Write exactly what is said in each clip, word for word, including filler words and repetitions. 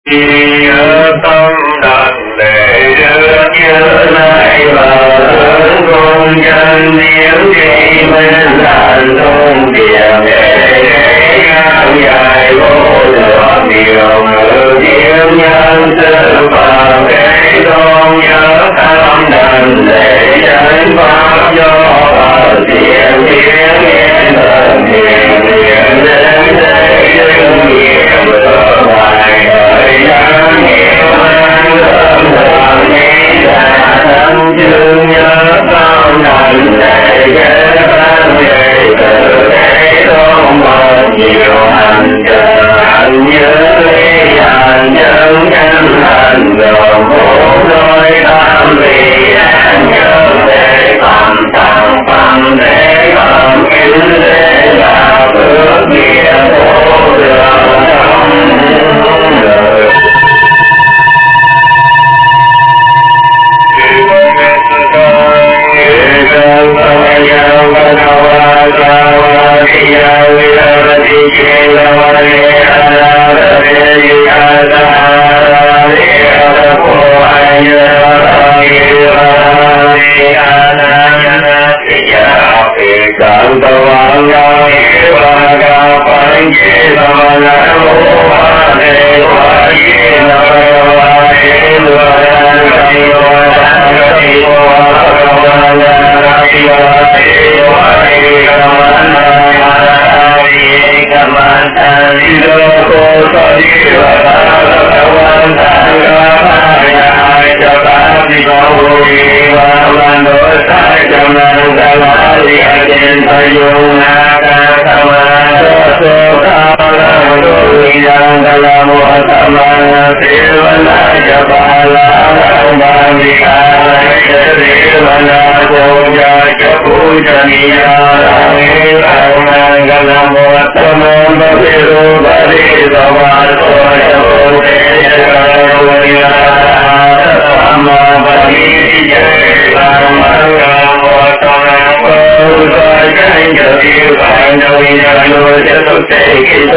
tâm đặt để được như lai và hướng con chân tiếng đi bên làn thông tiền để ngang dài vô lượng điều ngữ tiếng nhân sư phạm để tôn nhớ tâm đặt để chân pháp do và tiền tiếng yên thần thiền thiền đến đây đừng nghiệm cơ hoài thời gian nhiều an thơm thơm nghĩ ra thân chương nhớ tâm thành để ghé ban về từ thế tôn một nhiều hành chờ hành nhớ lý hành chân căn hành gồm bốn đôi tam vị an nhớ để tâm tăng tâm để tâm kính để là phước nghĩa vô lượng trong đời. Cảm ơn ngài và các bạn chỉ là ngài mô hoa đề hoa di na hoa di na cây hoa cây hoa hoa na di hoa di hoa di cảm ơn ngài cảm ơn ngài đưa cô cho đi và cảm ơn ngài cho ta đi vào đi và làm đổi sai cho nên ta là đi trên thời dung na ca tham ma so ca la đôi yang ta la mo tham ma siêu na cha ba la ba mi ca la siêu na cô cha cha phu cha ni ya la ni la na ca la mo tham ma siêu ba di sa ma so cha phu cha cha ni ya tham ma ba di cha la ma ca mo tham ma Hãy subscribe cho kênh Ghiền Mì Gõ để không bỏ lỡ những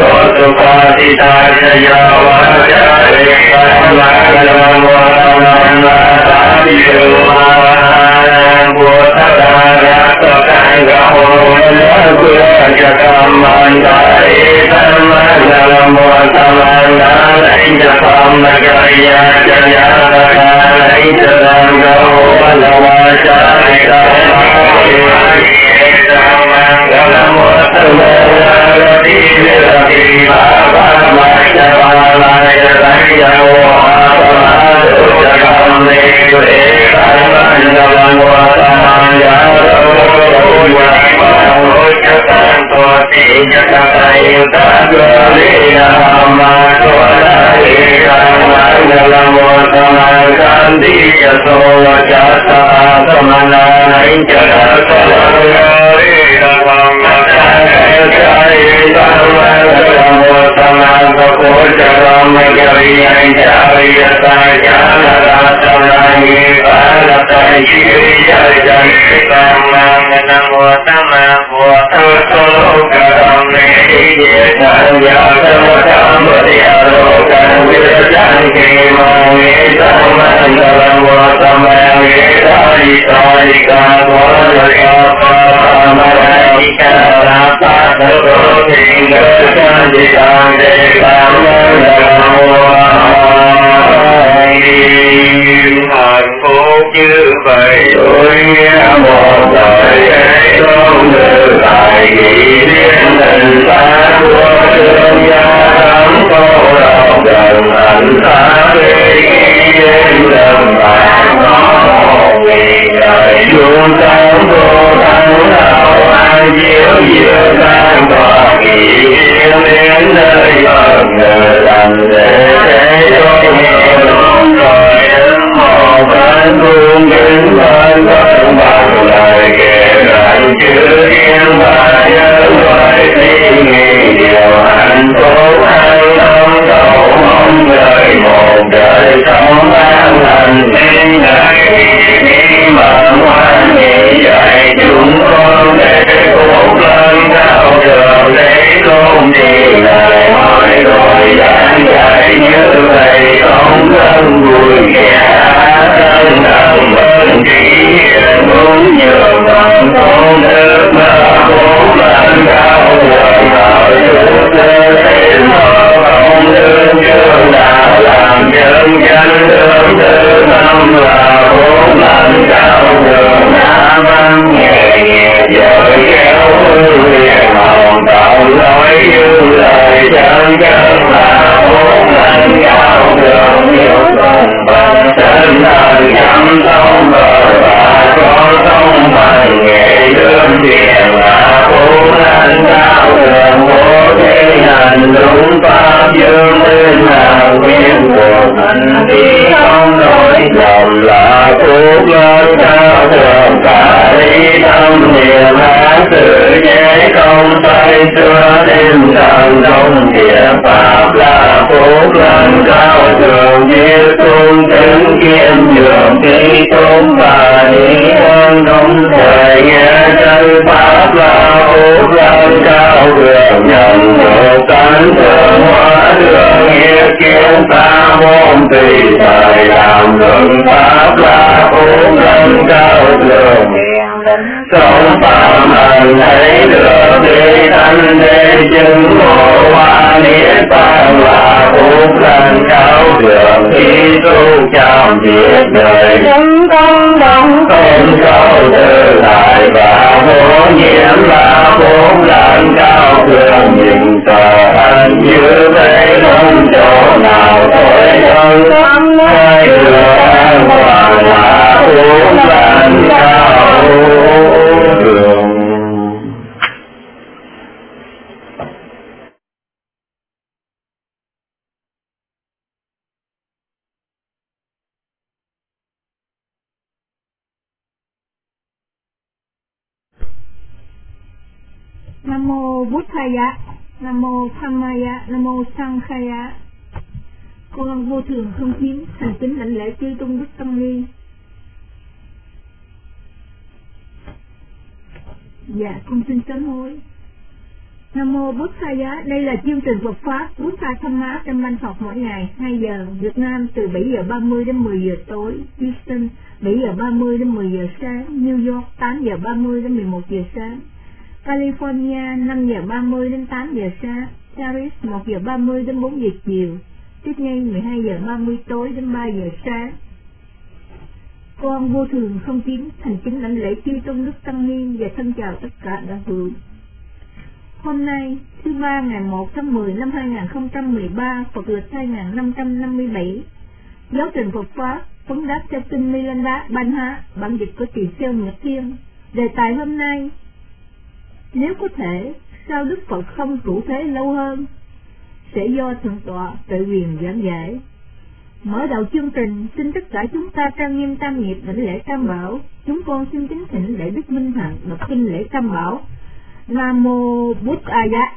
hạnh phúc như vậy tôi nghe một lời kể không được lại nghĩ đến tình ta của thương gia thắm cô đau gần anh ta về khi đến lần bạc nó một nghìn đời luôn sáng cô thắng nào ai chiếu diệu sang tòa kỳ yên đến nơi bất ngờ rằng để thế tôi nghe luôn rồi đến một bên buông đến bên bất bằng là cúng dường con con đức là phúc lành cao thượng đạo chủ tư tín thọ công đức dương đạo làm nhân danh tương tư tâm là phúc lành cao thượng đã văn nhẹ nhẹ giờ kéo hương liền hồng cộng nói như lời chân chân là phúc lành cao thượng hiếu cùng bằng tinh thần chăm sông bờ và có sông bằng nghệ đương tiền là phúc lành cao thượng vô thế hành đúng pháp dương linh là nguyên cuộc hành vi không đổi lầm là phúc lành cao thượng cả lý tâm niệm hát sự chế công tay xưa tinh thần trong địa pháp là phúc lành cao thượng như tung chứng kiên nhường kỹ tôn và đi ơn đồng thời nghe chân pháp là phúc lành cao thượng nhận được tánh thượng hóa đường nghĩa kiến ta môn tùy thời làm luận pháp là phúc lành cao thượng sống phạm hành thấy được đi thanh đế chứng ngộ hoa niết bàn là phúc lành cao thượng khi tu chạm việc đời chúng công đồng không cầu tự lại và vô nhiễm là phúc lành cao thượng nhìn sợ hành như vậy không chỗ nào thôi thân tâm nơi được an toàn là phúc lành cao thượng. Nam mô Bụt Thaya, Nam mô Dhammaya, Nam mô Sanghaya. Con vô thường không thiếu, thành kính lãnh lễ chư tôn đức tăng ni. Dạ, con xin sám hối. Nam mô Bụt Thaya, đây là chương trình Phật pháp Bụt Tha Tham Má trong Ban học mỗi ngày hai giờ, Việt Nam từ bảy giờ ba mươi đến mười giờ tối, Houston bảy giờ ba mươi đến mười giờ sáng, New York tám giờ ba mươi đến mười một giờ sáng, California năm giờ ba mươi đến tám giờ sáng, Paris một giờ ba mươi đến bốn giờ chiều, Sydney mười hai giờ ba mươi tối đến ba giờ sáng. Con vô thường không kiếm, thành kính lãnh lễ chư tôn đức tăng ni và thân chào tất cả đạo hữu. Hôm nay thứ ba ngày một tháng mười năm hai nghìn không trăm mười ba, Phật lịch hai nghìn năm trăm năm mươi bảy, giáo trình Phật pháp vấn đáp theo kinh Milanda Banha, bản dịch của Tỳ Kheo Nhật Thiên. Đề tài hôm nay: nếu có thể, sao Đức Phật không trụ thế lâu hơn? Sẽ do Thượng tọa Tuệ Quyền giảng giải. Mở đầu chương trình, xin tất cả chúng ta trang nghiêm tam nghiệp đảnh lễ Tam Bảo. Chúng con xin kính thỉnh lễ Đức Minh Hạnh đọc kinh lễ Tam Bảo. Nam mô Bụt Aya.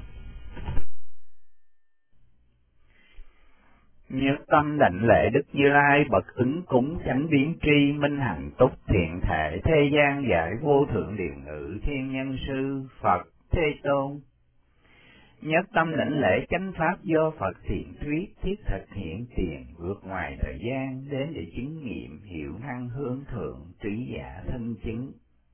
Nhất tâm đảnh lễ Đức Như Lai bậc ứng cúng chánh biến tri minh hạnh túc thiện thể thế gian giải vô thượng điều ngự thiên nhân sư Phật Thế Tôn. Nhất tâm đảnh lễ chánh pháp do Phật thiện thuyết thiết thực hiện tiền vượt ngoài thời gian đến để chứng nghiệm hiệu năng hướng thượng trí giả thân chứng.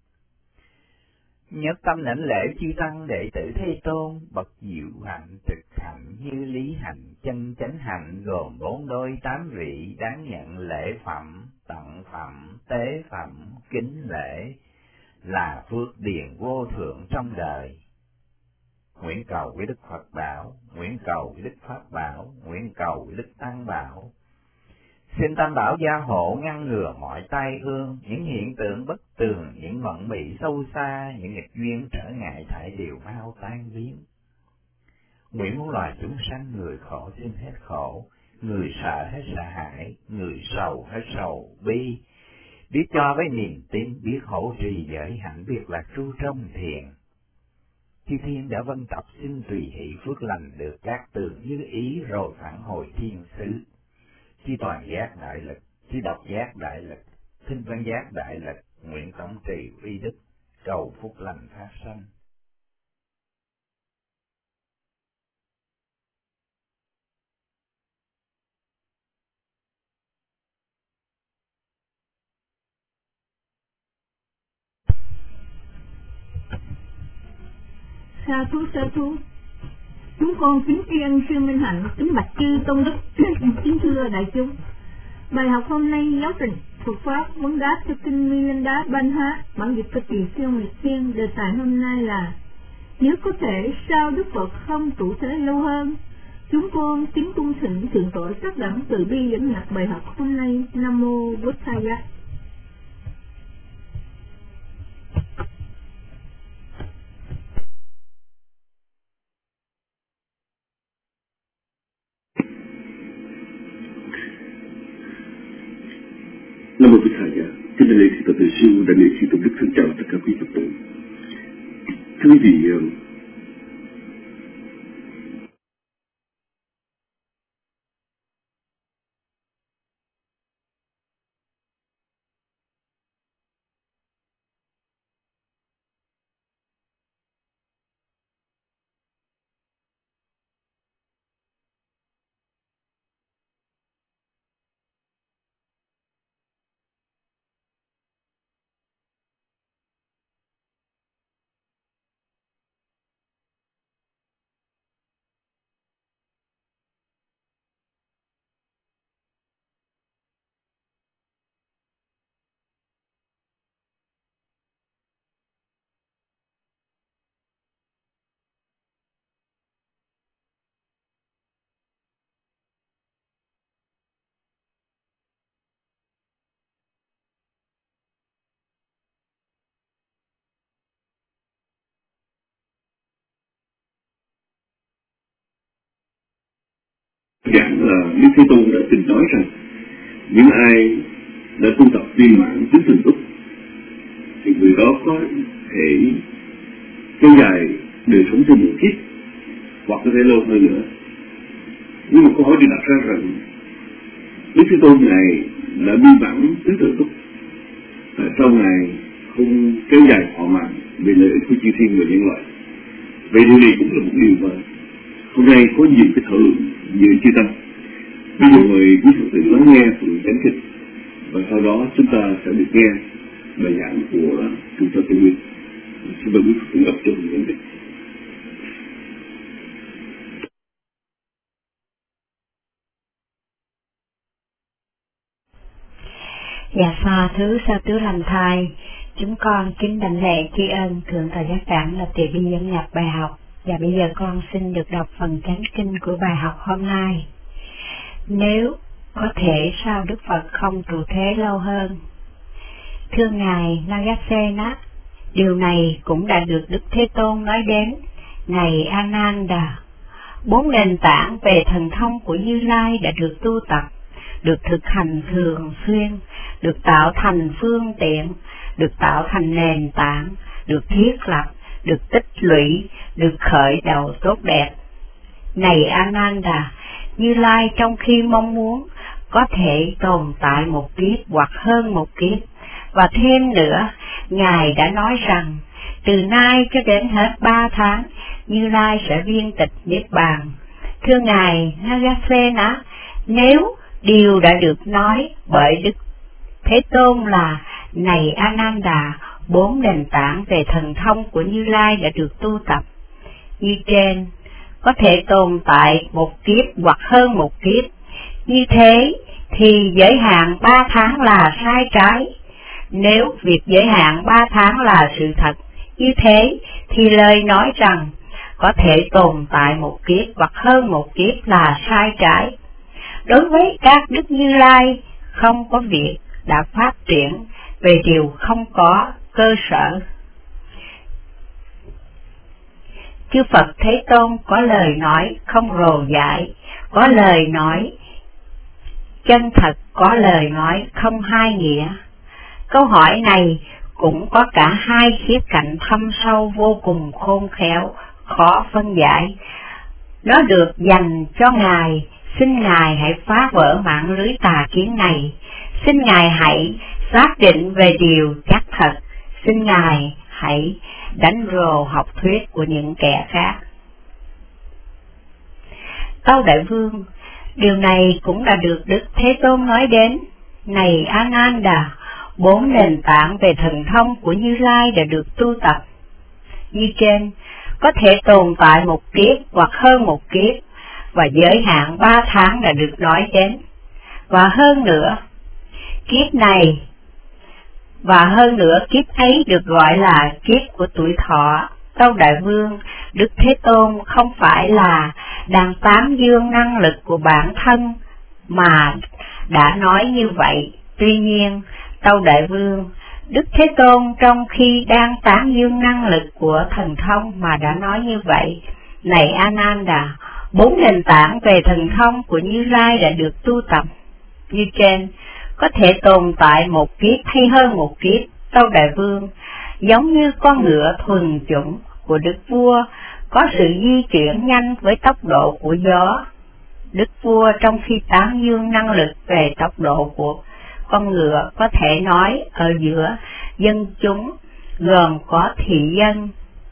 Nhất tâm đảnh lễ chư tăng đệ tử Thế Tôn bậc diệu hạnh thực hạnh như lý hạnh chân chánh hạnh gồm bốn đôi tám vị đáng nhận lễ phẩm tặng phẩm tế phẩm kính lễ là phước điền vô thượng trong đời. Nguyện cầu với Đức Phật bảo, nguyện cầu với Đức Pháp bảo, nguyện cầu với Đức Tăng bảo. Xin Tam Bảo gia hộ ngăn ngừa mọi tai ương, những hiện tượng bất tường, những mận mị sâu xa, những nghịch duyên trở ngại thải đều mau tan biến. Nguyện muôn loài chúng sanh người khổ xin hết khổ, người sợ hết sợ hãi, người sầu hết sầu bi, biết cho với niềm tin, biết hỗ trì giới hạnh, biết lạc tru trong thiền. Chư thiên đã vân tập xin tùy hỷ phước lành được các tường như ý rồi phản hồi thiên sứ. Chi toàn giác đại lực, chi độc giác đại lực, thinh văn giác đại lực, nguyện tổng trì uy đức, cầu phúc lành phát sanh. Sa thú sa thú. Chúng con kính tri ân sư Minh Hạnh, kính bạch chư tôn đức, kính thưa đại chúng. Bài học hôm nay giáo trình Phật pháp vấn đáp cho kinh Milinda Banha, bản dịch của Tỳ Kheo Nguyệt Thiên. Đề tài hôm nay là nếu có thể sao Đức Phật không trụ thế lâu hơn. Chúng con kính cung thỉnh thượng tọa tác đẳng từ bi dẫn nhập bài học hôm nay. Nam mô Bổn Thaya. Nam mô Bổn Thaya. Kính lễ sư Tổ Từ Sư, đại lễ sư Tổ Đức, thân chào tất cả quý Phật tử. Thưa quý vị, giảng là Đức Thế Tôn đã từng nói rằng những ai đã tu tập viên mãn tứ thần túc thì người đó có thể kéo dài đời sống thêm một kiếp hoặc có thể lâu hơn nữa. Nhưng một câu hỏi được đặt ra rằng Đức Thế Tôn Ngài đã viên mãn tứ thần túc, tại sao Ngài không kéo dài thọ mạng về lợi ích của chư thiên và nhân loại? Vậy điều này cũng là một điều mà hôm nay có nhiều cái thảo luận giữa chư tăng. Bây giờ mời quý Phật tử lắng nghe phần chánh kịch, và sau đó chúng ta sẽ được nghe bài giảng của Trung tâm Tây Nguyên. Xin mời quý Phật tử đọc cho phần chánh kịch. Dạ sa thứ sa tứ làm thai, chúng con kính đảnh lễ tri ân thượng tọa giác đẳng là Từ bi dẫn nhập bài học. Và bây giờ con xin được đọc phần chánh kinh của bài học hôm nay. Nếu có thể sao Đức Phật không trụ thế lâu hơn? Thưa Ngài Nagasena, điều này cũng đã được Đức Thế Tôn nói đến. Này Ananda, bốn nền tảng về thần thông của Như Lai đã được tu tập, được thực hành thường xuyên, được tạo thành phương tiện, được tạo thành nền tảng, được thiết lập, được tích lũy, được khởi đầu tốt đẹp. Này Ananda, Như Lai trong khi mong muốn có thể tồn tại một kiếp hoặc hơn một kiếp, và thêm nữa, Ngài đã nói rằng từ nay cho đến hết ba tháng, Như Lai sẽ viên tịch niết bàn. Thưa Ngài Nagasena, nếu điều đã được nói bởi Đức Thế Tôn là này Ananda, bốn nền tảng về thần thông của Như Lai đã được tu tập như trên, có thể tồn tại một kiếp hoặc hơn một kiếp. Như thế thì giới hạn ba tháng là sai trái. Nếu việc giới hạn ba tháng là sự thật, như thế thì lời nói rằng có thể tồn tại một kiếp hoặc hơn một kiếp là sai trái. Đối với các Đức Như Lai, không có việc đã phát triển về điều không có cơ sở. Chư Phật Thế Tôn có lời nói không rồ dại, có lời nói chân thật, có lời nói không hai nghĩa. Câu hỏi này cũng có cả hai khía cạnh thâm sâu vô cùng khôn khéo, khó phân giải. Nó được dành cho Ngài, xin Ngài hãy phá vỡ mạng lưới tà kiến này. Xin Ngài hãy xác định về điều chắc thật. Xin Ngài hãy đánh rồ học thuyết của những kẻ khác. Tâu Đại Vương, điều này cũng đã được Đức Thế Tôn nói đến. Này Ananda, bốn nền tảng về thần thông của Như Lai đã được tu tập như trên, có thể tồn tại một kiếp hoặc hơn một kiếp, và giới hạn ba tháng đã được nói đến. Và hơn nữa, kiếp này, và hơn nữa kiếp ấy được gọi là kiếp của tuổi thọ. Tâu Đại Vương, Đức Thế Tôn không phải là đang tán dương năng lực của bản thân mà đã nói như vậy. Tuy nhiên, Tâu Đại Vương, Đức Thế Tôn trong khi đang tán dương năng lực của thần thông mà đã nói như vậy. Này Ananda, bốn nền tảng về thần thông của Như Lai đã được tu tập như trên, có thể tồn tại một kiếp hay hơn một kiếp. Tâu Đại Vương, giống như con ngựa thuần chủng của Đức Vua có sự di chuyển nhanh với tốc độ của gió. Đức Vua trong khi tán dương năng lực về tốc độ của con ngựa có thể nói ở giữa dân chúng gồm có thị dân,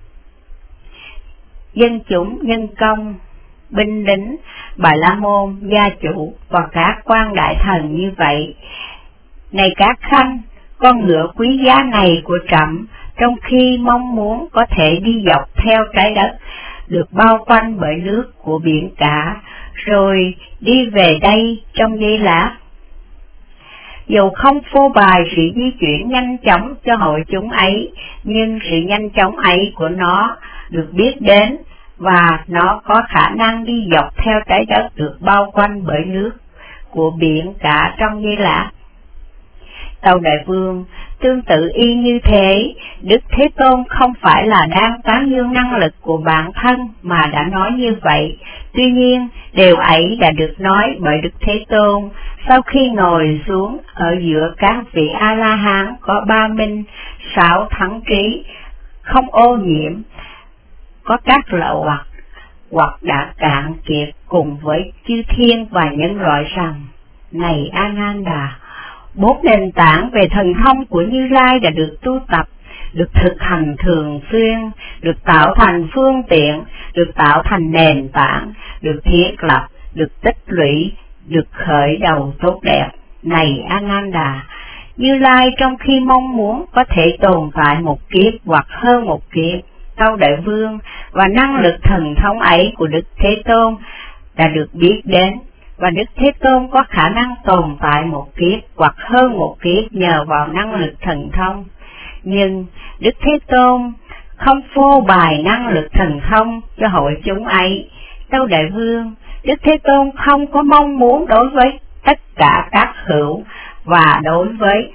dân chúng nhân công, binh lính, bà la môn, gia chủ và các quan đại thần như vậy. Này các khanh, con ngựa quý giá này của trẫm trong khi mong muốn có thể đi dọc theo trái đất, được bao quanh bởi nước của biển cả, rồi đi về đây trong giây lát. Dù không phô bày sự di chuyển nhanh chóng cho hội chúng ấy, nhưng sự nhanh chóng ấy của nó được biết đến, và nó có khả năng đi dọc theo trái đất được bao quanh bởi nước của biển cả trong giây lát. Tâu Đại Vương, tương tự y như thế, Đức Thế Tôn không phải là đang tán dương năng lực của bản thân mà đã nói như vậy. Tuy nhiên, điều ấy đã được nói bởi Đức Thế Tôn sau khi ngồi xuống ở giữa các vị A-la-hán có ba minh, sáu thắng trí, không ô nhiễm, có các lậu hoặc, hoặc đã cạn kiệt cùng với chư thiên và nhân loại rằng, này Ananda, bốn nền tảng về thần thông của Như Lai đã được tu tập, được thực hành thường xuyên, được tạo thành phương tiện, được tạo thành nền tảng, được thiết lập, được tích lũy, được khởi đầu tốt đẹp. Này Ananda, Như Lai trong khi mong muốn có thể tồn tại một kiếp hoặc hơn một kiếp. Tâu Đại Vương, và năng lực thần thông ấy của Đức Thế Tôn đã được biết đến, và Đức Thế Tôn có khả năng tồn tại một kiếp hoặc hơn một kiếp nhờ vào năng lực thần thông. Nhưng Đức Thế Tôn không phô bày năng lực thần thông cho hội chúng ấy. Tâu Đại Vương, Đức Thế Tôn không có mong muốn đối với tất cả các hữu, và đối với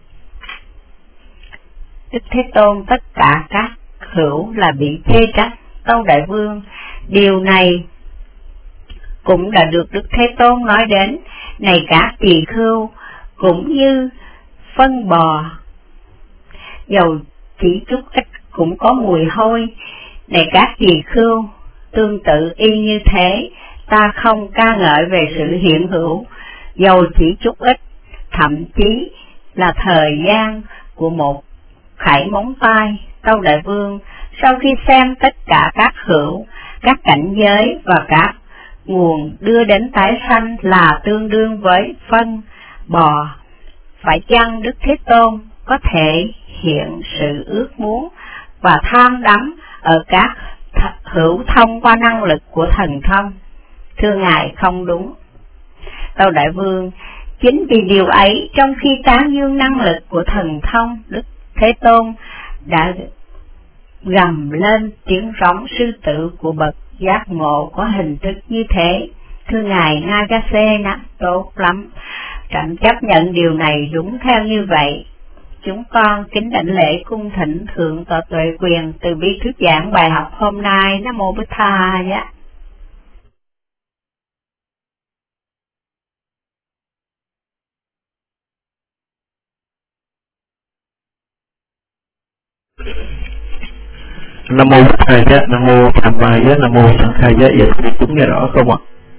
Đức Thế Tôn tất cả các hữu là bị chê trách. Tâu Đại Vương, điều này cũng đã được Đức Thế Tôn nói đến. Này các tỳ khưu, cũng như phân bò, dầu chỉ chút ít cũng có mùi hôi. Này các tỳ khưu, tương tự y như thế, ta không ca ngợi về sự hiện hữu, dầu chỉ chút ít, thậm chí là thời gian của một khải móng tay. Tâu Đại Vương, sau khi xem tất cả các hữu, các cảnh giới và các nguồn đưa đến tái sanh là tương đương với phân, bò, phải chăng Đức Thế Tôn có thể hiện sự ước muốn và tham đắm ở các hữu thông qua năng lực của thần thông? Thưa Ngài, không đúng. Tâu Đại Vương, chính vì điều ấy, trong khi tán dương năng lực của thần thông, Đức Thế Tôn đã gầm lên tiếng rống sư tử của bậc giác ngộ có hình thức như thế. Thưa Ngài Nagasena, tốt lắm, trẫm chấp nhận điều này đúng theo như vậy. Chúng con kính đảnh lễ cung thỉnh Thượng Tọa Tuệ Quyền từ bi thuyết giảng bài học hôm nay. Nam mô Bích Tha nhé. Nam mô Bích Tha Giá, Nam mô Tham Ma Giá, Nam mô Sanh Khai Giá. Vậy chúng nghe rõ không ạ?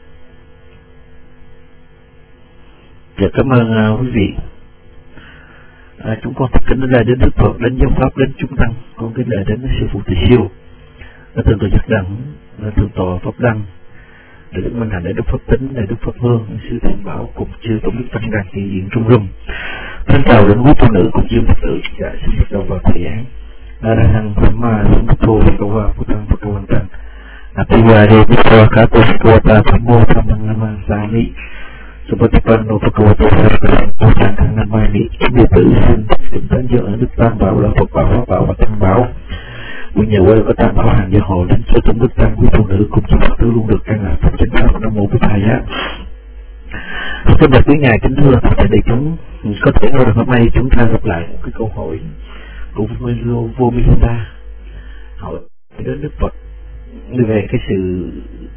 Dạ, cảm ơn uh, quý vị. À, chúng con thật kính lễ đến Đức Phật, đến giáo pháp, đến chúng tăng. Con kính lễ đến sư phụ Tỳ Siêu, đã thượng tọa Giác Đẳng, đã thượng tọa Pháp Đăng, để Đức Minh Hạnh, để Đức Pháp Tính, để Đức Pháp Hương, sư Thiện Bảo cùng chư tổng đức tăng đoàn hiện diện trong rừng. Thân chào đến quý tu nữ cùng chư Phật tử. Dạ, xin bắt đầu vào thời án. Arahang Sama Sambuddho Bhagava Buddhang Bhagavantang Atiyade Vishwakato Bhagavata Sammo Dhammang Namassami Supatipanno Bhagavato Sarvasambho Sanghaṃ Namami. Chúng đệ tử xin kính thánh dân ở Đức Tam Bảo là Phật Bảo, Pháp Bảo và Tăng Bảo. Nguyện nhờ quê có Tam Bảo hàng gia hộ đến cho trong Đức Tăng quý phụ nữ cùng chúng Phật tử luôn được căn lạc trong chính pháp Nam Mô Bụt Thầy Giá. Trong đợt quý ngày kính thưa thầy đại chúng, có thể nói rằng hôm nay chúng ta gặp lại một cái câu hỏi của Vô Milinda hỏi đến Đức Phật về cái sự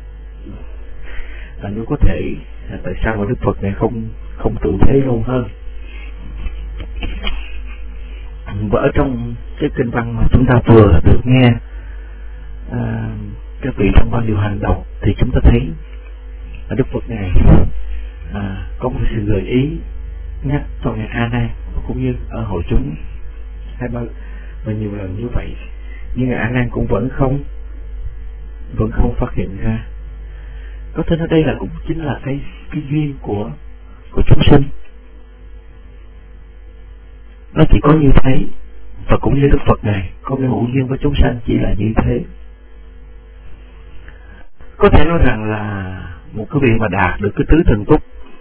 là nếu có thể à, tại sao mà Đức Phật này không không tự thế lâu hơn. Và ở trong cái kinh văn mà chúng ta vừa được nghe à, các vị trong ban điều hành đọc thì chúng ta thấy là Đức Phật này à, có một sự gợi ý nhắc cho ngài A Nan cũng như ở hội chúng hai ba và nhiều lần như vậy, nhưng ngài A Nan cũng vẫn không vẫn không phát hiện ra. Có thể nói đây là cũng chính là cái cái duyên của của chúng sinh, nó chỉ có như thế, và cũng như Đức Phật này có cái hữu duyên với chúng sanh chỉ là như thế. Có thể nói rằng là một cái vị mà đạt được cái tứ thần túc,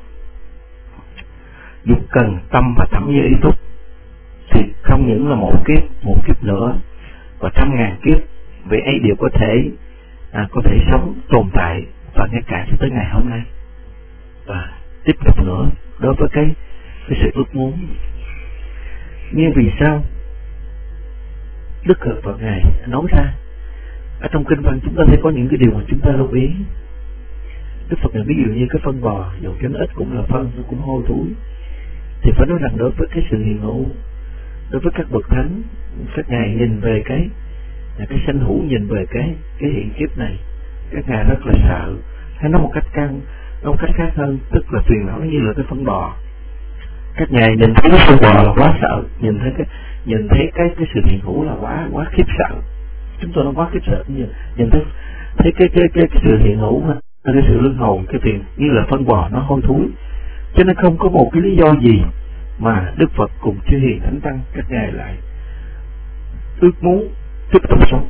dục cần tâm và thẩm như ý túc, thì không những là một kiếp, một kiếp nữa và trăm ngàn kiếp, vị ấy đều có thể à, có thể sống tồn tại và ngay cả cho tới ngày hôm nay. Và tiếp tục nữa đối với cái cái sự ước muốn. Nhưng vì sao Đức Phật Ngài nói ra ở trong kinh văn, chúng ta thấy có những cái điều mà chúng ta lưu ý. Đức Phật Ngài ví dụ như cái phân bò, dầu cho nó ít cũng là phân, nó cũng hôi thối, thì phải nói rằng đối với cái sự hiện hữu, đối với các bậc thánh, các ngài nhìn về cái cái sanh hữu, nhìn về cái cái hiện kiếp này, các ngài rất là sợ. Hay nói một cách căn, nói một cách khác hơn, tức là phiền não như là cái phân bò. Các ngài nhìn thấy cái phân bò là quá sợ, nhìn thấy cái nhìn thấy cái cái sự hiện hữu là quá quá khiếp sợ. Chúng tôi nó quá khiếp sợ, như nhìn thấy thấy cái cái cái, cái sự hiện hữu, cái sự lưng hồn, cái tiền như là phân bò nó hôi thối. Cho nên không có một cái lý do gì mà Đức Phật cùng chư hiền thánh tăng các ngài lại ước muốn tiếp tục sống.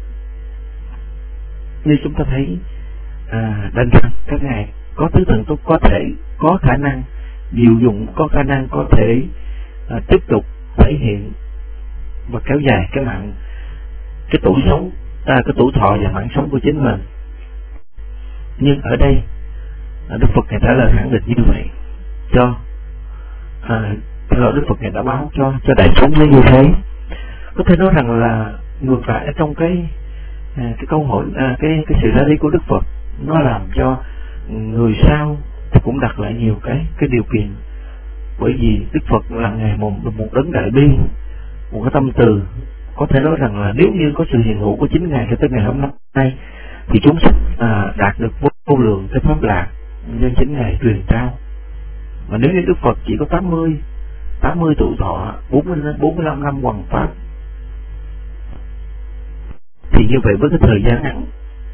Như chúng ta thấy à, đành rằng các ngài có tứ thần túc, có thể có khả năng diệu dụng, có khả năng có thể à, tiếp tục thể hiện và kéo dài cái mạng, cái tuổi sống, à, cái tuổi thọ và mạng sống của chính mình. Nhưng ở đây à, Đức Phật ngài đã là khẳng định như vậy cho à, Đức Phật ngài đã báo cho cho đại chúng như thế. Có thể nói rằng là ngược lại ở trong cái à, cái câu hỏi à, cái cái sự ra đi của Đức Phật, nó làm cho người sau cũng đặt lại nhiều cái cái điều kiện. Bởi vì Đức Phật là ngài một một đấng đại bi, một cái tâm từ, có thể nói rằng là nếu như có sự hiện hữu của chính ngài cho tới ngày hôm nay thì chúng sẽ à, đạt được vô, vô lượng cái pháp lạc do chính ngài truyền trao. Mà nếu như Đức Phật chỉ có tám mươi tám mươi tuổi thọ, bốn mươi lăm năm hoằng pháp, thì như vậy với cái thời gian ngắn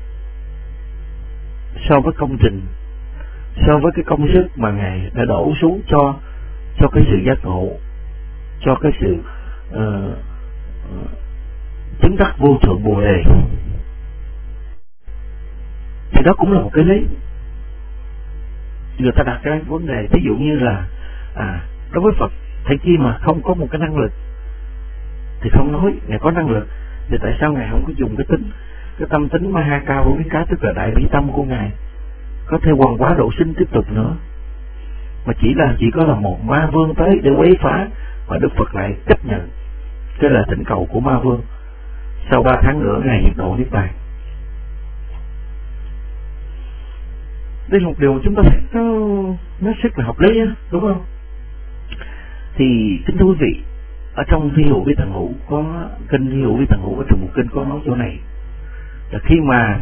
so với công trình, so với cái công sức mà ngài đã đổ xuống cho cho cái sự giác ngộ, cho cái sự uh, uh, chứng đắc vô thượng bồ đề, thì đó cũng là một cái lý. Người ta đặt cái vấn đề ví dụ như là à, đối với Phật thầy chi mà không có một cái năng lực thì không nói, ngài có năng lực thì tại sao ngài không có dùng cái tính cái tâm tính ma ha cao với cái tức là đại bi tâm của ngài có thể hoàn quá độ sinh tiếp tục nữa, mà chỉ là chỉ có là một ma vương tới để quấy phá, và Đức Phật lại chấp nhận cái lời thỉnh cầu của ma vương. Sau ba tháng nữa ngài nhiệt độ niết bàn. Đây là một điều chúng ta thấy nó, nó rất là hợp lý á, đúng không? Thì kính thưa quý vị, ở trong Thi Hữu Vi Thần Hữu có kinh Thi Hữu Vi Thần Hữu ở trong một kinh có nói chỗ này là khi mà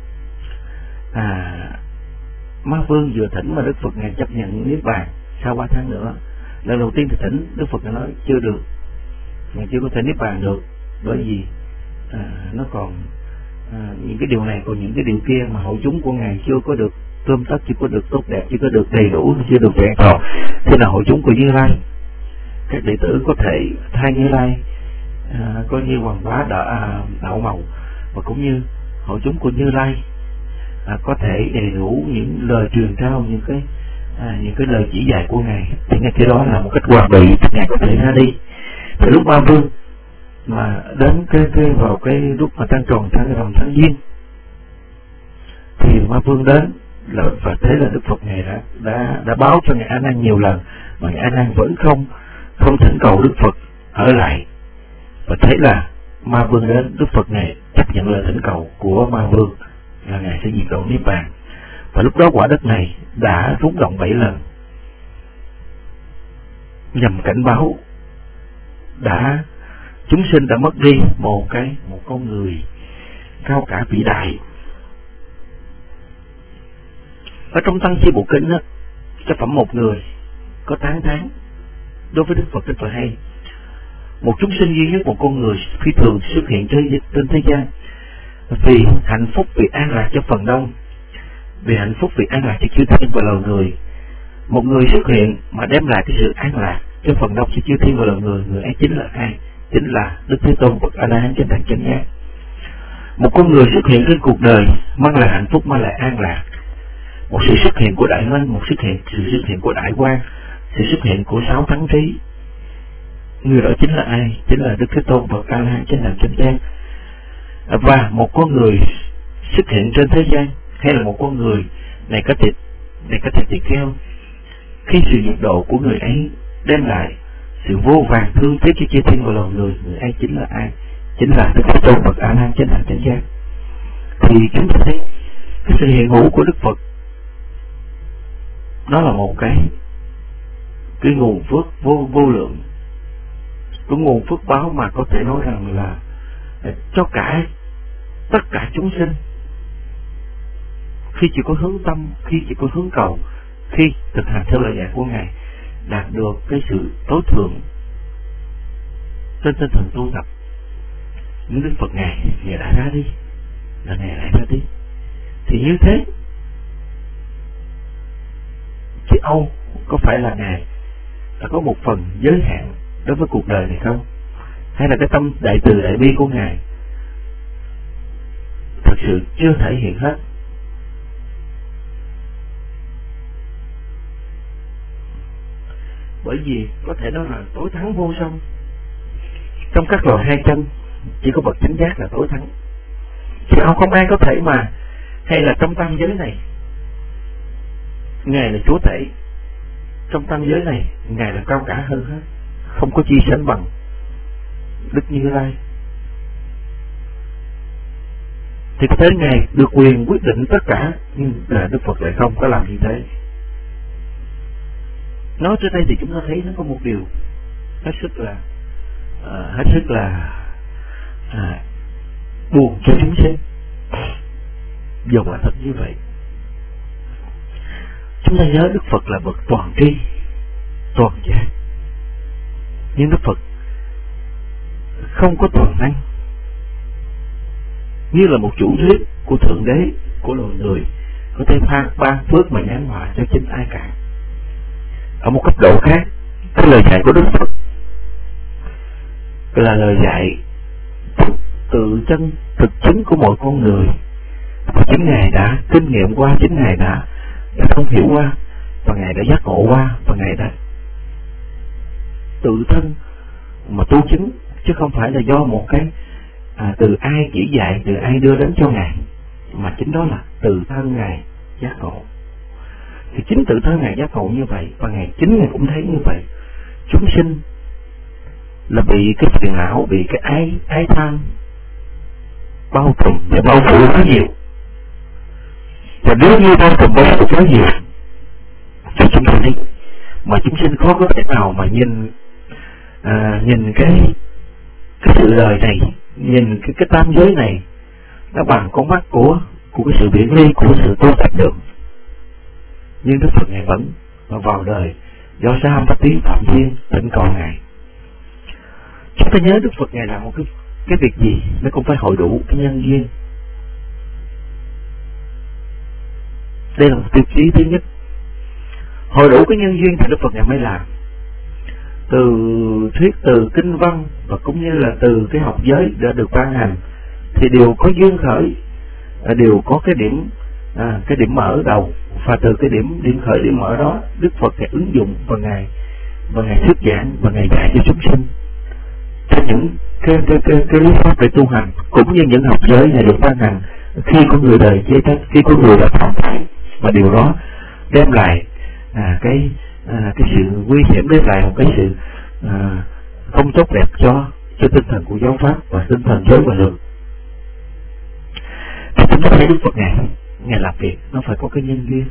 à, Ma Vương vừa thỉnh mà Đức Phật ngài chấp nhận niết bàn sau ba tháng nữa, lần đầu tiên thì thỉnh Đức Phật ngài nói chưa được, ngài chưa có thể niết bàn được, bởi vì à, nó còn à, những cái điều này, còn những cái điều kia mà hội chúng của ngài chưa có được tươm tất, chưa có được tốt đẹp, chưa có được đầy đủ, chưa được vẹn toàn. Thế là hội chúng của Như Lai, các đệ tử có thể thay Như Lai à, coi như hoàng hóa đạo, à, đạo màu, và cũng như hội chúng của Như Lai à, có thể đầy đủ những lời truyền trao, những cái à, những cái lời chỉ dạy của ngài, thì ngay khi đó là một cách hoàn bị ngài có thể ra đi. Từ lúc Ma Vương mà đến cái, cái vào cái lúc mà trăng tròn tháng rằm tháng Giêng thì Ma Vương đến là, và thế là Đức Phật ngài đã đã đã báo cho ngài A Nan nhiều lần, mà ngài A Nan vẫn không không thỉnh cầu Đức Phật ở lại, và thế là Ma Vương đến, Đức Phật ngài chấp nhận lời thỉnh cầu của Ma Vương là ngài sẽ diệt độ niết bàn, và lúc đó quả đất này đã rung động bảy lần nhằm cảnh báo đã chúng sinh đã mất đi một cái một con người cao cả vĩ đại. Ở trong Tăng Chi Bộ Kinh á, cái phẩm một người có tán thán đối với Đức Phật rất là hay. Một chúng sinh duy nhất, một con người phi thường xuất hiện trên, trên thế gian vì hạnh phúc, vì an lạc cho phần đông, vì hạnh phúc, vì an lạc cho chư thiên và loài người. Một người xuất hiện mà đem lại cái sự an lạc cho phần đông cho chư thiên và loài người, người ấy chính là ai? Chính là Đức Thế Tôn Phật A La Hán Chánh Đẳng Chánh Giác. Một con người xuất hiện trên cuộc đời mang lại hạnh phúc, mang lại an lạc, một sự xuất hiện của Đại Minh, một xuất hiện sự xuất hiện của Đại Quang, sự xuất hiện của sáu thắng trí. Người đó chính là ai? Chính là Đức Thế Tôn Phật A La Hán Chánh Đẳng Chánh Giác. Và một con người xuất hiện trên thế gian, hay là một con người này có thể này có thể tỳ kheo, khi sự diệt độ của người ấy đem lại sự vô vàn thương tiếc cho chư thiên và loài người, người ấy chính là ai? Chính là Đức Thế Tôn Phật A La Hán Chánh Đẳng Chánh Giác. Thì chúng ta thấy cái sự hiện hữu của Đức Phật nó là một cái cái nguồn phước vô vô lượng, cái nguồn phước báo mà có thể nói rằng là cho cả tất cả chúng sinh khi chỉ có hướng tâm, khi chỉ có hướng cầu, khi thực hành theo lời dạy của ngài, đạt được cái sự tối thượng trên tinh thần tu tập. Những Đức Phật ngài ngài đã ra đi, là ngài lại ra đi, thì như thế chứ Âu có phải là ngài là có một phần giới hạn đối với cuộc đời này không? Hay là cái tâm đại từ đại bi của ngài thật sự chưa thể hiện hết? Bởi vì có thể nói là tối thắng vô song. Trong các loài hai chân chỉ có bậc chánh giác là tối thắng, chứ không không ai có thể mà. Hay là trong tam giới này ngài là chúa tể, trong tam giới này ngài là cao cả hơn hết, không có chi sánh bằng Đức Như Lai. Thì có thể ngài được quyền quyết định tất cả, nhưng là Đức Phật lại không có làm như thế. Nói trên đây thì chúng ta thấy nó có một điều hết sức là uh, hết sức là uh, buồn cho chúng sinh. Dù là thật như vậy, chúng ta nhớ Đức Phật là bậc toàn tri, toàn giác, nhưng Đức Phật không có toàn năng, như là một chủ thuyết của Thượng Đế, của loài người, có thể ban ban phước mà giáng họa cho chính ai cả. Ở một cấp độ khác, cái lời dạy của Đức Phật là lời dạy tự chân thực chứng của mỗi con người, và chính ngài đã kinh nghiệm qua, chính ngài đã đã thông hiểu qua, và ngài đã giác ngộ qua, và ngài đã tự thân mà tu chứng, chứ không phải là do một cái à, từ ai chỉ dạy, từ ai đưa đến cho ngài, mà chính đó là từ thân ngài giác ngộ. Thì chính tự thân ngài giác ngộ như vậy, và ngài chính ngài cũng thấy như vậy. Chúng sinh là bị cái phiền não, bị cái ái ái tham bao trùm và bao phủ quá nhiều. Và nếu như bao trùm bao phủ quá nhiều cho chúng ta thấy, mà chúng sinh khó có thể nào mà nhìn à, nhìn cái cái sự đời này, nhìn cái cái tam giới này nó bằng con mắt của của cái sự biển ly, của sự tu tập được. Nhưng Đức Phật ngài vẫn vào đời do sao phát tiếng phạm duyên tỉnh còn ngài. Chúng ta nhớ Đức Phật ngài làm một cái cái việc gì nó cũng phải hội đủ cái nhân duyên. Đây là một tiêu chí thứ nhất. Hội đủ cái nhân duyên thì Đức Phật ngài mới làm. từ thuyết, từ kinh văn và cũng như là từ cái học giới đã được ban hành thì đều có duyên khởi, đều có cái điểm à, cái điểm mở đầu, và từ cái điểm điểm khởi điểm mở đó Đức Phật ngài ứng dụng và ngài và ngài thuyết giảng và ngài dạy cho chúng sinh cho những cái cái cái cái lý pháp để tu hành, cũng như những học giới này được ban hành khi con người đời chế tác, khi con người đã thọ thải, và điều đó đem lại à, cái à, cái sự nguy hiểm, đem lại một cái sự à, không tốt đẹp cho cho tinh thần của giáo pháp và tinh thần giới và luật. Thì chúng ta thấy Đức Phật ngài ngài làm việc nó phải có cái nhân duyên.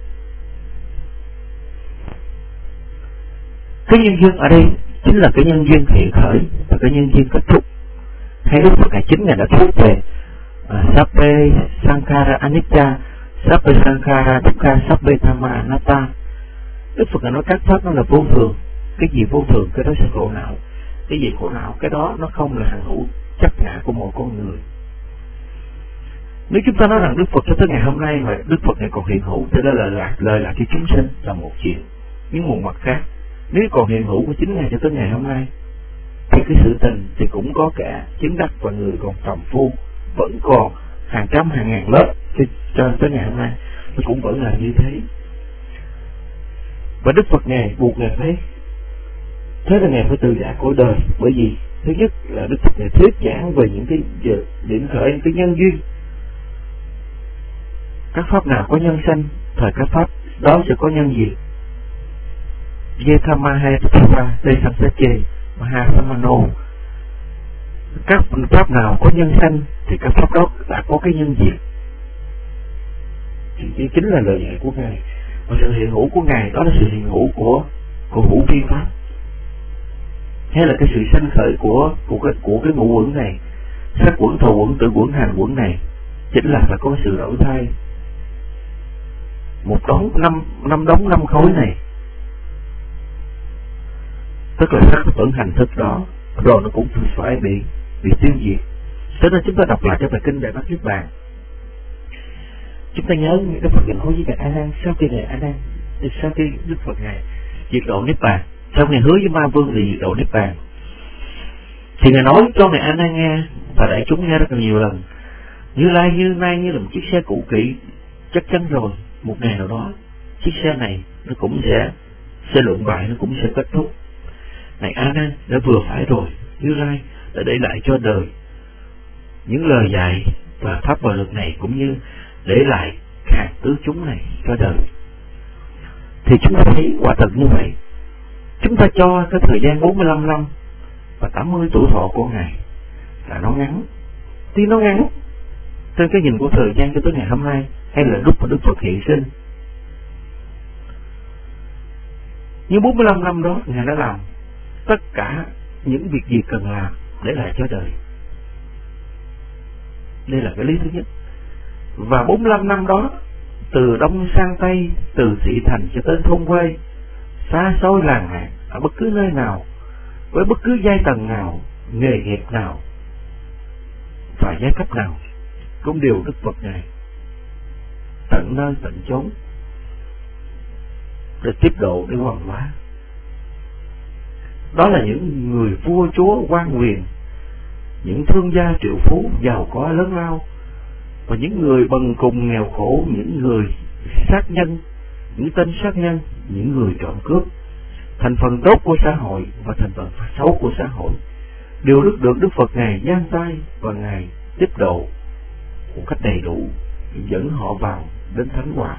Cái nhân duyên ở đây chính là cái nhân duyên hiện khởi và cái nhân duyên kết thúc. Hay Đức Phật ngài chính ngài đã thuyết về uh, Sabbe Sankhara Anicca, Sabbe Sankhara Dukkha, Sabbe Dhamma Anatta. Đức Phật ngài nói các pháp nó là vô thường, cái gì vô thường cái đó sẽ khổ não, cái gì khổ não cái đó nó không là hằng hữu chấp ngã của một con người. Nếu chúng ta nói rằng Đức Phật cho tới ngày hôm nay mà Đức Phật ngài còn hiện hữu thì đó là lời, lời là cho chúng sinh là một chuyện. Nhưng một mặt khác, nếu còn hiện hữu của chính ngài cho tới ngày hôm nay thì cái sự tình thì cũng có cả chứng đắc và người còn phàm phu vẫn còn hàng trăm hàng ngàn lớp cho tới ngày hôm nay nó cũng vẫn là như thế. Và Đức Phật ngài buộc ngài phải thế là ngài phải từ giả cõi đời, bởi vì thứ nhất là Đức Phật ngài thuyết giảng về những cái điểm khởi, những cái nhân duyên. Các pháp nào có nhân sanh, thời các pháp đó sẽ có nhân diệt. Yethama hay Tapa, Tê Samsache, Mahasamano. Các pháp nào có nhân sanh thì các pháp đó đã có cái nhân diệt. Thì chính là lời dạy của ngài. Và sự hiện hữu của ngài đó là sự hiện hữu của của hữu vi pháp, hay là cái sự sanh khởi của của cái của cái ngũ uẩn này, sắc uẩn, thọ uẩn, tử uẩn, hành uẩn này, chính là phải có sự đổi thay. Một đống năm năm đống năm khối này, tức là sắc uẩn hành thức đó, rồi nó cũng phải bị bị tiêu diệt. Cho nên chúng ta đọc lại cái bài kinh Đại Bát Niết Bàn, chúng ta nhớ Đức Phật nói với ngài A Nan sau khi ngài A Nan sau khi Đức Phật ngài diệt độ Niết Bàn, sau ngài hứa với Ma Vương thì diệt độ Niết Bàn, thì ngài nói cho ngài A Nan nghe và đại chúng nghe rất là nhiều lần: Như Lai như nay như là một chiếc xe cũ kỹ, chắc chắn rồi một ngày nào đó chiếc xe này nó cũng sẽ sẽ lộn bại, nó cũng sẽ kết thúc. Này A Nan đã vừa phải rồi, Như Lai đã để lại cho đời những lời dạy và pháp và luật này, cũng như để lại hàng tứ chúng này cho đời. Thì chúng ta thấy quả thật như vậy. Chúng ta cho cái thời gian bốn mươi lăm năm và tám mươi tuổi thọ của ngài là nó ngắn. Tuy nó ngắn trên cái nhìn của thời gian cho tới ngày hôm nay, hay là lúc mà Đức Phật hiện sinh, nhưng bốn mươi lăm năm đó ngài đã làm tất cả những việc gì cần làm để lại cho đời. Đây là cái lý thứ nhất. Và bốn mươi lăm năm đó, từ Đông sang Tây, từ thị thành cho tới thôn quê, xa xôi làng mạc, ở bất cứ nơi nào, với bất cứ giai tầng nào, nghề nghiệp nào và giai cấp nào, cũng đều Đức Phật ngài tận nơi tận chốn để tiếp độ, để hoàn hóa. Đó là những người vua chúa quan quyền, những thương gia triệu phú giàu có lớn lao, và những người bần cùng nghèo khổ, những người sát nhân, những tên sát nhân, những người trộm cướp. Thành phần tốt của xã hội và thành phần xấu của xã hội đều được được Đức Phật ngài giang tay và ngài tiếp độ một cách đầy đủ, dẫn họ vào đến thánh quả.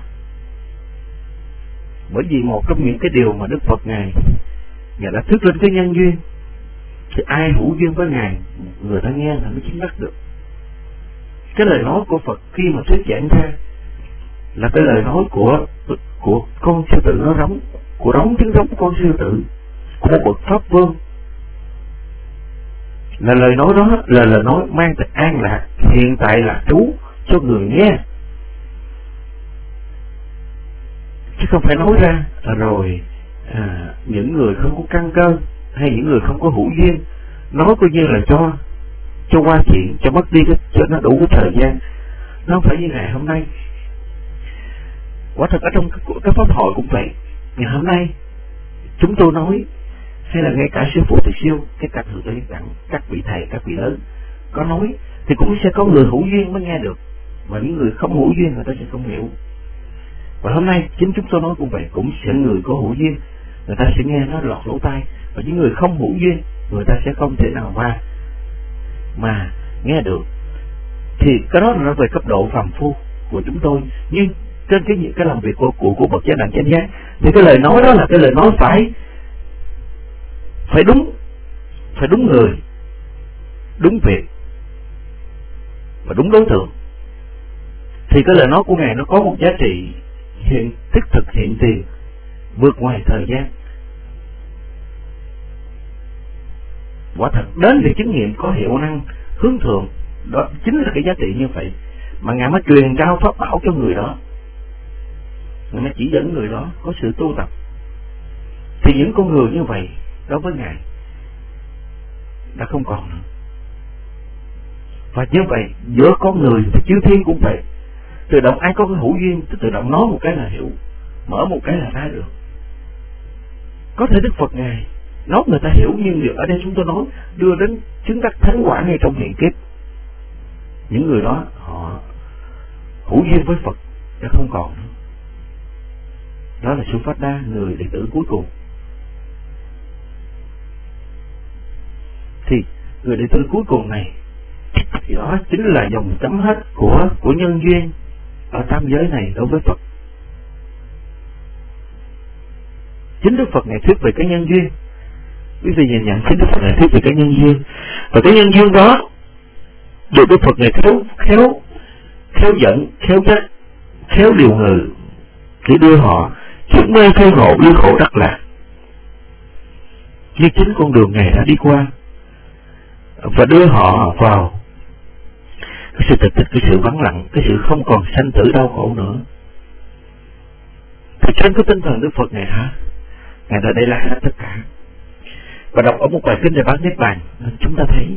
Bởi vì một trong những cái điều mà Đức Phật ngài ngài đã thức lên cái nhân duyên, thì ai hữu duyên với ngài, người ta nghe là mới chứng đắc được. Cái lời nói của Phật khi mà thuyết giảng ra là cái lời nói của của con sư tử nó rống, của rống tiếng rống con sư tử, của một bậc pháp vương. Là lời nói đó là lời nói mang tới an lạc, hiện tại lạc trú cho người nghe, chứ không phải nói ra rồi à, những người không có căn cơ hay những người không có hữu duyên nói coi như là cho cho qua chuyện, cho mất đi cái, cho nó đủ cái thời gian. Nó không phải như ngày hôm nay. Quả thật ở trong cái, cái pháp hội cũng vậy. Ngày hôm nay chúng tôi nói hay là ngay cả sư phụ Từ Siêu, cái các thượng tọa đẳng, các vị thầy, các vị lớn có nói thì cũng sẽ có người hữu duyên mới nghe được, và những người không hữu duyên người ta sẽ không hiểu. Và hôm nay chính chúng tôi nói cũng vậy, cũng sẽ người có hữu duyên người ta sẽ nghe nó lọt lỗ tai, và những người không hữu duyên người ta sẽ không thể nào mà mà nghe được. Thì cái đó là nó về cấp độ phàm phu của chúng tôi, nhưng trên cái những cái làm việc của của, của bậc giác đẳng chánh giác thì cái lời nói đó là cái lời nói phải phải đúng, phải đúng người, đúng việc và đúng đối tượng, thì cái lời nói của Ngài nó có một giá trị hiện thiết thực hiện tiền vượt ngoài thời gian. Quả thật đến để chứng nghiệm có hiệu năng hướng thượng, đó chính là cái giá trị như vậy mà Ngài mới truyền trao pháp bảo cho người đó, Ngài mới chỉ dẫn người đó có sự tu tập. Thì những con người như vậy đối với Ngài đã không còn nữa. Và như vậy giữa con người và chư thiên cũng vậy, tự động ai có cái hữu duyên thì tự động nói một cái là hiểu, mở một cái là ra được. Có thể Đức Phật Ngài nói người ta hiểu, nhưng điều ở đây chúng tôi nói đưa đến chứng đắc thánh quả ngay trong hiện kiếp. Những người đó họ hữu duyên với Phật đã không còn nữa. Đó là Sư Phát Đa, người đệ tử cuối cùng. Thì người đệ tử cuối cùng này thì đó chính là dòng chấm hết của của nhân duyên ở tam giới này đối với Phật. Chính Đức Phật Ngài thuyết về cái nhân duyên. Quý vị nhìn nhận chính Đức Phật Ngài thuyết về cái nhân duyên, và cái nhân duyên đó được Đức Phật Ngài khéo khéo khéo dẫn, khéo dắt, khéo điều ngự để đưa họ chuyển mê khai ngộ, ly khổ đắc lạc. Như chính con đường Ngài đã đi qua, và đưa họ vào cái sự tịch tịch, cái sự vắng lặng, cái sự không còn sanh tử đau khổ nữa. Thì trên cái tinh thần Đức Phật Ngài hả, Ngài đã để lại hết tất cả. Và đọc ở một bài kinh Đại Bát Niết Bàn, chúng ta thấy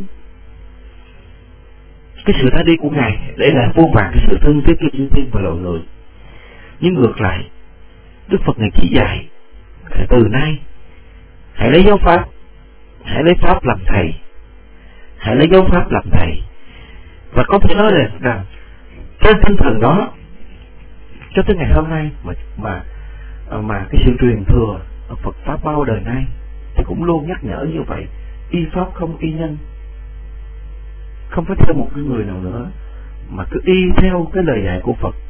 cái sự ra đi của Ngài để lại vô vàn cái sự thương tiếc cho chư thiên và loài người. Nhưng ngược lại, Đức Phật Ngài chỉ dạy từ nay hãy lấy giáo pháp, hãy lấy pháp làm thầy, hãy lấy giáo pháp làm thầy. Và có thể nói là rằng trên tinh thần đó cho tới ngày hôm nay mà mà mà cái sự truyền thừa ở Phật pháp bao đời nay thì cũng luôn nhắc nhở như vậy: y pháp không y nhân, không phải theo một cái người nào nữa mà cứ y theo cái lời dạy của Phật.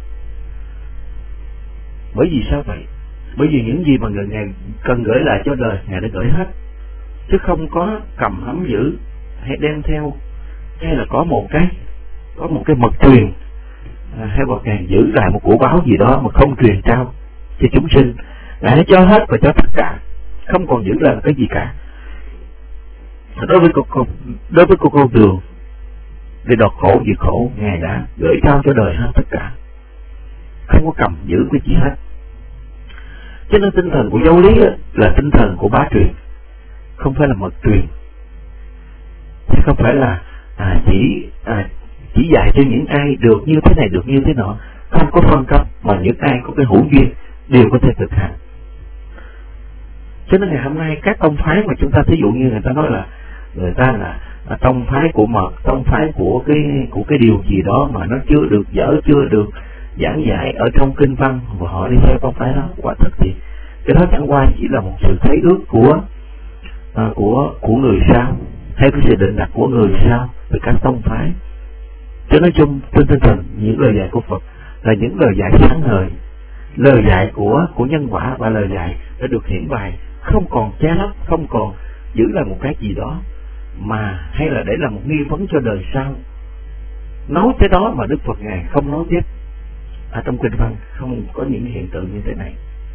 Bởi vì sao vậy? Bởi vì những gì mà người Ngài cần gửi lại cho đời, Ngài đã gửi hết, chứ không có cầm nắm giữ hay đem theo, hay là có một cái có một cái mật truyền à, hay một Ngài giữ lại một của báo gì đó mà không truyền trao cho chúng sinh. Ngài đã cho hết và cho tất cả, không còn giữ lại cái gì cả. Đối với con, con đối với con con đường để đọt khổ diệt khổ, Ngài đã gửi trao cho đời hết tất cả, không có cầm giữ cái gì hết. Cho nên tinh thần của giáo lý là tinh thần của bá truyền, không phải là mật truyền, chứ không phải là à, chỉ à, chỉ dạy cho những ai được như thế này, được như thế nọ, không có phân cấp, mà những ai có cái hữu duyên đều có thể thực hành. Cho nên ngày hôm nay các tông phái mà chúng ta thí dụ như người ta nói là người ta là, là tông phái của mật, tông phái của cái của cái điều gì đó mà nó chưa được dở, chưa được giảng dạy ở trong kinh văn, và họ đi theo tông phái đó. Quả thật thì cái đó chẳng qua chỉ là một sự thấy ước của à, của của người sao, hay cái sự định đặt của người sao về các tông phái. Cho nói chung trên tinh thần những lời dạy của Phật là những lời dạy sáng ngời, lời dạy của của nhân quả, và lời dạy đã được hiển bày, không còn che lấp, không còn giữ lại một cái gì đó mà hay là để là một nghi vấn cho đời sau. Nói tới đó mà Đức Phật Ngài không nói tiếp. Ở trong kinh văn không có những hiện tượng như thế này.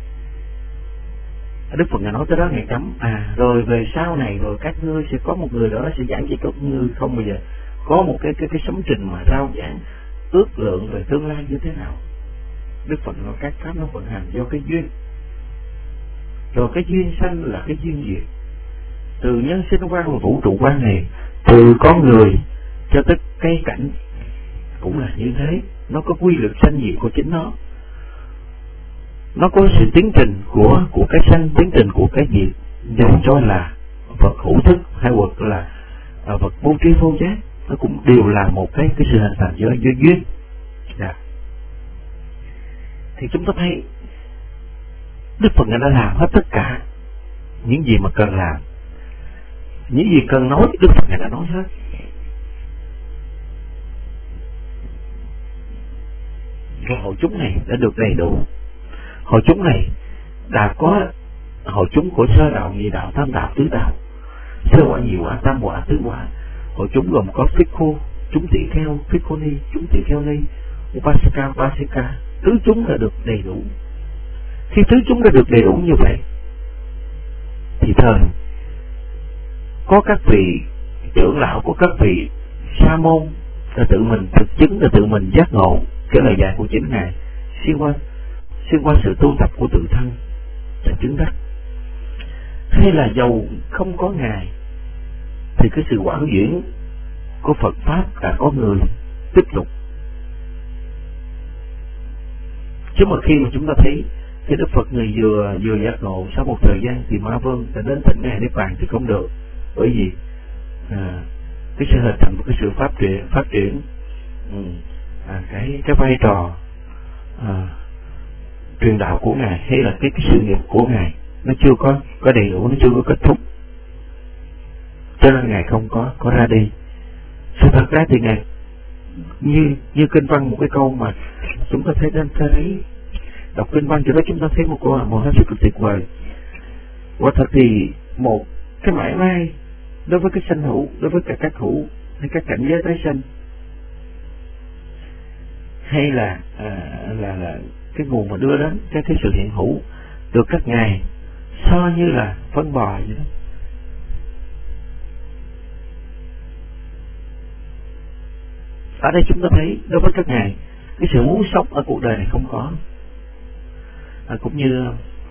Đức Phật Ngài nói tới đó Ngài cấm à rồi về sau này rồi các ngươi sẽ có một người đó sẽ giảng cho các ngươi, không bao giờ có một cái cái cái sống trình mà rao giảng ước lượng về tương lai như thế nào. Đức Phật nói các pháp nó vận hành do cái duyên, rồi cái duyên sanh là cái duyên diệt. Từ nhân sinh quan và vũ trụ quan này, từ con người cho tới cây cảnh cũng là như thế, nó có quy luật sanh diệt của chính nó, nó có sự tiến trình của của cái sanh, tiến trình của cái diệt, dành cho là Phật hữu thức hay hoặc là à, Phật vô tri vô giác, nó cũng đều là một cái cái sự hình thành do do duyên. Dạ. Thì chúng ta thấy Đức Phật Ngài đã làm hết tất cả những gì mà cần làm, những gì cần nói Đức Phật Ngài đã nói hết. Rồi hội chúng này đã được đầy đủ. Hội chúng này đã có hội chúng của sơ đạo, nhị đạo, tam đạo, tứ đạo, sơ quả, nhị quả, tam quả, tứ quả. Hội chúng gồm có Phích-khô, chúng tỷ kheo, Phích-khô-ni, chúng tỷ kheo ni, Upasaka, Upasika, tứ chúng đã được đầy đủ. Khi tứ chúng đã được đầy đủ như vậy, thì thời có các vị trưởng lão, có các vị sa môn đã tự mình thực chứng, đã tự mình giác ngộ cái lời dạy của chính Ngài, xuyên qua xuyên qua sự tu tập của tự thân để chứng đắc. Hay là dầu không có Ngài thì cái sự quảng diễn của Phật Pháp đã có người tiếp tục. Chứ mà khi mà chúng ta thấy cái Đức Phật người vừa vừa giác ngộ, sau một thời gian thì Ma Vương đã đến thỉnh Ngài Niết Bàn thì không được. Bởi vì à, cái sự hình thành, cái sự phát triển phát triển à, cái cái vai trò à, truyền đạo của Ngài hay là cái, cái sự nghiệp của Ngài nó chưa có có đầy đủ, nó chưa có kết thúc, cho nên Ngài không có có ra đi. Sự thật ra thì Ngài như như kinh văn một cái câu mà chúng ta thấy trên thấy đọc kinh văn, cho đó chúng ta thấy một câu một hết sức tuyệt vời. Quả thật thì một cái mãi may đối với cái sanh hữu, đối với cả các hữu hay các cảnh giới tái sanh, hay là à, là là cái nguồn mà đưa đến cái cái sự hiện hữu, được các ngài so như là phân bò vậy đó. Ở đây chúng ta thấy đối với các ngài cái sự muốn sống ở cuộc đời này không có. À, cũng như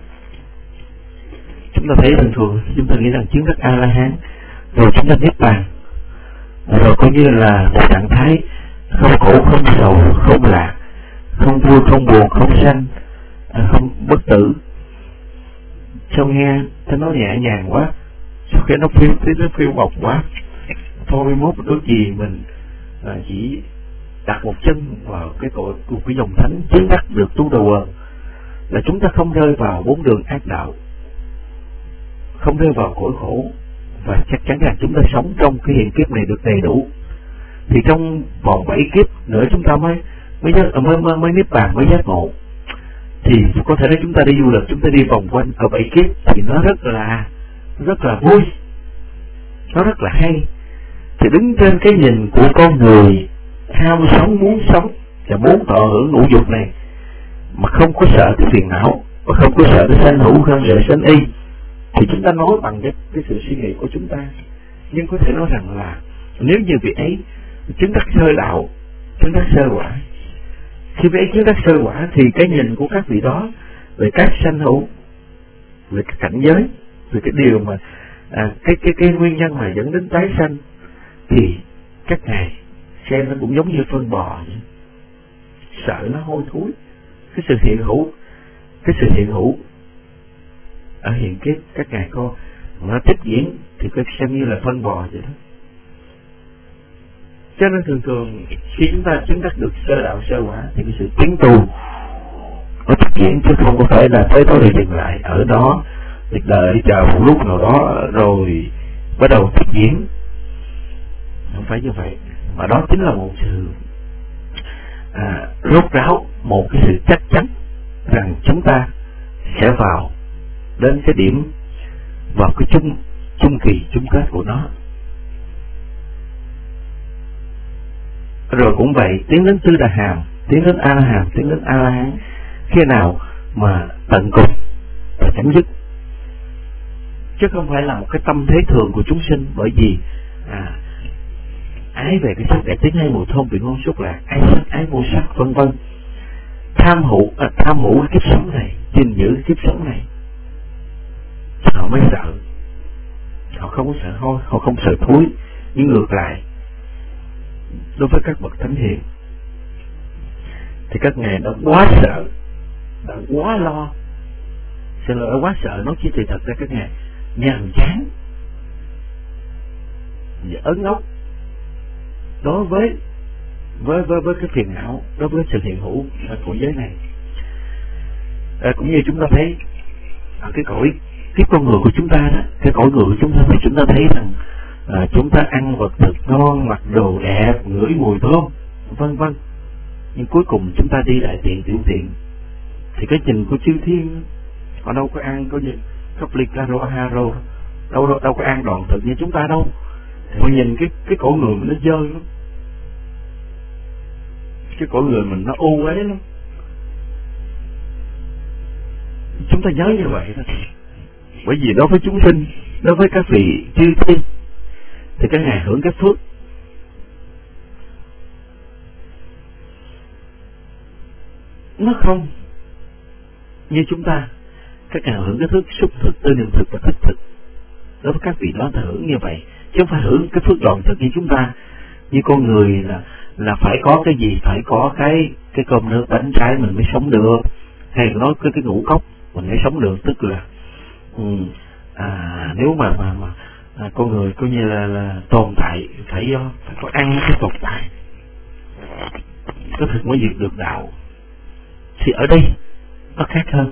chúng ta thấy bình thường chúng ta nghĩ rằng chứng đắc A La Hán rồi chúng ta niết bàn, rồi coi như là một trạng thái không khổ, không sầu, không lạc, không vui, không buồn, không sanh, không bất tử. Sao nghe nó nói nhẹ nhàng quá, sao cái nó phiêu nó phiêu bọc quá. Thôi mốt ước gì mình à, chỉ đặt một chân vào cái cội của cái dòng thánh chứng đắc được tu đầu quần, là chúng ta không rơi vào bốn đường ác đạo, không rơi vào cõi khổ, và chắc chắn là chúng ta sống trong cái hiện kiếp này được đầy đủ. Thì trong vòng bảy kiếp nữa chúng ta mới mới mới mới, mới niết bàn, mới giác ngộ. Thì có thể nói chúng ta đi du lịch, chúng ta đi vòng quanh ở bảy kiếp thì nó rất là rất là vui, nó rất là hay. Thì đứng trên cái nhìn của con người ham sống, muốn sống và muốn tận hưởng ngũ dục này mà không có sợ cái phiền não, và không có sợ cái sanh hữu, không sợ sanh y, thì chúng ta nói bằng cái, cái sự suy nghĩ của chúng ta. Nhưng có thể nói rằng là nếu như vị ấy chứng đắc sơ đạo, chứng đắc sơ quả, khi vị ấy chứng đắc sơ quả thì cái nhìn của các vị đó về các sanh hữu, về cái cảnh giới, về cái điều mà à, cái cái cái nguyên nhân mà dẫn đến tái sanh, thì các ngài xem nó cũng giống như phân bò vậy. Sợ nó hôi thối. Cái sự hiện hữu, cái sự hiện hữu ở hiện kiếp các ngài coi nó tiếp diễn thì cái xem như là phân bò vậy đó. Cho nên thường thường khi chúng ta chứng đắc được sơ đạo sơ quả thì cái sự tiến tu nó tiếp diễn, chứ không có phải là tới đó để dừng lại ở đó để đợi chờ một lúc nào đó rồi bắt đầu tiếp diễn. Không phải như vậy, mà đó chính là một sự à, rốt ráo, một cái sự chắc chắn rằng chúng ta sẽ vào đến cái điểm, vào cái chung chung kỳ chung kết của nó. Rồi cũng vậy, tiến đến Tư Đà Hàm, tiến đến A La Hàm, tiến đến A La Hán, khi nào mà tận cùng và chấm dứt, chứ không phải là một cái tâm thế thường của chúng sinh. Bởi vì à, ái về cái sắc đẹp tiếng hay mùi thơm vị ngon xúc lạc, ái sắc, ái vô sắc, vân vân, tham hữu à, tham hữu cái kiếp sống này, gìn giữ cái kiếp sống này, họ mới sợ. Họ không có sợ hôi, họ không sợ thúi. Nhưng ngược lại, đối với các bậc thánh hiền thì các ngài đã quá sợ, đã quá lo. Xin lỗi, quá sợ nó chỉ thì thật ra các ngài nhàm chán, và ớn ngốc đối với với với với cái phiền não, đối với sự hiện hữu của giới này. À, cũng như chúng ta thấy ở cái cõi cái con người của chúng ta đó, cái cõi người của chúng ta thì chúng ta thấy rằng à, chúng ta ăn vật thực ngon, mặc đồ đẹp, ngửi mùi thơm, vân vân, nhưng cuối cùng chúng ta đi đại tiện tiểu tiện thì cái nhìn của chư thiên họ đâu có ăn có gì cấp ly caro haro đâu, đâu đâu có ăn đoạn thực như chúng ta đâu. Họ nhìn cái cái cổ người mình nó dơ lắm, cái cổ người mình nó ô uế lắm. Chúng ta nhớ như vậy đó. Bởi vì đối với chúng sinh, đối với các vị chư thiên thì các ngài hưởng cái phước nó không như chúng ta. Các ngài hưởng cái phước xúc thực, tư niệm thực và thực thực. Đối với các vị đó ta hưởng như vậy, chứ không phải hưởng cái phước đoạn thực như chúng ta. Như con người là là phải có cái gì, phải có cái cái cơm nước bánh trái mình mới sống được, hay nói cái cái ngũ cốc mình mới sống được, tức là um, à, nếu mà mà mà à, con người coi như là, là tồn tại phải do phải có ăn cái tồn tại, có thực mới diệt được đạo. Thì ở đây nó khác hơn.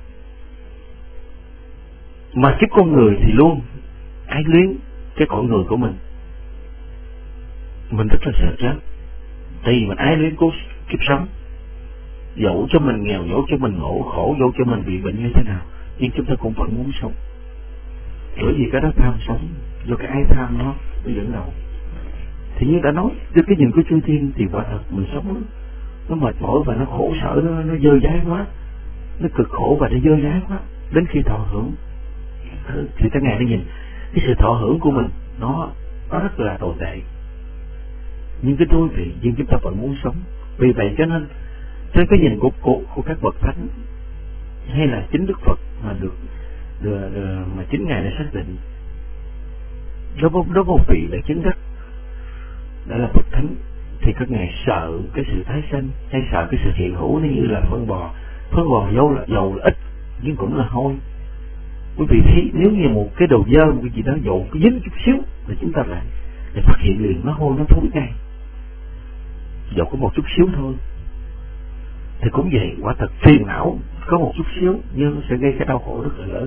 Mà kiếp con người thì luôn ái luyến cái cõi người của mình, mình rất là sợ chết. Thì mình ái luyến của kiếp sống, dẫu cho mình nghèo, dẫu cho mình ngộ khổ, dẫu cho mình bị bệnh như thế nào, nhưng chúng ta cũng vẫn muốn sống. Bởi vì cái đó tham sống, do cái ái tham nó nó dẫn đầu. Thì như đã nói, với cái nhìn của chư thiên thì quả thật mình sống nó, nó mệt mỏi và nó khổ sở, nó nó dơ dái quá, nó cực khổ và nó dơ dái quá. Đến khi thọ hưởng thì các ngài đã nhìn cái sự thọ hưởng của mình nó nó rất là tồi tệ. Nhưng cái đôi vị nhưng chúng ta vẫn muốn sống. Vì vậy cho nên trên cái nhìn của, của, của các bậc thánh hay là chính Đức Phật mà được, được, được mà chính ngài đã xác định, đối với đối với một vị là chứng đắc đã là bậc thánh, thì các ngài sợ cái sự tái sanh hay sợ cái sự hiện hữu nó như là phân bò. Phân bò dầu là dầu là ít nhưng cũng là hôi. Quý vị thấy nếu như một cái đồ dơ, một cái gì đó dầu cái dính chút xíu thì chúng ta lại để phát hiện liền nó hôi, nó thối ngay. Dầu có một chút xíu thôi. Thì cũng vậy, quả thật phiền não có một chút xíu nhưng nó sẽ gây cái đau khổ rất là lớn.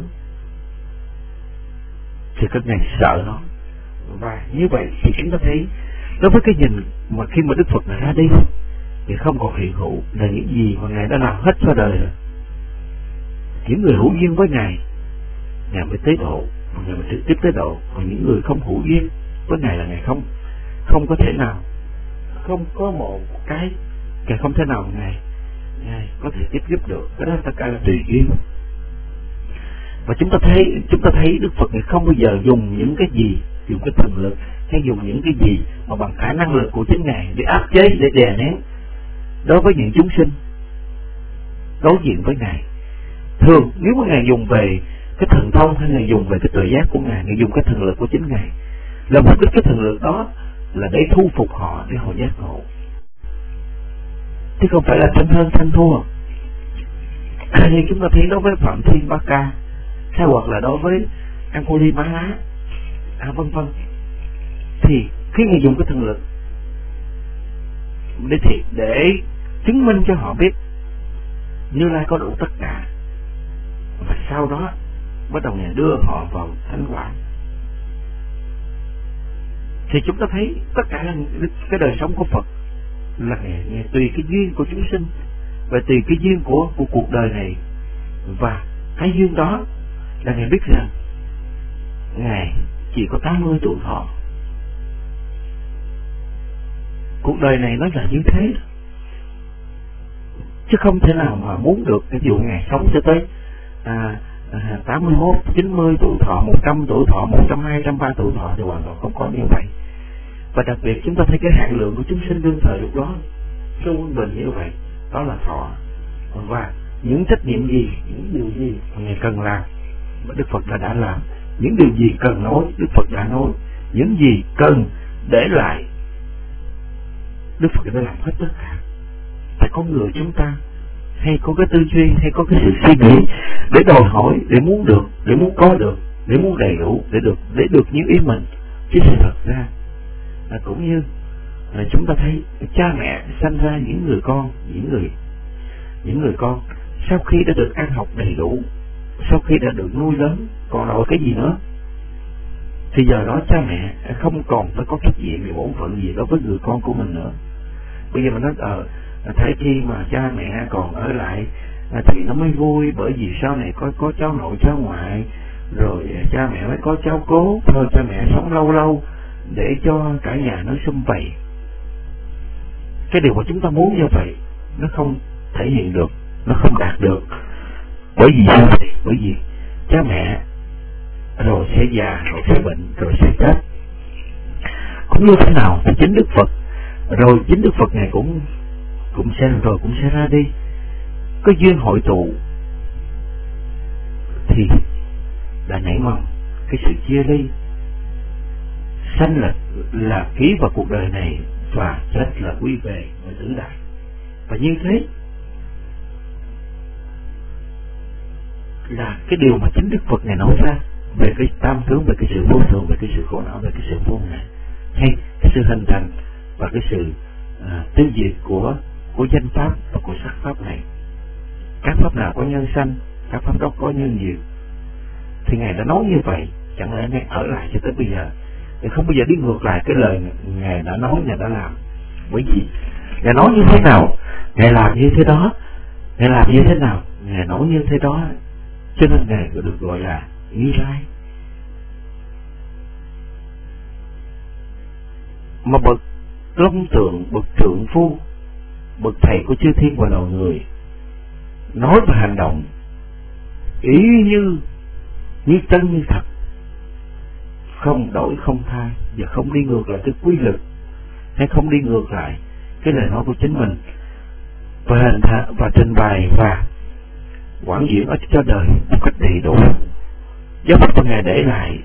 Thì các ngài sợ nó. Và như vậy thì chúng ta thấy đối với cái nhìn mà khi mà Đức Phật đã ra đi thì không còn hiện hữu là những gì mà ngài đã làm hết cho đời rồi. Những người hữu duyên với ngài, ngài mới tế độ, ngài mới trực tiếp tế độ. Còn những người không hữu duyên với ngài là ngài không không có thể nào, không có một cái ngài không thể nào ngài ngài có thể tiếp giúp được. Cái đó tất cả là tùy duyên. Và chúng ta thấy chúng ta thấy Đức Phật không bao giờ dùng những cái gì, dùng cái thần lực hay dùng những cái gì mà bằng khả năng lực của chính ngài để áp chế, để đè nén đối với những chúng sinh đối diện với ngài. Thường nếu mà ngài dùng về cái thần thông hay ngài dùng về cái tự giác của ngài, ngài dùng cái thần lực của chính ngài, là mục đích cái thần lực đó là để thu phục họ, để họ giác ngộ, chứ không phải là tranh hơn tranh thua. Như chúng ta thấy đối với Phạm Thiên Ba Ca, hay hoặc là đối với Angulimala, à, vân vân, thì khi ngài dùng cái thần lực để thiệt để chứng minh cho họ biết Như Lai có đủ tất cả, và sau đó bắt đầu ngài đưa họ vào thánh quả. Thì chúng ta thấy tất cả là cái đời sống của Phật là ngài, ngài tùy cái duyên của chúng sinh và tùy cái duyên của, của cuộc đời này, và cái duyên đó là ngài biết rằng ngài chỉ có tám mươi tuổi thọ. Cuộc đời này nó là như thế, chứ không thể nào mà muốn được cái dụ ngài sống cho tới à, à, tám mươi mốt, chín mươi tuổi thọ, một trăm tuổi thọ, một trăm, hai trăm, ba tuổi thọ thì hoàn toàn không có như vậy. Và đặc biệt chúng ta thấy cái hạn lượng của chúng sinh đương thời lúc đó trung bình như vậy, đó là thọ. Và những trách nhiệm gì, những điều gì mà ngài cần làm, Đức Phật đã đã làm. Những điều gì cần nói, Đức Phật đã nói. Những gì cần để lại, Đức Phật đã làm hết tất cả. Tại con người chúng ta hay có cái tư duy, hay có cái sự suy nghĩ để đòi hỏi, để muốn được, để muốn có được, để muốn đầy đủ, để được để được như ý mình, cái sự thật ra. À, cũng như là chúng ta thấy cha mẹ sanh ra những người con, những người những người con sau khi đã được ăn học đầy đủ, sau khi đã được nuôi lớn, còn đòi cái gì nữa, thì giờ đó cha mẹ không còn phải có trách nhiệm về bổn phận gì đối với người con của mình nữa. Bây giờ mình nói ờ thấy khi mà cha mẹ còn ở lại thì nó mới vui, bởi vì sau này có có cháu nội cháu ngoại, rồi cha mẹ mới có cháu cố, thôi cha mẹ sống lâu lâu để cho cả nhà nó sum vầy. Cái điều mà chúng ta muốn như vậy nó không thể hiện được, nó không đạt được. Bởi vì sao? Bởi vì cha mẹ rồi sẽ già, rồi sẽ bệnh, rồi sẽ chết. Cũng như thế nào thì chính Đức Phật, rồi chính Đức Phật này cũng cũng sẽ rồi cũng sẽ ra đi. Có duyên hội tụ thì đã nảy mầm cái sự chia ly. Sanh là là ký vào cuộc đời này, và chết là quy về và tử đại. Và như thế là cái điều mà chính Đức Phật này nói ra về cái tam tướng, về cái sự vô thường, về cái sự khổ não, về cái sự vô ngã, hay cái sự hình thành và cái sự à, tiêu diệt của của danh pháp và của sắc pháp này. Các pháp nào có nhân sanh, các pháp đó có nhân diệt. Thì Ngài đã nói như vậy, chẳng lẽ Ngài ở lại cho tới bây giờ thì không bao giờ đi ngược lại cái lời Ngài đã nói, Ngài đã làm. Bởi vì Ngài nói như thế nào, Ngài làm như thế đó. Ngài làm như thế nào, Ngài nói như thế đó. Cho nên Ngài được gọi là Như Lai. Mà bậc long tượng, bậc trượng phu, bậc thầy của chư thiên và loài người nói và hành động ý như như chân như thật, không đổi không thay, và không đi ngược lại cái quy luật, hay không đi ngược lại cái lời nói của chính mình, và hình thành và trình bày và quảng diễn ở cho đời một cách đầy đủ. Giáo pháp của Ngài để lại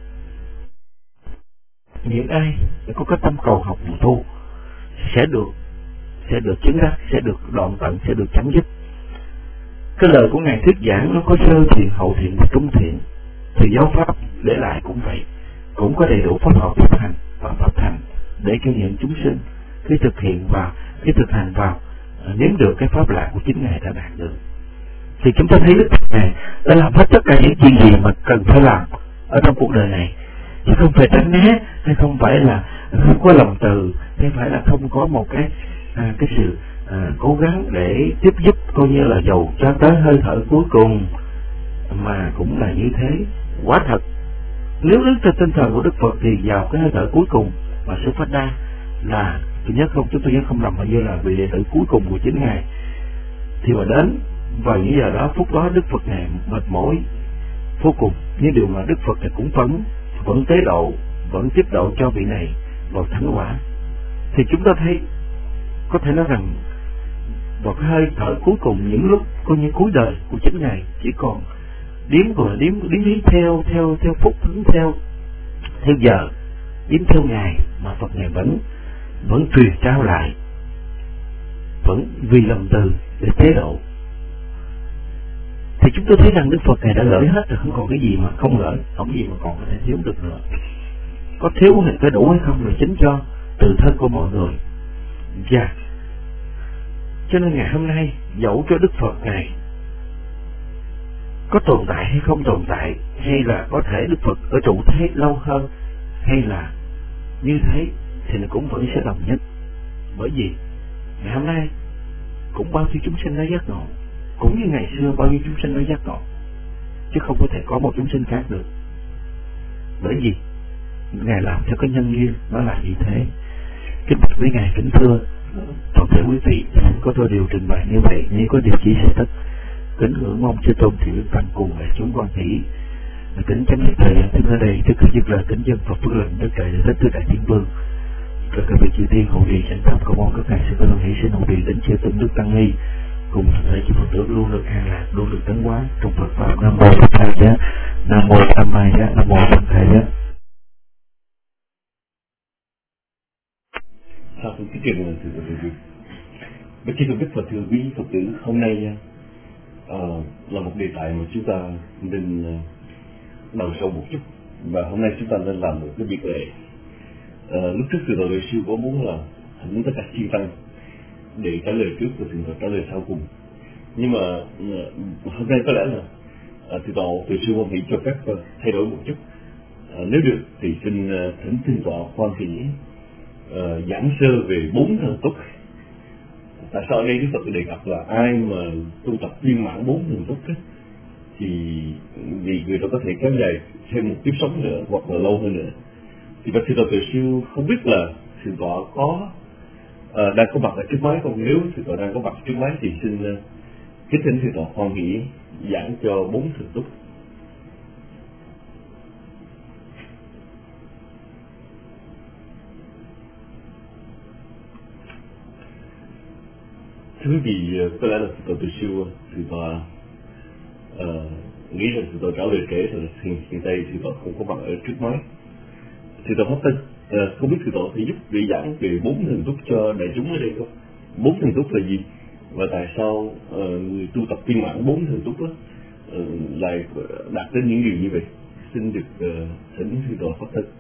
những ai có cái tâm cầu học tu sẽ được sẽ được chứng đắc, sẽ được đoạn tận, sẽ được chấm dứt. Cái lời của Ngài thuyết giảng nó có sơ thiện, hậu thiện và trung thiện. Thì giáo pháp để lại cũng vậy, cũng có đầy đủ pháp học pháp hành và pháp thành để cho những chúng sinh khi thực hiện vào, khi thực hành vào nếm được cái pháp lạc của chính Ngài đã đạt được. Thì chúng ta thấy Đức Phật này đã làm hết tất cả những chuyện gì mà cần phải làm ở trong cuộc đời này, chứ không phải tránh né, hay không phải là không có lòng từ, hay phải là không có một cái à, cái sự à, cố gắng để tiếp giúp, coi như là dầu cho tới hơi thở cuối cùng. Mà cũng là như thế. Quả thật nếu đứng trên tinh thần của Đức Phật thì vào cái hơi thở cuối cùng mà sự phát đa là tôi nhớ không, chúng tôi nhớ không lầm, hình như là vị đệ tử cuối cùng của chính Ngài, thì mà đến vào những giờ đó, phút đó Đức Phật này mệt mỏi vô cùng. Nhưng điều mà Đức Phật này cũng vẫn vẫn tế độ, vẫn tiếp độ cho vị này vào thánh quả. Thì chúng ta thấy, có thể nói rằng vào cái hơi thở cuối cùng, những lúc coi như cuối đời của chính Ngài, chỉ còn điếm rồi điếm điếm điếm theo theo theo phút, đứng theo theo giờ, điếm theo Ngài, mà Phật Ngài vẫn vẫn truyền trao lại, vẫn vì lòng từ để tế độ. Thì chúng tôi thấy rằng Đức Phật Ngài đã gửi hết rồi, không còn cái gì mà không gửi, không gì mà còn có thể thiếu được nữa. Có thiếu thì có đủ hay không là chính cho tự thân của mọi người. Và yeah. Cho nên ngày hôm nay, dẫu cho Đức Phật Ngài có tồn tại hay không tồn tại, hay là có thể Đức Phật ở trụ thế lâu hơn, hay là như thế, thì nó cũng vẫn sẽ đồng nhất. Bởi vì ngày hôm nay cũng bao nhiêu chúng sinh đã giác ngộ, cũng như ngày xưa bao nhiêu chúng sinh đã giác ngộ, chứ không có thể có một chúng sinh khác được. Bởi vì Ngài làm theo cái nhân duyên nó là như thế. Kính bạch với Ngài, kính thưa toàn thể quý vị, có tôi điều trình bày như vậy, như có điều chỉ sẽ tất. Kính ngưỡng mong chư tôn thị tăng cùng về chúng quan hỷ. Kính chấm dứt thời gian ở đây, trước khi dứt lời kính dân Phật phước lành đức trời đến từ đại thiên vương. Các các vị chư thiên hậu trì sẵn tâm cầu mong các ngài sẽ có lòng hy sinh hậu trì đến chư tôn đức tăng ni, cùng thể chư Phật tử luôn được an lạc, luôn được tấn hóa trong Phật pháp. Nam mô Phật Thầy Giá, Nam mô Tam Mai Giá, Nam mô Phật Thầy Giá. Sao tôi tiết kiệm là từ từ từ. Bất kỳ Đức Phật thưa quý Phật tử, hôm nay uh, là một đề tài mà chúng ta nên uh, đào sâu một chút. và hôm nay chúng ta nên làm một cái việc lệ. À, lúc trước Sư Tổ Tuệ Siêu có muốn là thỉnh tất cả chư tăng để trả lời trước và Sư Tổ trả lời sau cùng, nhưng mà hôm nay có lẽ là à, Sư Tổ Tuệ Siêu không nghĩ cho phép uh, thay đổi một chút. À, nếu được thì xin uh, thỉnh Sư Tổ Quan Hỷ uh, giảng sơ về bốn thần túc. Tại sao ở đây Đức Phật đề cập là ai mà tu tập viên mãn bốn thần túc ấy, thì vì người đó có thể kéo dài thêm một kiếp sống nữa hoặc là lâu hơn nữa. Thì bác Sư Tổ Tuệ Siêu không biết là Sư Tổ có à, đang có mặt ở trước máy không. Nếu Sư Tổ đang có mặt trước máy thì xin uh, kính thỉnh Sư Tổ Hoan Hỷ giảng cho bốn thần túc. Thưa quý vị, có lẽ là Sư Tổ Tuệ Siêu Sư Tổ uh, nghĩ rằng Sư Tổ trả lời trễ rồi, hiện, hiện tại Sư Tổ không có mặt ở trước máy. Sư Tổ Pháp Tinh, uh, không biết Sư Tổ thì giúp để giảng về bốn thần túc cho đại chúng ở đây không? Bốn thần túc là gì? Và tại sao uh, người tu tập viên mãn bốn thần túc đó, uh, lại đạt đến những điều như vậy? Xin được uh, thỉnh Sư Tổ Pháp Tinh.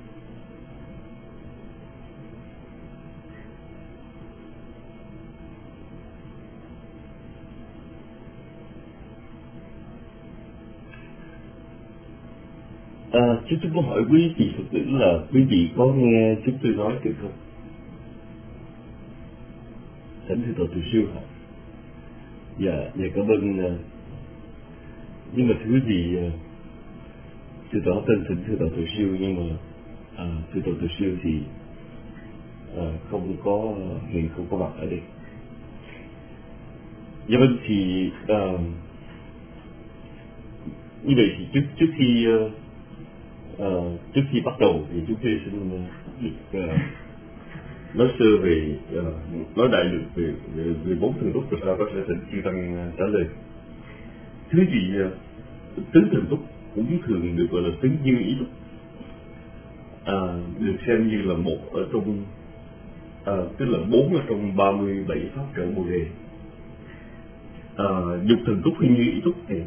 À, chúng tôi có hỏi quý vị Phật tử là quý vị có nghe chúng tôi nói được không? Thỉnh Sư Tổ Tuệ Siêu hả? Dạ, dạ cảm ơn. Nhưng mà thưa quý vị, Sư Tổ tên thỉnh Sư Tổ Tuệ Siêu, nhưng mà à, Sư Tổ Tuệ Siêu thì à, không có hiện không có mặt ở đây. Dạ vâng, thì à, như vậy thì trước trước khi uh, Uh, trước khi bắt đầu thì chúng tôi xin được uh, nói sơ về uh, nói đại lược về về, về bốn thần túc, rồi sau đó sẽ thỉnh chư tăng uh, trả lời. Thứ gì uh, tứ thần túc cũng thường được gọi là tứ như ý túc, uh, được xem như là một ở trong uh, tức là bốn ở trong ba mươi bảy pháp trợ bồ đề. Uh, dục thần túc hay như ý túc thì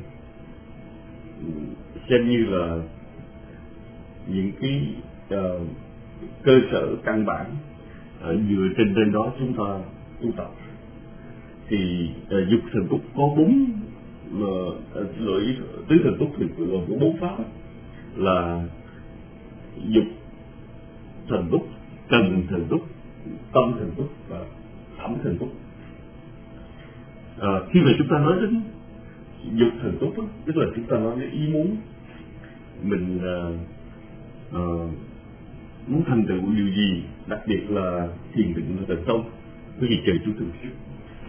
xem như là những cái uh, cơ sở căn bản uh, dựa trên trên đó chúng ta tu tập. Thì uh, dục thần túc có bốn uh, uh, lưỡi tứ thần túc thì gồm có bốn pháp, là dục thần túc, trần thần túc, tâm thần túc và thẩm thần túc. Uh, khi mà chúng ta nói đến dục thần túc đó, tức là chúng ta nói đến ý muốn mình uh, Uh, muốn thành tựu điều gì, đặc biệt là thiền định và tịnh tông. Quý vị chờ chú thường xuyên.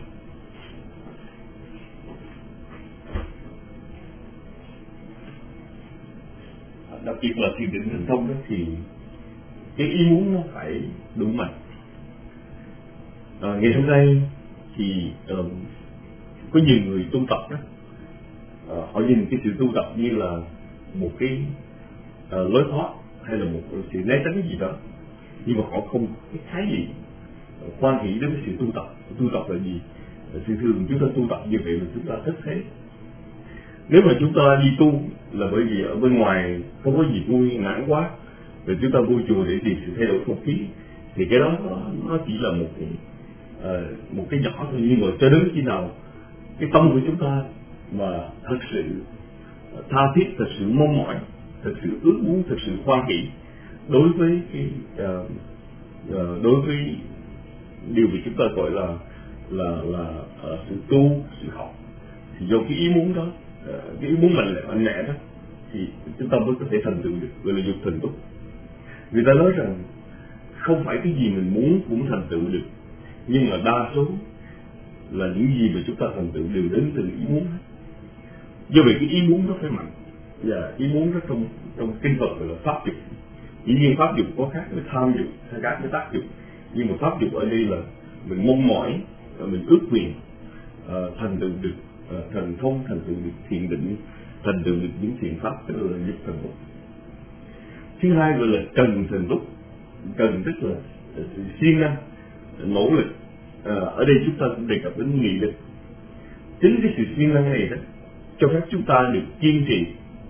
Đặc biệt là thiền định tịnh tông đó thì cái ý muốn nó phải đủ mạnh. Uh, ngày hôm nay thì uh, có nhiều người tu tập đó, uh, họ nhìn cái sự tu tập như là một cái uh, lối thoát hay là một sự né tránh gì đó, nhưng mà họ không cái khái niệm quan hỷ đến với sự tu tập. Tu tập là gì? Sự thường chúng ta tu tập như vậy là chúng ta thích thế. Nếu mà chúng ta đi tu là bởi vì ở bên ngoài không có gì vui nản quá, rồi chúng ta vô chùa để tìm sự thay đổi không khí, thì cái đó nó, nó chỉ là một cái uh, một cái nhỏ thôi. Nhưng mà cho đến khi nào cái tâm của chúng ta mà thật sự tha thiết, thật sự mong mỏi, thật sự ước muốn, thật sự hoan hỷ đối với cái uh, uh, đối với điều mà chúng ta gọi là là là uh, sự tu, sự học, thì do cái ý muốn đó, uh, cái ý muốn mạnh mẽ mạnh mẽ đó, thì chúng ta mới có thể thành tựu được, gọi là dục thần túc. Người ta nói rằng không phải cái gì mình muốn cũng thành tựu được, nhưng mà đa số là những gì mà chúng ta thành tựu đều đến từ ý muốn. Do vậy cái ý muốn nó phải mạnh. Và ý muốn nó trong trong kinh Phật gọi là pháp dục. Dĩ nhiên pháp dục có khác với tham dục, hay khác với tác dục, nhưng mà pháp dục ở đây là mình mong mỏi, mình ước nguyện uh, thành tựu được uh, thần thông, thành tựu được thiền định, thành tựu được những thiện pháp, tức là dục thần túc. Thứ hai gọi là trần thần túc. Trần tức là sự siêng năng, nỗ lực. Uh, ở đây chúng ta cũng đề cập đến nghị lực. Chính cái sự siêng năng này đó cho phép chúng ta được kiên trì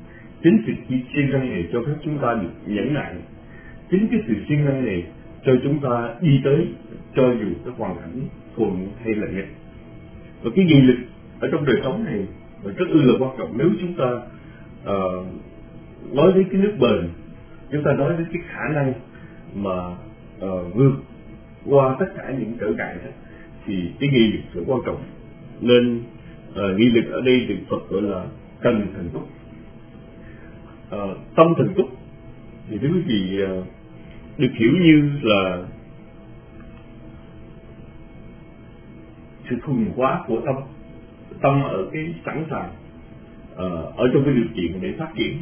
Chính sự siêng năng này cho phép chúng ta được nhẫn nại. Chính cái sự siêng năng này cho chúng ta đi tới cho dù cái hoàn cảnh thuận hay là nghịch. Và cái nghị lực ở trong đời sống này rất là quan trọng. Nếu chúng ta uh, nói đến cái nước bền, chúng ta nói đến cái khả năng mà uh, vượt qua tất cả những trở ngại đó, thì cái nghị lực rất quan trọng. Nên uh, nghị lực ở đây được Phật gọi là cần thần túc. Uh, tâm thần túc thì thưa quý vị uh, được hiểu như là sự thuần hóa của tâm. Tâm ở cái sẵn sàng uh, ở trong cái điều kiện để phát triển.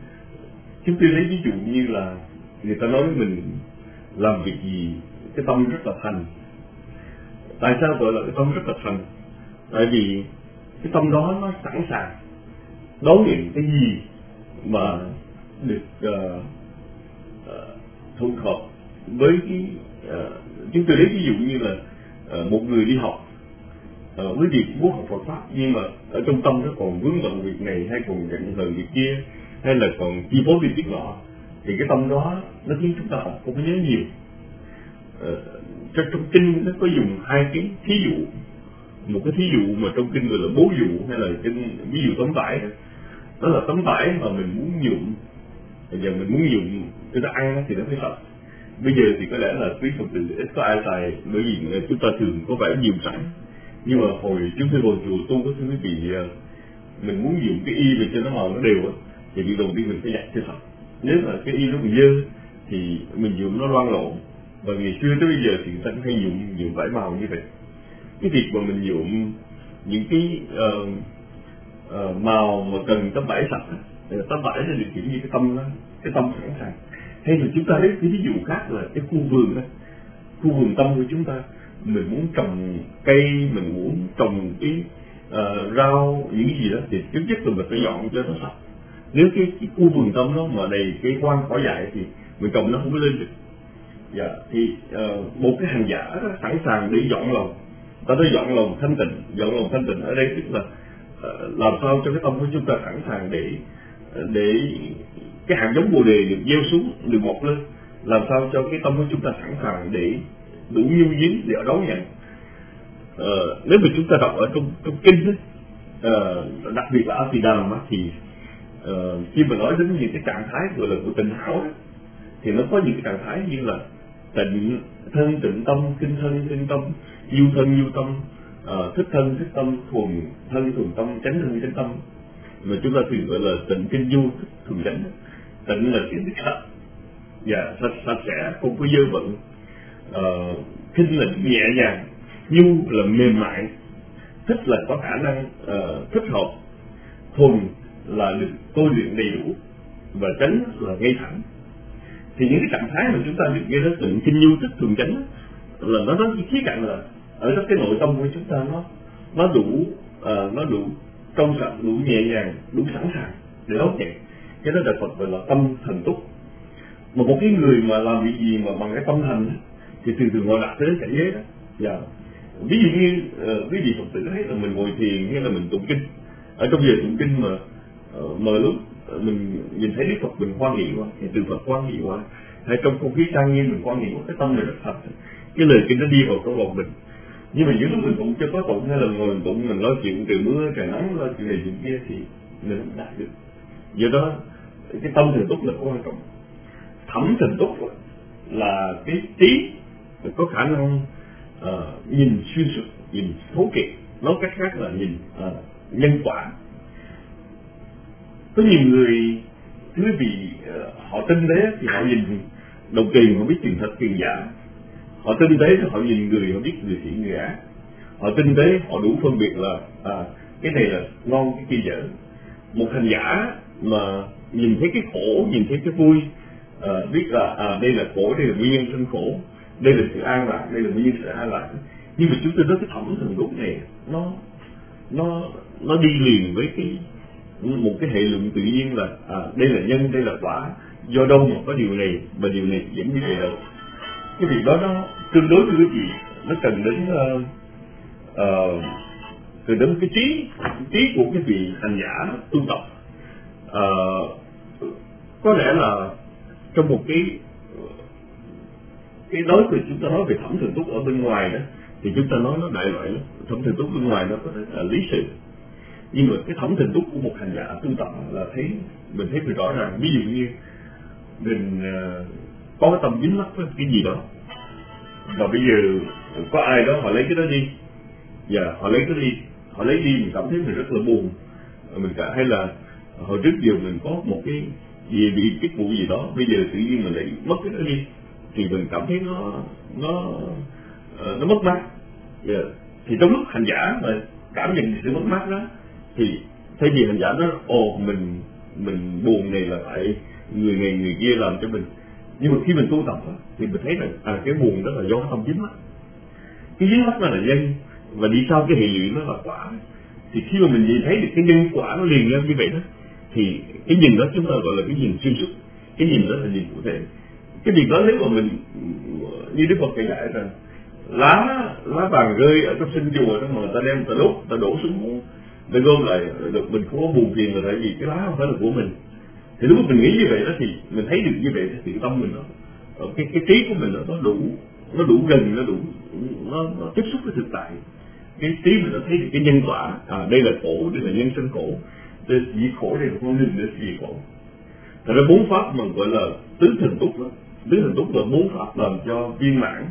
Chúng tôi lấy ví dụ như là người ta nói với mình làm việc gì cái tâm rất là thành. Tại sao gọi là cái tâm rất là thành? Tại vì cái tâm đó nó sẵn sàng đón nhận cái gì mà được uh, uh, thuận hợp với cái uh, chúng tôi lấy ví dụ như là uh, một người đi học, uh, với việc muốn học Phật pháp nhưng mà ở trong tâm nó còn vướng bận việc này hay còn giận hờn việc kia hay là còn chi phối việc nọ, thì cái tâm đó nó khiến chúng ta học không có nhớ nhiều. Uh, trong, trong kinh nó có dùng hai cái thí dụ. Một cái thí dụ mà trong kinh gọi là bố dụ, hay là kinh ví dụ tấm vải đó. Đó là tấm vải mà mình muốn nhuộm, bây giờ mình muốn nhuộm cho nó ăn thì nó phải sạch. Bây giờ thì có lẽ là quý Phật tử ít có ai xài, bởi vì chúng ta thường có vải nhiều sẵn. Nhưng mà hồi chúng tôi ngồi chùa tu có quý vị, mình muốn nhuộm cái y để cho nó màu nó đều á, thì việc đầu tiên mình phải giặt cho sạch. Nếu mà cái y nó còn dơ thì mình nhuộm nó loang lộn. Và ngày xưa tới bây giờ thì người ta cũng hay nhuộm nhuộm vải màu như vậy. Cái việc mà mình nhuộm những cái uh, uh, màu mà cần tấm vải sạch, tấm vải nó được kiểu như cái tâm đó, cái tâm sẵn sàng. Hay là chúng ta lấy cái ví dụ khác là cái khu vườn đó, khu vườn tâm của chúng ta, mình muốn trồng cây, mình muốn trồng cái uh, rau những cái gì đó thì trước nhất là mình phải dọn cho nó sạch. Nếu cái, cái khu vườn tâm đó mà đầy cây hoang cỏ dại thì mình trồng nó không có lên được. Dạ, thì uh, một cái hành giả đó sẵn sàng để dọn lòng. Ta nói dọn lòng thanh tịnh. Dọn lòng thanh tịnh ở đây tức là uh, làm sao cho cái tâm của chúng ta sẵn sàng để để cái hạt giống bồ đề được gieo xuống, được mọc lên. Làm sao cho cái tâm của chúng ta sẵn sàng để đủ nhu dính để đón nhận. Uh, nếu mà chúng ta đọc ở trong trong kinh đó, uh, đặc biệt là Abhidhamma thì uh, khi mà nói đến những cái trạng thái gọi là của tịnh hảo đó, thì nó có những cái trạng thái như là tịnh thân tịnh tâm, kinh thân kinh tâm, du thân du tâm, uh, thích thân thích tâm, thuần thân thuần tâm, chánh thân chánh tâm. Mà chúng ta thường gọi là tịnh kinh du, thuần chánh. Tịnh là cái đức sạch, và sạch sạch sẽ, không có dơ bẩn. Uh, kinh là nhẹ nhàng, nhu là mềm mại, thích là có khả năng uh, thích hợp, thuần là được tôi luyện đầy đủ, và chánh là ngay thẳng. Thì những cái trạng thái mà chúng ta được nghe đến tịnh kinh nhu thích thuần chánh là nó nói cái khía cạnh là ở trong cái nội tâm của chúng ta nó nó đủ uh, nó đủ trong sạch, đủ nhẹ nhàng, đủ sẵn sàng để đón nhận. Cái đó là Phật gọi là tâm thần túc. Mà một cái người mà làm việc gì mà bằng cái tâm thành thì thường thường họ đạt tới cảnh giới đó. Dạ. Ví dụ như uh, quý vị Phật tử thấy là mình ngồi thiền hay là mình tụng kinh, ở trong giờ tụng kinh mà uh, mà lúc uh, mình nhìn thấy Đức Phật mình hoan hỷ quá, thì từ Phật hoan hỷ quá, hay trong không khí trang nghiêm mình hoan hỷ quá, cái tâm mình rất thật, cái lời kinh nó đi vào trong lòng mình. Nhưng mà những lúc mình tụng chưa có tụng hay là ngồi mình tụng mình nói chuyện trời mưa trời nắng, nói chuyện này chuyện kia thì mình không đạt được. Do đó cái tâm thần túc là quan trọng. Thẩm thần túc là cái trí có khả năng uh, nhìn xuyên suốt, nhìn thấu triệt, nói cách khác là nhìn uh, nhân quả. Có nhiều người quý vị uh, họ tin thế thì họ nhìn đồng tiền họ biết tiền thật tiền giả, họ tin thế thì họ nhìn người họ biết người thiện người ác, họ tin thế họ đủ phân biệt là à, cái này là ngon cái kia dở. Một hành giả mà nhìn thấy cái khổ, nhìn thấy cái vui, à, biết là à, đây là khổ, đây là nguyên nhân sinh khổ, đây là sự an lạc, đây là nguyên nhân sự an lạc. Nhưng mà chúng tôi nói cái thẩm thần túc này nó nó nó đi liền với cái một cái hệ luận tự nhiên là à, đây là nhân, đây là quả, do đâu mà có điều này và điều này dẫn như vậy đâu. Cái việc đó nó tương đối với quý vị, nó cần đến uh, uh, cần đến cái trí cái trí của cái vị hành giả tu tập. Uh, có lẽ là trong một cái cái nói về chúng ta nói về thẩm thường túc ở bên ngoài đó, thì chúng ta nói nó đại loại lắm. Thẩm thường túc bên ngoài nó có thể là lý sự, nhưng mà cái thẩm thường túc của một hành giả tu tập là thấy mình thấy mình rõ ràng. Ví dụ như mình uh, có cái tâm dính mắc với cái gì đó, và bây giờ có ai đó họ lấy cái đó đi, và họ lấy cái đi họ lấy đi mình cảm thấy mình rất là buồn. Mình cả hay là hồi trước giờ mình có một cái gì bị cái vụ gì đó, bây giờ tự nhiên mình lại mất cái đó đi, thì mình cảm thấy nó nó uh, nó mất mát. Yeah. Thì trong lúc hành giả mà cảm nhận sự mất mát đó, thì thay vì hành giả nói ồ mình mình buồn này là tại người này người kia làm cho mình, nhưng mà khi mình tu tập đó, thì mình thấy rằng à cái buồn đó là do tâm dính mắc. Cái dính mắc nó là nhân, và đi sau cái hệ lụy nó là quả. Thì khi mà mình nhìn thấy được cái nhân quả nó liền nhau như vậy đó, thì cái nhìn đó chúng ta gọi là cái nhìn xuyên suốt. Cái nhìn đó là nhìn cụ thể. Cái việc đó nếu mà mình như Đức Phật kể lại rằng lá lá vàng rơi ở trong sân chùa đó mà người ta đem người ta đốt, người ta đổ xuống để gom lại, được mình không có buồn phiền là tại vì cái lá không phải là của mình. Thì lúc mà mình nghĩ như vậy đó, thì mình thấy được như vậy thì tâm mình nó cái cái trí của mình nó đủ nó đủ gần, nó đủ nó, nó tiếp xúc với thực tại. Cái trí mình nó thấy được cái nhân quả, à đây là khổ, đây là nhân sinh khổ, đây là diệt khổ, đây là con linh, đây là diệt khổ. Thật ra bốn pháp mà gọi là tứ thần túc đó, tứ thần túc là bốn pháp làm cho viên mãn,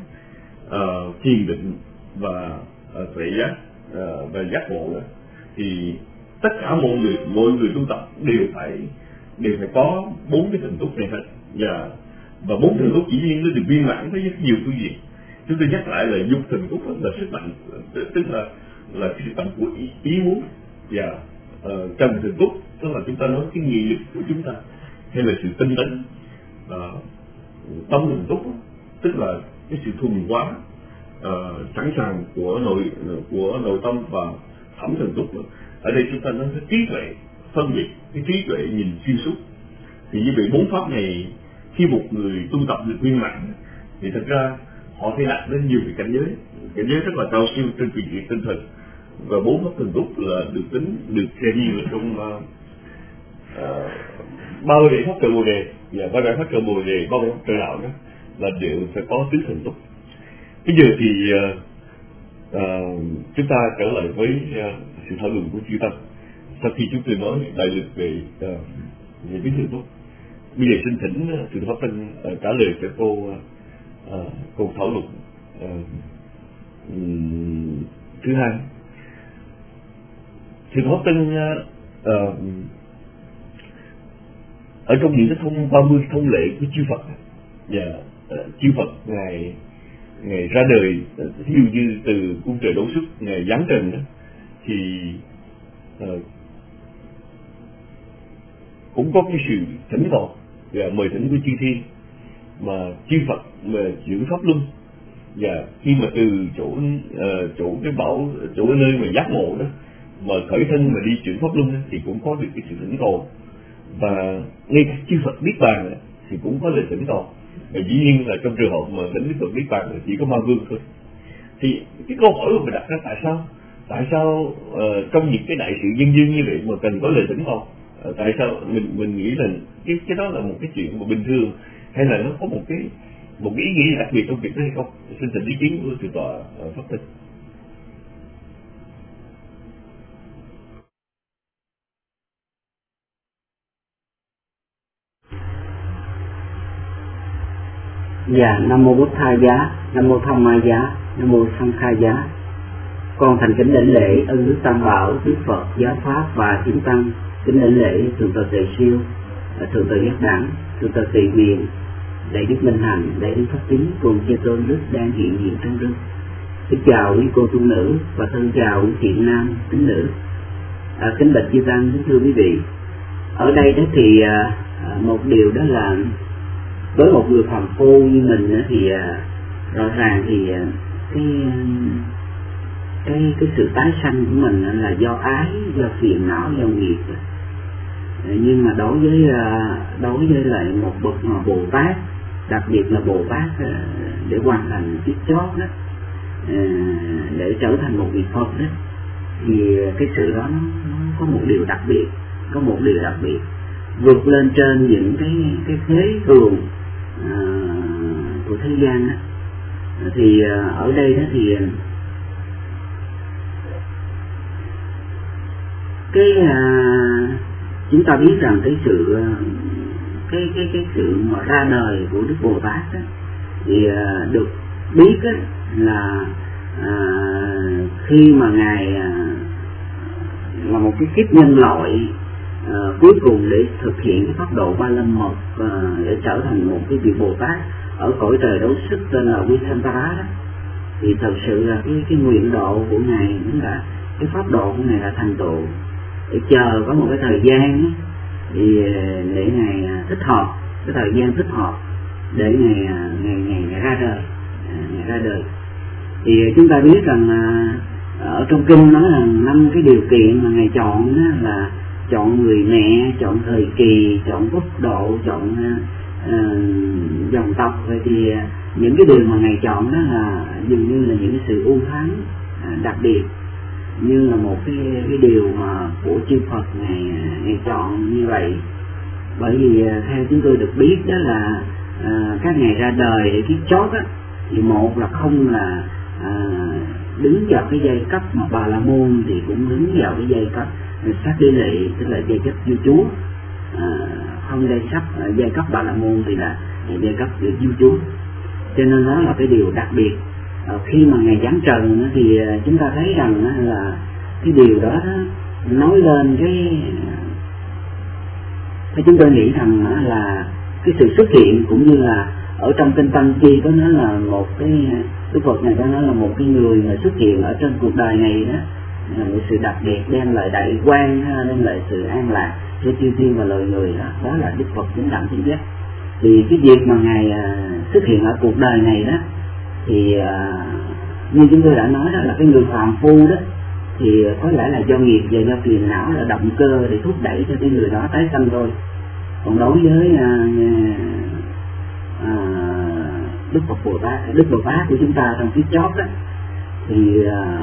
uh, thiền định và uh, tuệ giác uh, và giác ngộ đó. Thì tất cả mọi người mọi người tu tập đều phải đều phải có bốn cái thần túc này hết. Và và bốn thần túc chỉ nhiên nó được viên mãn với rất nhiều phương diện. Chúng tôi nhắc lại là dục thần túc là sức mạnh, tức là là sức mạnh của ý, ý muốn, và uh, trần thần túc tức là chúng ta nói cái nghị lực của chúng ta hay là sự tinh tấn. Uh, tâm thần túc tức là cái sự thuần hóa, uh, sẵn sàng của nội của nội tâm. Và thẩm thần túc ở đây chúng ta nói cái trí tuệ phân biệt, cái trí tuệ nhìn xuyên suốt. Thì như vậy bốn pháp này khi một người tu tập được viên mãn thì thật ra họ sẽ đạt đến nhiều cái cảnh giới, cảnh giới rất là cao siêu trên phương diện tinh thần. Và bốn pháp thần túc là được tính được xem như là trong uh, uh, ba mươi bảy pháp trợ bồ đề và ba mươi bảy pháp trợ bồ đề, ba mươi pháp trợ đạo đó là đều phải có tứ thần túc. Bây giờ thì uh, uh, chúng ta trở lại với uh, sự thảo luận của chư Tăng. Sau khi chúng tôi nói đại lực về uh, về tứ thần túc, bây giờ xin thỉnh uh, Thượng Pháp Tân uh, trả lời cho cô uh, uh, cô thảo luận uh, um, thứ hai. Thượng Pháp Tân uh, uh, ở trong những cái thông ba mươi thông lệ của chư Phật, và uh, chư Phật ngài ngài ra đời, ví dụ như từ cung trời đấu xuất ngài giáng trần đó, thì uh, cũng có cái sự thỉnh cầu và mời thỉnh của chư thiên, mà chư Phật mà chuyển pháp luân. Và khi mà từ chỗ uh, chỗ cái bảo chỗ cái nơi mà giác ngộ đó mà khởi thân mà đi chuyển pháp luân đó, thì cũng có được cái sự thỉnh cầu. Và ngay cả chư Phật Niết Bàn thì cũng có lời thỉnh cầu. Và dĩ nhiên là trong trường hợp mà thỉnh Phật Niết Bàn thì chỉ có Ma Vương thôi. Thì cái câu hỏi mà mình đặt ra tại sao tại sao uh, trong những cái đại sự dân dương như vậy mà cần có lời thỉnh cầu? Uh, tại sao mình mình nghĩ là cái cái đó là một cái chuyện mà bình thường, hay là nó có một cái một cái ý nghĩa đặc biệt trong việc đó hay không? Xin thỉnh ý kiến của Thượng tọa uh, Pháp Tân. Dạ, Nam Mô Bổn Tha Giá, Nam Mô Tham Ma Giá, Nam Mô Sang Kha Giá. Con thành kính đảnh lễ ân đức Tam Bảo, Đức Phật, Giáo Pháp và Chúng Tăng. Kính đảnh lễ Thượng tọa Tề Siêu, Thượng tọa Giác Đẳng, Thượng tọa Tỳ Huyền, Đại Đức Minh Hạnh, Đại Đức Pháp Tính cùng chư tôn đức đang hiện diện trong rừng. Kính chào quý cô tu nữ và thân chào quý chị nam tín nữ. À, kính bạch chư Tăng, kính thưa quý vị. Ở đây đó thì à, một điều đó là với một người phàm phu như mình thì rõ ràng thì cái cái cái sự tái sanh của mình là do ái, do phiền não, do nghiệp. Nhưng mà đối với đối với lại một bậc Bồ Tát, đặc biệt là Bồ Tát để hoàn thành kiếp chót đó, để trở thành một vị Phật đó, thì cái sự đó nó, nó có một điều đặc biệt, có một điều đặc biệt vượt lên trên những cái cái thế thường à, của thế gian đó. Thì à, ở đây đó thì cái à, chúng ta biết rằng cái sự cái cái cái sự mà ra đời của Đức Bồ Tát đó, thì à, được biết đó, là à, khi mà ngài à, là một cái kiếp nhân loại à, cuối cùng để thực hiện cái pháp độ ba la mật à, để trở thành một cái vị Bồ Tát ở cõi trời đấu sức tên là Vitthambara đó, thì thật sự là cái cái nguyện độ của ngài cũng đã, cái pháp độ của ngài đã thành tựu, để chờ có một cái thời gian đó, thì để ngài thích hợp, cái thời gian thích hợp để ngài ngày ngày ngày ra đời, ngày ra đời. Thì chúng ta biết rằng ở trong kinh nói là năm cái điều kiện mà ngài chọn đó là chọn người mẹ, chọn thời kỳ, chọn quốc độ, chọn uh, dòng tộc. Vậy thì những cái điều mà ngài chọn đó là dường như là những cái sự ưu thắng uh, đặc biệt, như là một cái cái điều mà của chư Phật ngài ngài chọn như vậy. Bởi vì theo chúng tôi được biết đó là uh, các ngài ra đời để kiếp chót á, thì một là không là uh, đứng vào cái giai cấp mà Bà La Môn, thì cũng đứng vào cái giai cấp sát đế lệ, tức là giai cấp vua chúa. À, không giai cấp giai cấp Bà La Môn thì là giai cấp vua chúa, cho nên đó là cái điều đặc biệt. À, khi mà ngài giáng trần thì chúng ta thấy rằng là cái điều đó nói lên cái cái chúng tôi nghĩ rằng là cái sự xuất hiện, cũng như là ở trong kinh Tăng Chi có nói là một cái Đức Phật này có nói là một cái người mà xuất hiện ở trên cuộc đời này đó là một sự đặc biệt, đem lại đại quang, đem lại sự an lạc cho chư thiên và loài người đó, đó là Đức Phật chánh đẳng chánh giác. Thì cái việc mà ngài xuất hiện ở cuộc đời này đó thì như chúng tôi đã nói đó là cái người phàm phu đó thì có lẽ là do nghiệp và do phiền não là động cơ để thúc đẩy cho cái người đó tái sanh thôi. Còn đối với à, à, Đức Phật Bồ Tát, Đức Bồ Tát của chúng ta trong kiếp chót đó, thì à,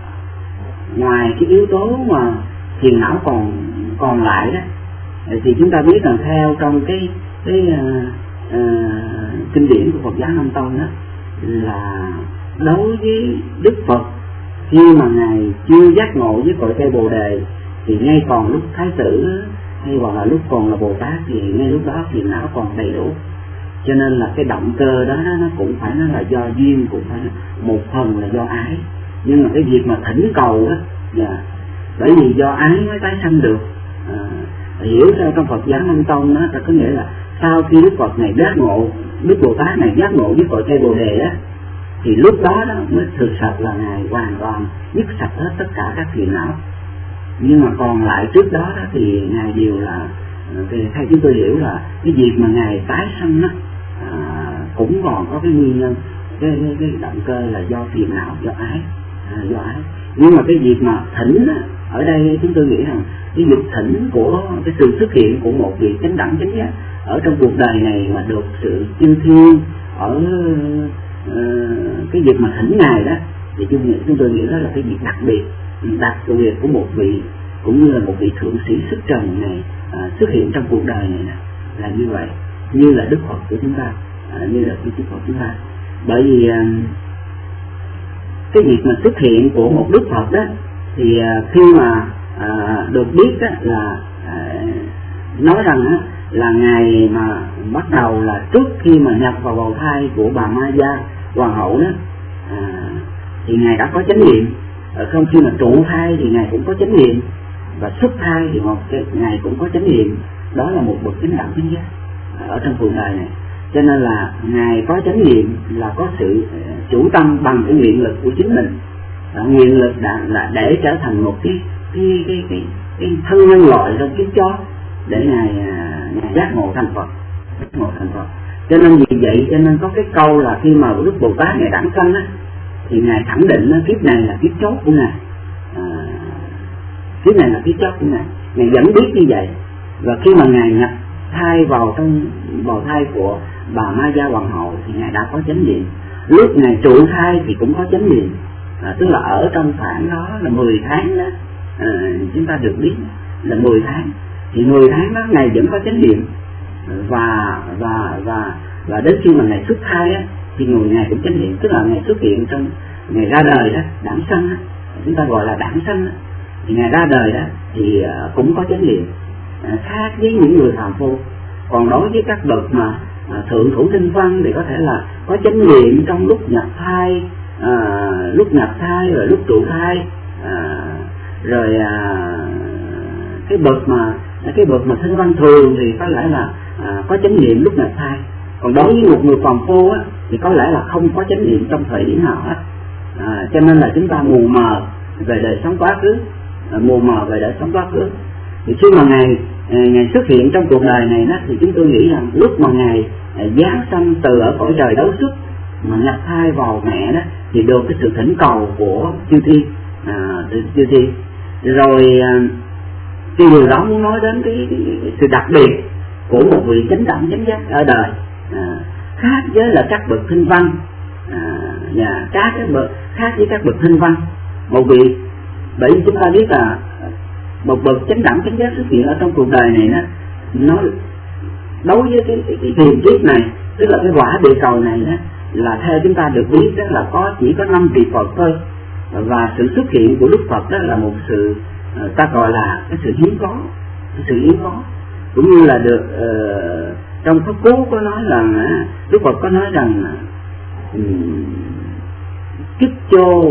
ngoài cái yếu tố mà phiền não còn còn lại đó, thì chúng ta biết rằng theo trong cái cái à, à, kinh điển của Phật giáo Nam Tông đó, là đối với Đức Phật khi mà ngài chưa giác ngộ với cội cây Bồ Đề, thì ngay còn lúc Thái tử hay hoặc là lúc còn là Bồ Tát thì ngay lúc đó phiền não còn đầy đủ. Cho nên là cái động cơ đó nó cũng phải nó là do duyên, cũng phải một phần là do ái. Nhưng mà cái việc mà thỉnh cầu đó là bởi vì do ái mới tái sanh được. À, hiểu sao trong Phật giáo Nam Tông đó, có nghĩa là sau khi Đức Phật này giác ngộ, Đức Bồ Tát này giác ngộ với cội cây Bồ Đề á, thì lúc đó đó mới thực sự là ngài hoàn toàn dứt sạch hết tất cả các phiền não. Nhưng mà còn lại trước đó, đó thì ngài đều là, theo chúng tôi hiểu là cái việc mà ngài tái sanh đó, à, cũng còn có cái nguyên nhân, cái, cái, cái động cơ là do phiền não, do ái, à, do ái. Nhưng mà cái việc mà thỉnh đó, ở đây chúng tôi nghĩ rằng cái việc thỉnh của cái sự xuất hiện của một vị chánh đẳng chánh giác ở trong cuộc đời này mà được sự yêu thương ở uh, cái việc mà thỉnh ngài đó, thì chúng, chúng tôi nghĩ đó là cái việc đặc biệt, đặc biệt của một vị, cũng như là một vị thượng sĩ xuất trần này à, xuất hiện trong cuộc đời này, là như vậy, như là Đức Phật của chúng ta, à, như là Đức Phật của chúng ta. Bởi vì à, cái việc mà xuất hiện của một Đức Phật đó, thì à, khi mà à, được biết đó là à, nói rằng đó, là ngài mà bắt đầu là trước khi mà nhập vào bào thai của bà Maya hoàng hậu đó, à, thì ngài đã có chánh niệm. Ở không khi mà trụ thai thì ngài cũng có chánh niệm, và xuất thai thì một cái ngài cũng có chánh niệm. Đó là một bậc chánh đẳng chánh giác ở trong cuộc đời này. Cho nên là ngài có chánh niệm là có sự chủ tâm bằng cái nguyện lực của chính mình. À, nguyện lực đã, là để trở thành một cái cái cái cái, cái thân nhân loại trong kiếp chót để ngài, ngài giác ngộ thành Phật, giác ngộ thành Phật. Cho nên vì vậy cho nên có cái câu là khi mà Đức Bồ Tát ngài đẳng sanh á, thì ngài khẳng định kiếp này là kiếp chót của ngài, à, kiếp này là kiếp chót của ngài. Ngài vẫn biết như vậy, và khi mà ngài nhập thai vào trong bào thai của bà Maya hoàng hậu thì ngài đã có chánh niệm. Lúc ngài trụ thai thì cũng có chánh niệm, à, tức là ở trong khoảng đó là mười tháng đó, à, chúng ta được biết là mười tháng. thì mười tháng đó Ngài vẫn có chánh niệm, và và và và đến khi mà Ngài xuất thai á thì người Ngài cũng chánh niệm, tức là Ngài xuất hiện trong Ngài ra đời đó, đản sanh á, chúng ta gọi là đản sanh á, thì Ngài ra đời đó thì cũng có chánh niệm, khác với những người phàm phu. Còn đối với các bậc mà à, thượng thủ tinh văn thì có thể là có chánh niệm trong lúc nhập thai, à, lúc nhập thai rồi lúc trụ thai, à, rồi à, cái bậc mà cái bậc mà tinh văn thường thì có lẽ là à, có chánh niệm lúc nhập thai. Còn đối với một người phàm phu á thì có lẽ là không có chánh niệm trong thời điểm nào hết, à, cho nên là chúng ta mù mờ về đời sống quá khứ, à, mù mờ về đời sống quá khứ. Thì khi mà Ngài Ngài xuất hiện trong cuộc đời này đó, thì chúng tôi nghĩ rằng lúc mà Ngài giáng sanh từ ở cõi trời đấu xuất mà nhập thai vào mẹ đó thì được cái sự thỉnh cầu của chư thiên, à, chư thiên. Rồi à, cái điều đó muốn nói đến cái, cái, cái sự đặc biệt của một vị chánh đẳng chánh giác ở đời, à, khác với là các bậc thinh văn, à, và các cái bậc khác với các bậc thinh văn. Một vị, bởi vì chúng ta biết là một bậc chánh đẳng chánh giác xuất hiện ở trong cuộc đời này đó, nó đối với cái cái, cái tiền kiếp này, tức là cái quả địa cầu này đó, là theo chúng ta được biết đó là có chỉ có năm vị Phật thôi, và sự xuất hiện của Đức Phật đó là một sự ta gọi là cái sự hiếm có, cái sự hiếm có, cũng như là được uh, trong pháp cú có nói rằng uh, Đức Phật có nói rằng um, kiếp chô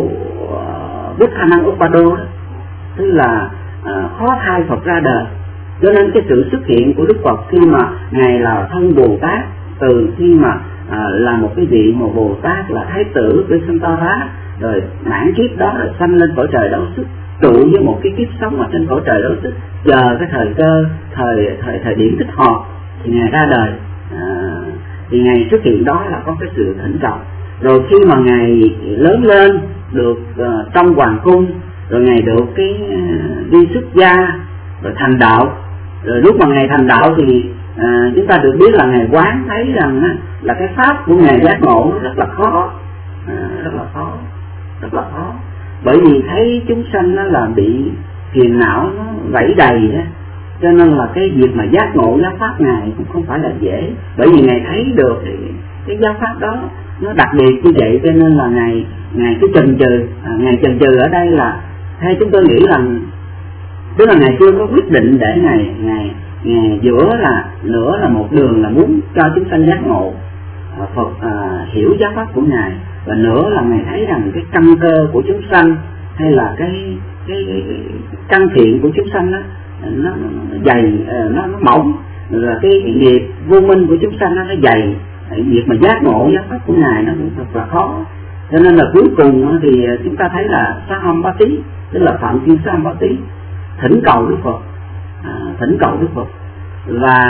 Bút Khả Năng Upado đó, tức là uh, khó thai Phật ra đời. Cho nên cái sự xuất hiện của Đức Phật khi mà Ngài là thân Bồ Tát, từ khi mà à, là một cái vị một Bồ Tát là Thái tử Vesantara, rồi mãn kiếp đó rồi sanh lên cõi trời đấu xuất, trụ với một cái kiếp sống ở trên cõi trời đấu xuất, chờ cái thời cơ, thời thời thời điểm thích hợp thì Ngài ra đời. À, thì Ngài xuất hiện đó là có cái sự thỉnh cầu. Rồi khi mà Ngài lớn lên được uh, trong hoàng cung, rồi Ngài được cái uh, đi xuất gia, rồi thành đạo. Rồi lúc mà Ngài thành đạo thì à, chúng ta được biết là Ngài quán thấy rằng á, là cái pháp của Ngài giác ngộ rất là khó, à, rất là khó, rất là khó. Bởi vì thấy chúng sanh nó là bị phiền não nó vẫy đầy đó, cho nên là cái việc mà giác ngộ giáo pháp Ngài cũng không phải là dễ. Bởi vì Ngài thấy được cái, cái giáo pháp đó nó đặc biệt như vậy, cho nên là Ngài Ngài cứ chần chừ, à, Ngài chần chừ ở đây là theo chúng tôi nghĩ rằng tức là Ngài chưa có quyết định để Ngài Ngài Ngài giữa là nữa là một đường là muốn cho chúng sanh giác ngộ, à, Phật à, hiểu giáo pháp của Ngài, và nữa là Ngài thấy rằng cái căn cơ của chúng sanh hay là cái cái, cái, cái căn thiện của chúng sanh đó, nó, nó dày, nó, nó mỏng, là cái, cái nghiệp vô minh của chúng sanh đó, nó dày, việc mà giác ngộ giáo pháp của Ngài nó cũng thật là khó. Cho nên là cuối cùng thì chúng ta thấy là Sahambati, tức là Phạm Thiên Sahambati thỉnh cầu Đức Phật, à, thỉnh cầu Đức Phật, và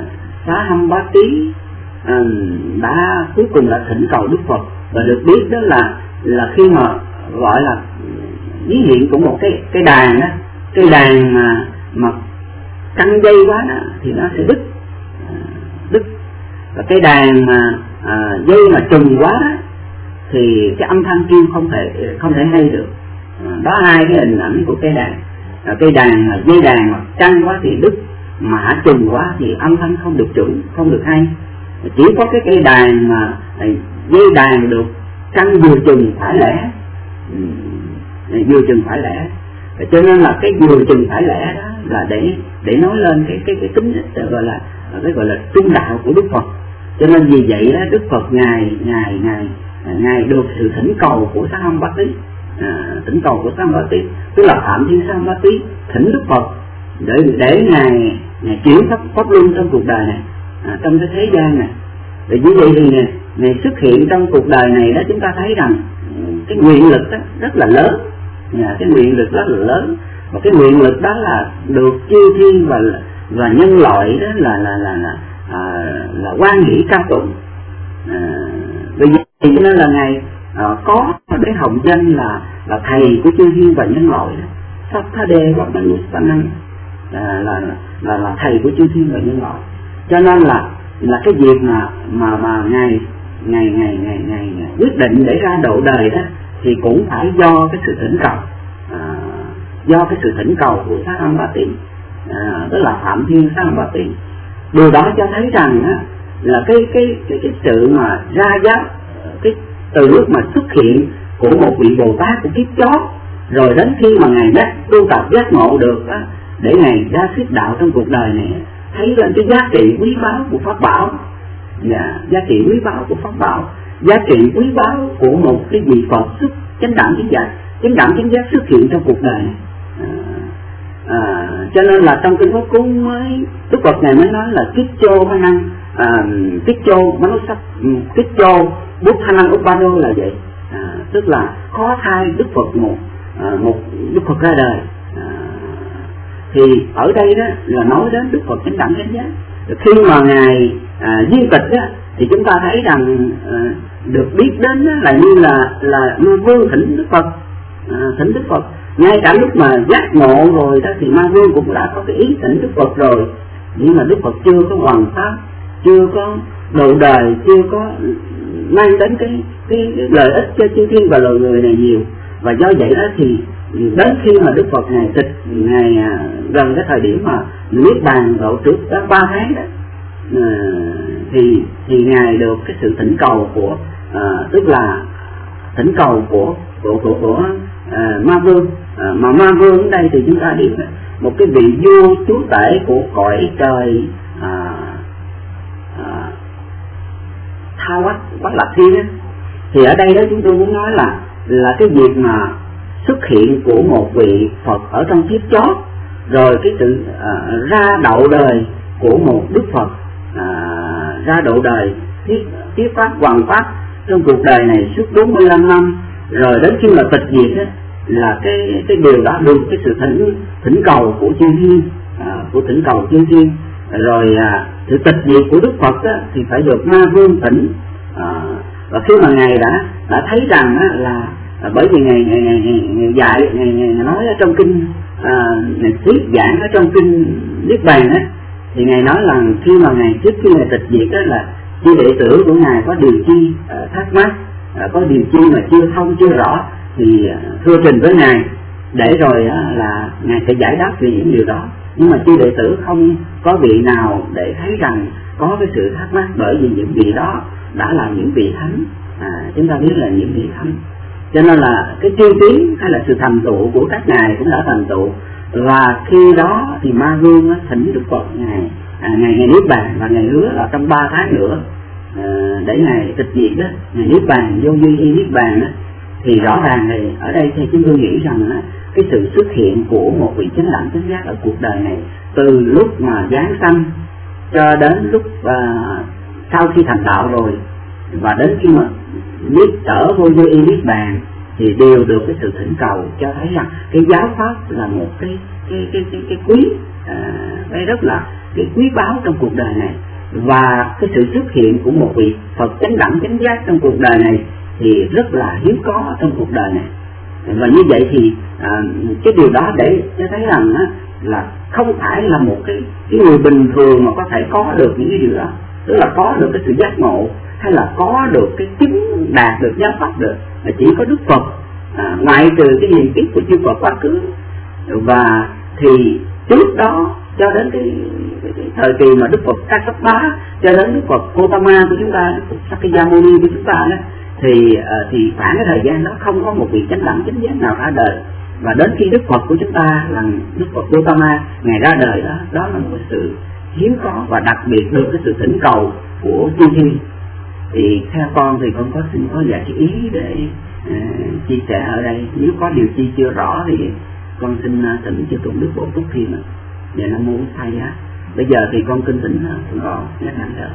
Sahambati à, đã cuối cùng là thỉnh cầu Đức Phật, và được biết đó là là khi mà gọi là ví hiện của một cái cái đàn đó, cái đàn mà mà căng dây quá đó thì nó sẽ đứt, à, đứt, và cái đàn mà à, dây mà trùng quá đó thì cái âm thanh kêu không thể không thể hay được. À, đó hai cái hình ảnh của cái đàn. À, cây đàn dây đàn mà căng quá thì đứt, mà hả trùng quá thì âm thanh không được chuẩn, không được hay. Chỉ có cái cây đàn mà dây đàn được căng vừa chừng phải lẻ, vừa chừng phải lẻ. Cho nên là cái vừa chừng phải lẻ đó là để để nói lên cái cái cái tính gọi là cái gọi là trung đạo của Đức Phật. Cho nên vì vậy đó Đức Phật ngài ngài ngài ngài được sự thỉnh cầu của Sahambati, à, thỉnh cầu của Sahambati, tức là Phạm Thiên Sahambati thỉnh Đức Phật để để ngài, ngài chuyển pháp pháp luân trong cuộc đời này, à, trong cái thế gian này. Vì như vậy thì ngài, ngài xuất hiện trong cuộc đời này đó, chúng ta thấy rằng cái nguyện lực đó rất là lớn, à, cái nguyện lực rất là lớn, và cái nguyện lực đó là được chư thiên và và nhân loại đó là là là là à, là quan hỷ cao tụng. À, vì vậy cho nên là ngài à, có cái hồng danh là là thầy của chư thiên và nhân loại đó, Sathade Vamanuspanang, là, là là là thầy của chư thiên và nhân loại. Cho nên là là cái việc mà mà mà ngài ngài ngài ngài ngài quyết định để ra độ đời đó thì cũng phải do cái sự thỉnh cầu, à, do cái sự thỉnh cầu của Sahambati. à, tức là Phạm Thiên Sa Bà Tỳ. Điều đó cho thấy rằng á, là cái cái cái cái sự mà ra giác, cái từ lúc mà xuất hiện của một vị Bồ Tát của kiếp chót, rồi đến khi mà ngài giác tu tập giác ngộ được á, để ngài ra thuyết đạo trong cuộc đời này, thấy lên cái giá trị quý báu của pháp bảo, dạ, giá trị quý báu của pháp bảo, giá trị quý báu của một cái vị Phật xuất chánh đẳng chánh giác, chánh đẳng chánh giác xuất hiện trong cuộc đời này. À, à, cho nên là trong kinh Pháp Cú mới Đức Phật này mới nói là kích chô ma năng, à, kích chô ma nốt sắc, kích chô bút tha năng uparo là vậy, à, tức là khó thai Đức Phật một à, một Đức Phật ra đời. À, thì ở đây đó là nói đến Đức Phật chánh đẳng chánh giác. Khi mà ngài à, viên tịch đó, thì chúng ta thấy rằng à, được biết đến đó là như là là Ma Vương thỉnh Đức Phật, à, thỉnh Đức Phật. Ngay cả lúc mà giác ngộ rồi đó thì Ma Vương cũng đã có cái ý thỉnh Đức Phật rồi, nhưng mà Đức Phật chưa có hoàn pháp, chưa có độ đời, chưa có mang đến cái, cái, cái lợi ích cho chư thiên và loài người này nhiều. Và do vậy đó thì đến khi mà Đức Phật ngài tịch, ngài à, gần cái thời điểm mà niết bàn độ trước đó ba tháng đó, à, thì thì ngài được cái sự thỉnh cầu của à, tức là thỉnh cầu của của của, của à, Ma Vương, à, mà Ma Vương ở đây thì chúng ta biết một cái vị vua chúa tể của cõi trời à, à, Tha Quách Quách Lạc Thiên á. Thì ở đây đó chúng tôi muốn nói là là cái việc mà xuất hiện của một vị Phật ở trong kiếp chót, rồi cái sự à, ra đậu đời của một Đức Phật, à, ra đậu đời thuyết thuyết pháp hoàn pháp trong cuộc đời này suốt bốn mươi lăm năm, rồi đến khi mà tịch diệt á, là cái cái điều đó được cái sự thỉnh thỉnh cầu của chư thiên, à, của thỉnh cầu chư thiên, rồi à, sự tịch diệt của Đức Phật á, thì phải được Ma Vương thỉnh. À, và khi mà ngài đã đã thấy rằng á, là à, bởi vì ngài ngài, ngài, ngài, ngài dạy ngài, ngài nói ở trong kinh à, ngài thuyết giảng ở trong kinh Niết Bàn á, thì ngài nói là khi mà ngài trước khi ngài tịch diệt đó là chư đệ tử của ngài có điều chi à, thắc mắc, à, có điều chi mà chưa thông chưa rõ thì à, thưa trình với ngài, để rồi á, là ngài sẽ giải đáp về những điều đó. Nhưng mà chư đệ tử không có vị nào để thấy rằng có cái sự thắc mắc, bởi vì những vị đó đã là những vị thánh, à, chúng ta biết là những vị thánh, cho nên là cái tri kiến hay là sự thành tựu của các ngài cũng đã thành tựu. Và khi đó thì Ma Vương thỉnh Đức Phật ngài à, ngày ngày niết bàn, và ngài hứa là trong ba tháng nữa à, để ngài tịch diệt đó, ngài niết bàn vô duy y niết bàn đó. Thì rõ ràng thì ở đây thì chúng tôi nghĩ rằng là cái sự xuất hiện của một vị chánh đẳng chánh giác ở cuộc đời này, từ lúc mà giáng sanh cho đến lúc uh, sau khi thành đạo rồi, và đến khi mà niết trở vô vô y niết bàn, thì đều được cái sự thỉnh cầu, cho thấy rằng cái giáo pháp là một cái cái cái cái, cái quý, à, cái rất là cái quý báu trong cuộc đời này. Và cái sự xuất hiện của một vị Phật chánh đẳng chánh giác trong cuộc đời này thì rất là hiếm có trong cuộc đời này. Và như vậy thì à, cái điều đó để cho thấy rằng á, là không phải là một cái, cái người bình thường mà có thể có được những cái điều đó, tức là có được cái sự giác ngộ hay là có được cái chứng đạt được giáo pháp được, là chỉ có Đức Phật, à, ngoại trừ cái niềm kiếp của chư Phật quá khứ. Và thì trước đó cho đến cái, cái, cái thời kỳ mà Đức Phật Kassapa, cho đến Đức Phật Gotama của chúng ta, Đức Phật Sakyamuni của chúng ta đó, thì uh, thì khoảng cái thời gian đó không có một vị chánh đẳng chánh giác nào ra đời. Và đến khi Đức Phật của chúng ta là Đức Phật Gotama ngài ra đời đó, đó là một sự hiếm có và đặc biệt được cái sự thỉnh cầu của chư thiên. Thì theo con thì con có xin có vài cái ý để uh, chia sẻ ở đây. Nếu có điều chi chưa rõ thì con xin uh, thỉnh chư Tôn Đức Bổ Túc Thiên ạ. Dạ Nam Mô Thầy Giá. Bây giờ thì con kinh thỉnh uh, con nhắc lại rồi.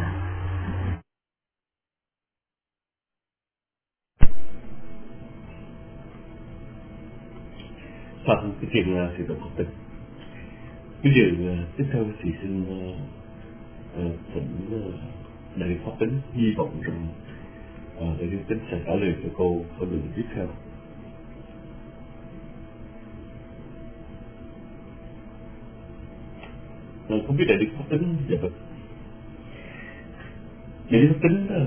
Pháp cái chuyện là sự độc Phật tịch. Bây giờ tiếp theo thì xin uh, thỉnh uh, Đại Pháp Tính, hy vọng rằng uh, Đại Pháp Tính sẽ trả lời cho cô ở đường tiếp theo. Uh, không biết Đại Pháp Tính dạ vâng. Đại Pháp Tính uh,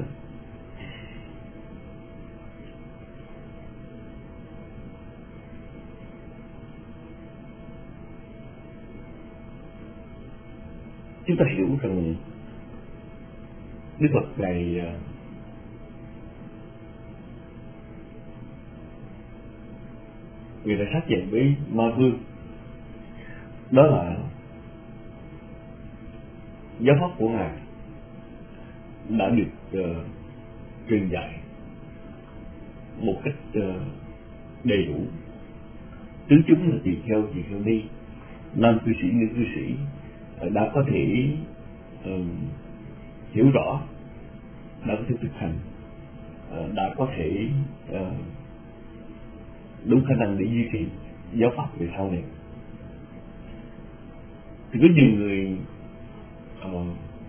chúng ta hiểu rằng Đức Phật Ngài Người đã xác nhận với Ma Vương, đó là giáo pháp của Ngài đã được uh, truyền dạy một cách uh, đầy đủ, tứ chúng là tùy theo tùy theo đi, nam cư sĩ nữ cư sĩ uh, đã có thể uh, hiểu rõ, đã có thể thực hành, uh, đã có thể uh, đủ khả năng để duy trì giáo pháp về sau này. Thì có nhiều người uh,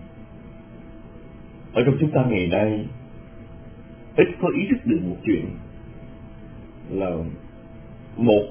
ở trong chúng ta ngày nay ít có ý thức được một chuyện là một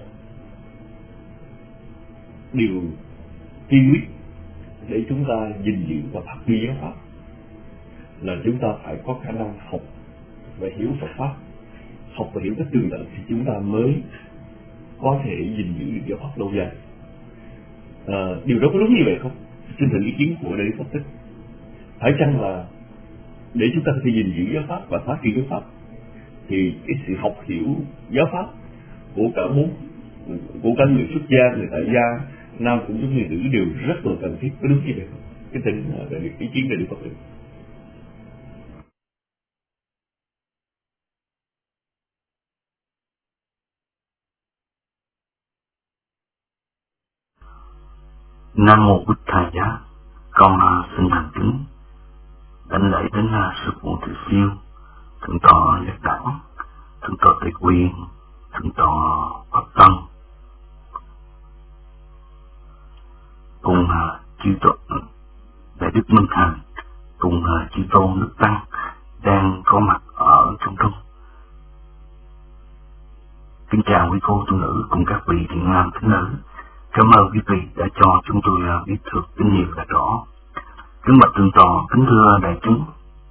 điều tiên quyết để chúng ta gìn giữ và phát huy giáo pháp là chúng ta phải có khả năng học và hiểu Phật pháp. Học và hiểu các tường tận thì chúng ta mới có thể gìn giữ được giáo pháp lâu dài. À, điều đó có đúng như vậy không? Xin thử ý kiến của Đại Đức Pháp Thích. Phải chăng là để chúng ta có thể gìn giữ giáo pháp và phát triển giáo pháp thì cái sự học hiểu giáo pháp của cả bốn, của cả người xuất gia, người tại gia, nam cũng giống như nữ đều rất là cần thiết, có đúng như vậy không? Cái tình là được ý kiến Đại Đức Pháp Thích. Nam mô Bụt Thầy Giá. Con xin thành kính đảnh lễ đến sư phụ Từ Siêu, thượng tọa Giác Đẳng, thượng tọa Tây Quyền, thượng tọa Phật Tân, cùng chư tọa Đại Đức Minh Thành, cùng chư tôn Đức Tăng đang có mặt ở trong trung. Kính chào quý cô tu nữ cùng các vị thiện nam tín nữ. Cảm ơn quý vị đã cho chúng tôi biết được tín hiệu là rõ. Kính bạch thượng tọa, kính thưa đại chúng,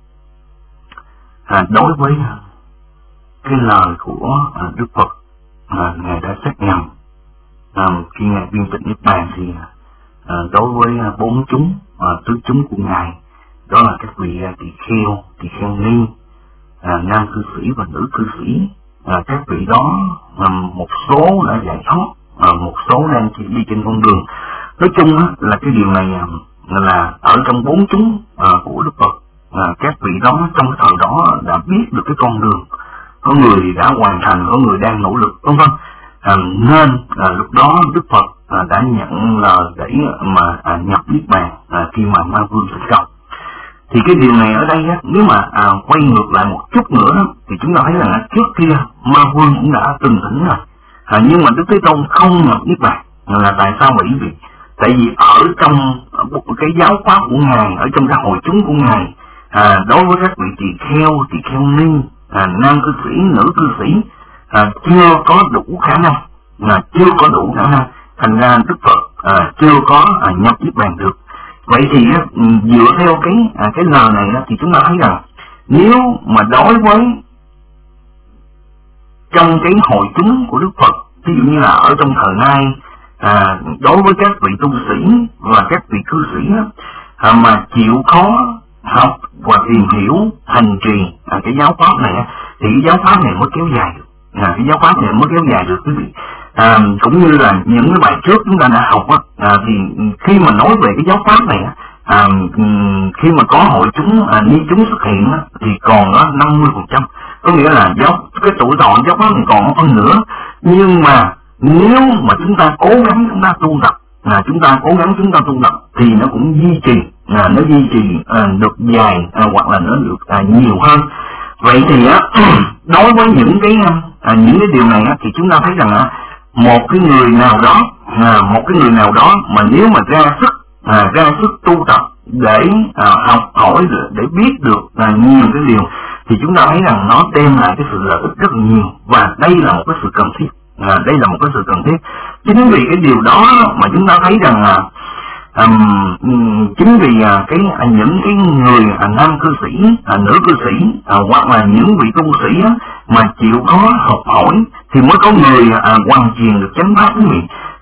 à, đối với cái lời của à, Đức Phật à, Ngài đã xác nhận à, khi Ngài viên tịch Niết Bàn thì à, đối với à, bốn chúng, à, tứ chúng của Ngài, đó là các vị à, tỳ kheo, tỳ kheo ni, à, nam cư sĩ và nữ cư sĩ, à, các vị đó à, một số đã giải thoát, à, một số đang chỉ đi trên con đường. Nói chung á, là cái điều này là ở trong bốn chúng à, của Đức Phật, à, các vị đó trong cái thời đó đã biết được cái con đường, có người đã hoàn thành, có người đang nỗ lực, vân vân. À, nên à, lúc đó Đức Phật à, đã nhận lời để mà à, nhập Niết Bàn à, khi mà Ma Vương thành công. Thì cái điều này ở đây á, nếu mà à, quay ngược lại một chút nữa đó, thì chúng ta thấy là trước kia Ma Vương cũng đã từng thỉnh rồi, à, nhưng mà Đức Thế Tôn không nhập Niết Bàn. Là tại sao vậy quý vị? Tại vì ở trong cái giáo pháp của Ngài, ở trong cái hội chúng của Ngài, à, đối với các vị tỳ kheo, tỳ kheo ni, à, nam cư sĩ, nữ cư sĩ, à, chưa có đủ khả năng, là chưa có đủ khả năng, thành ra Đức Phật à, chưa có à, nhập Niết Bàn được. Vậy thì á, dựa theo cái à, cái lời này á, thì chúng ta thấy rằng nếu mà đối với trong cái hội chúng của Đức Phật, ví dụ như là ở trong thời nay, à, đối với các vị tu sĩ và các vị cư sĩ á, à, mà chịu khó học và tìm hiểu hành trì à, cái giáo pháp này á, thì cái giáo pháp này mới kéo dài được, à, cái giáo pháp này mới kéo dài được quý vị. À, cũng như là những cái bài trước chúng ta đã học á, à, thì khi mà nói về cái giáo pháp này á, à, khi mà có hội chúng à, ni chúng xuất hiện á, thì còn có năm mươi phần trăm, có nghĩa là giáo cái tuổi thọ giáo pháp này còn phân nửa. Nhưng mà nếu mà chúng ta cố gắng chúng ta tu tập, là chúng ta cố gắng chúng ta tu tập thì nó cũng duy trì, là nó duy trì à, được dài à, hoặc là nó được à, nhiều hơn. Vậy thì á, đối với những cái à, những cái điều này á, thì chúng ta thấy rằng á, một cái người nào đó, à, một cái người nào đó mà nếu mà ra sức à, ra sức tu tập để à, học hỏi để, để biết được à, nhiều cái điều, thì chúng ta thấy rằng nó đem lại cái sự lợi ích rất là nhiều, và đây là một cái sự cần thiết. À, đây là một cái sự cần thiết. Chính vì cái điều đó mà chúng ta thấy rằng là um, chính vì à, cái à, những cái người à, nam cư sĩ, à, nữ cư sĩ, à, hoặc là những vị tu sĩ á, mà chịu khó học hỏi thì mới có người à, hoàn truyền được chánh pháp của mình.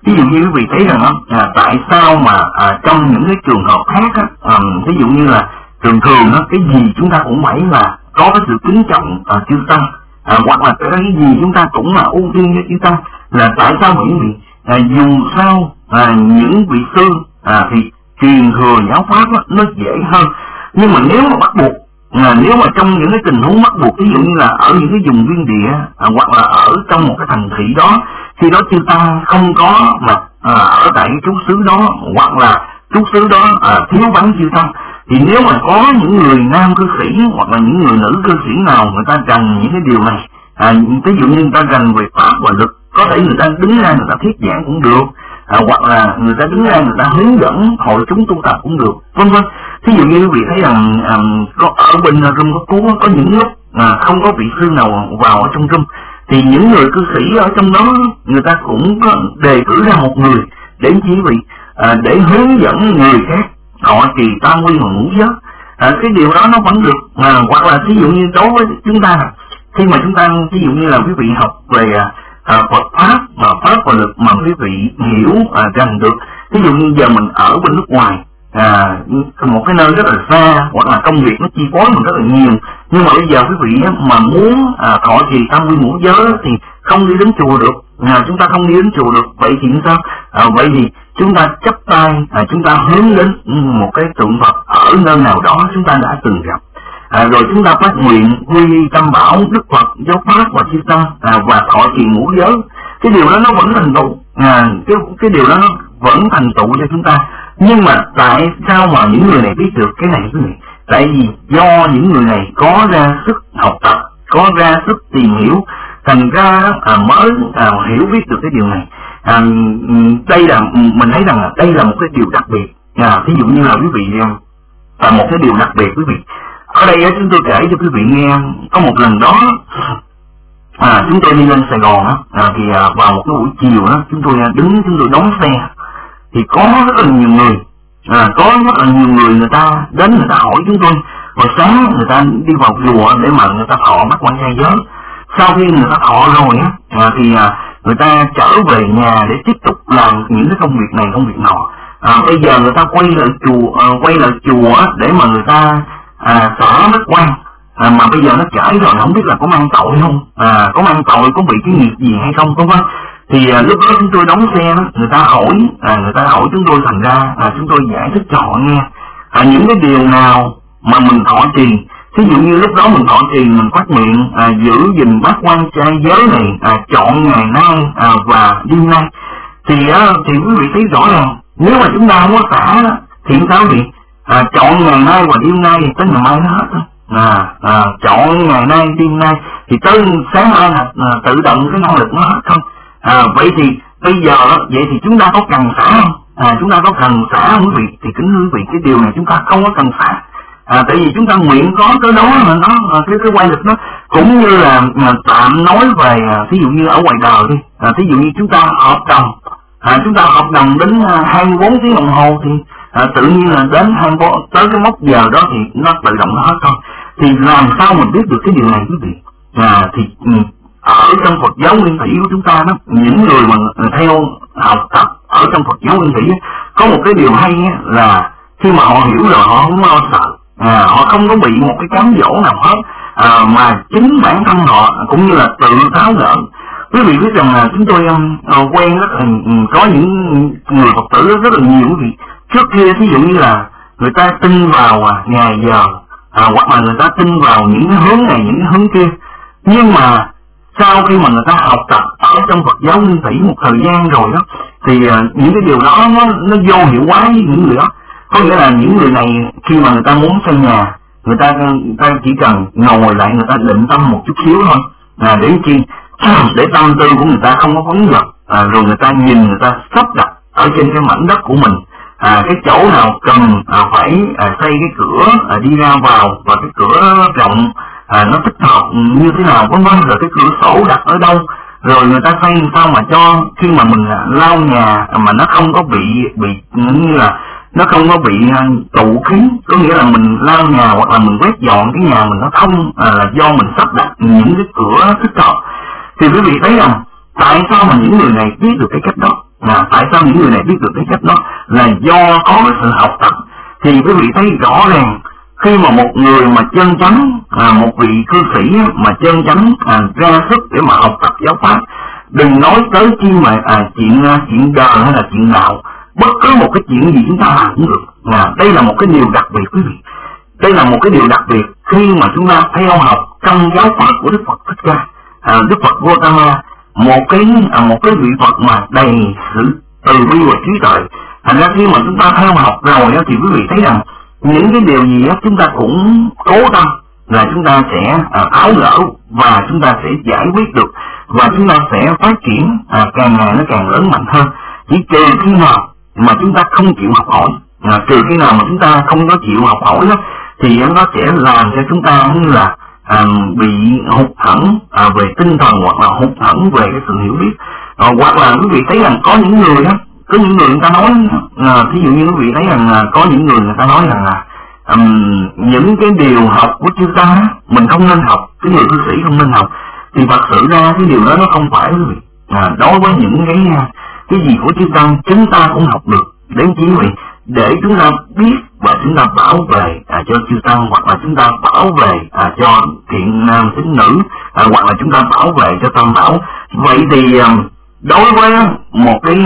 ví dụ như quý vị thấy rằng à, tại sao mà à, trong những cái trường hợp khác á, à, ví dụ như là thường thường á, cái gì chúng ta cũng phải là có cái sự kính trọng à, chư tăng, à, hoặc là cái gì chúng ta cũng là ưu tiên cho chư tăng, là tại sao những vị à, dù sao à, những vị sư à, thì truyền thừa giáo pháp á, nó dễ hơn. Nhưng mà nếu mà bắt buộc à, nếu mà trong những cái tình huống bắt buộc, ví dụ như là ở những cái vùng biên địa à, hoặc là ở trong một cái thành thị đó, khi đó chư tăng không có mà à, ở tại cái trú xứ đó, hoặc là trú xứ đó à, thiếu vắng chư tăng, thì nếu mà có những người nam cư sĩ hoặc là những người nữ cư sĩ nào người ta cần những cái điều này, à, ví dụ như người ta cần về pháp và luật, có thể người ta đứng ra người ta thuyết giảng cũng được, à, hoặc là người ta đứng ra người ta hướng dẫn hội chúng tu tập cũng được, vân vân. Ví dụ như quý vị thấy rằng à, có ở bên room có cứu có những lúc à, không có vị sư nào vào ở trong room, thì những người cư sĩ ở trong đó người ta cũng có đề cử ra một người để chỉ vị à, để hướng dẫn người khác họ trì tam quy và ngũ giới. À, cái điều đó nó vẫn được. À, hoặc là ví dụ như đối với chúng ta, khi mà chúng ta ví dụ như là quý vị học về à, Phật pháp và pháp và luật mà quý vị hiểu à, rằng được, ví dụ như giờ mình ở bên nước ngoài, à, một cái nơi rất là xa, hoặc là công việc nó chi phối mình rất là nhiều, nhưng mà bây giờ quý vị mà muốn à, thọ trì tam quy ngũ giới thì không đi đến chùa được, à, chúng ta không đi đến chùa được, vậy thì sao? À, vậy thì chúng ta chắp tay, à, chúng ta hướng đến một cái tượng Phật ở nơi nào đó chúng ta đã từng gặp, à, rồi chúng ta phát nguyện quy y tam bảo, Đức Phật, giáo pháp và chư tăng, à, và thọ trì ngũ giới. Cái điều đó nó vẫn thành tựu, à, cái cái điều đó nó vẫn thành tựu cho chúng ta. Nhưng mà tại sao mà những người này biết được cái này quý vị? Tại vì do những người này có ra sức học tập, có ra sức tìm hiểu, thành ra à, mới à, hiểu biết được cái điều này. À, đây là mình thấy rằng là đây là một cái điều đặc biệt. À, ví dụ như là quý vị à, một cái điều đặc biệt quý vị. Ở đây chúng tôi kể cho quý vị nghe, có một lần đó à, chúng tôi đi lên Sài Gòn á, à, thì à, vào một cái buổi chiều đó chúng tôi đứng chúng tôi đón xe, thì có rất là nhiều người, à, có rất là nhiều người người ta đến người ta hỏi chúng tôi. Hồi sáng người ta đi vào chùa để mà người ta thọ bát quan trai giới, sau khi người ta thọ rồi á, à, thì à, người ta trở về nhà để tiếp tục làm những cái công việc này công việc nọ. À, bây giờ người ta quay lại chùa, à, quay lại chùa á, để mà người ta à, xả bát quan, à, mà bây giờ nó trải rồi không biết là có mang tội không, à, có mang tội có bị cái nghiệp gì hay không, vân vân. Thì à, lúc đó chúng tôi đóng xe đó, người ta hỏi, à, người ta hỏi chúng tôi, thành ra à, chúng tôi giải thích cho họ nghe à, những cái điều nào mà mình thọ trì. Ví dụ như lúc đó mình thọ trì, mình phát nguyện à, giữ gìn bát quan trai giới này, à, chọn ngày nay à, và đêm nay, thì á, thì quý vị thấy rõ ràng nếu mà chúng ta không có xả đó, thì sao thì à, chọn ngày nay và đêm nay thì tới ngày mai nó hết. À, à, chọn ngày nay đêm nay thì tới sáng mai là à, tự động cái năng lực nó hết không. À, vậy thì bây giờ vậy thì chúng ta có cần xả không? À, chúng ta có cần xả không quý vị? Thì kính quý vị, cái điều này chúng ta không có cần xả. À, tại vì chúng ta nguyện có tới đó mà nó cái cái quay lực nó cũng như là mà tạm nói về ví dụ như ở ngoài đời đi, à, ví dụ như chúng ta hợp đồng, à, chúng ta hợp đồng đến hai mươi bốn tiếng đồng hồ thì à, tự nhiên là đến hai mươi bốn tới cái mốc giờ đó thì nó tự động nó hết thôi. Thì làm sao mình biết được cái điều này quý vị? À, thì ở trong Phật giáo Nguyên Thủy của chúng ta đó, những người mà theo học tập ở trong Phật giáo Nguyên Thủy có một cái điều hay là khi mà họ hiểu rồi họ không lo sợ, à, họ không có bị một cái cám dỗ nào hết, à, mà chính bản thân họ cũng như là tự tháo gỡ. Quý vị biết rằng là chúng tôi uh, quen rất là um, có những người Phật tử rất là nhiều quý vị. Trước kia ví dụ như là người ta tin vào uh, ngày giờ, à, hoặc là người ta tin vào những cái hướng này những cái hướng kia, nhưng mà sau khi mà người ta học tập ở trong Phật giáo Nguyên Thủy một thời gian rồi đó, thì uh, những cái điều đó nó, nó vô hiệu hóa với những người đó. Có nghĩa là những người này khi mà người ta muốn xây nhà, người ta người ta chỉ cần ngồi lại, người ta định tâm một chút xíu thôi, à, để chi để tâm tư của người ta không có phóng dật, à, rồi người ta nhìn, người ta sắp đặt ở trên cái mảnh đất của mình, à, cái chỗ nào cần à, phải à, xây cái cửa à, đi ra vào, và cái cửa rộng à, nó thích hợp như thế nào, vân vân, rồi cái cửa sổ đặt ở đâu, rồi người ta xây sao mà cho khi mà mình lau nhà mà nó không có bị bị như là nó không có bị tụ khí, có nghĩa là mình lau nhà hoặc là mình quét dọn cái nhà mình nó thông, à, là do mình sắp đặt những cái cửa thích hợp. Thì quý vị thấy rằng tại sao mà những người này biết được cái cách đó, là tại sao những người này biết được cái cách đó là do có cái sự học tập. Thì quý vị thấy rõ ràng khi mà một người mà chân chánh, à, một vị cư sĩ mà chân chánh à, ra sức để mà học tập giáo pháp, đừng nói tới chi mà à, chuyện chuyện đời hay là chuyện đạo, bất cứ một cái chuyện gì chúng ta làm cũng được. À, đây là một cái điều đặc biệt quý vị. Đây là một cái điều đặc biệt khi mà chúng ta theo học trong giáo pháp của Đức Phật Thích Ca, à, Đức Phật Gautama, một cái à, một cái vị Phật mà đầy sự từ bi và trí tuệ. Thành ra khi mà chúng ta theo học rồi đó, thì quý vị thấy rằng những cái điều gì đó chúng ta cũng cố tâm là chúng ta sẽ à, tháo gỡ và chúng ta sẽ giải quyết được, và chúng ta sẽ phát triển à, càng ngày nó càng lớn mạnh hơn. Chỉ trừ khi nào mà chúng ta không chịu học hỏi, à, trừ khi nào mà chúng ta không có chịu học hỏi đó, thì nó sẽ làm cho chúng ta như là à, bị hụt hẫng à, về tinh thần, hoặc là hụt hẫng về cái sự hiểu biết. À, hoặc là quý vị thấy rằng có những người đó, có những người người ta nói, à, thí dụ như quý vị thấy rằng à, có những người người ta nói rằng là um, những cái điều học của chúng ta mình không nên học, cái người cư sĩ không nên học. Thì thật sự ra cái điều đó nó không phải quý vị. À, đối với những cái cái gì của chúng ta chúng ta cũng học được, đến chỉ vì để chúng ta biết và chúng ta bảo vệ à, cho chư tăng, hoặc là chúng ta bảo vệ à, cho thiện nam tín nữ, à, hoặc là chúng ta bảo vệ cho tam bảo. Vậy thì à, đối với một cái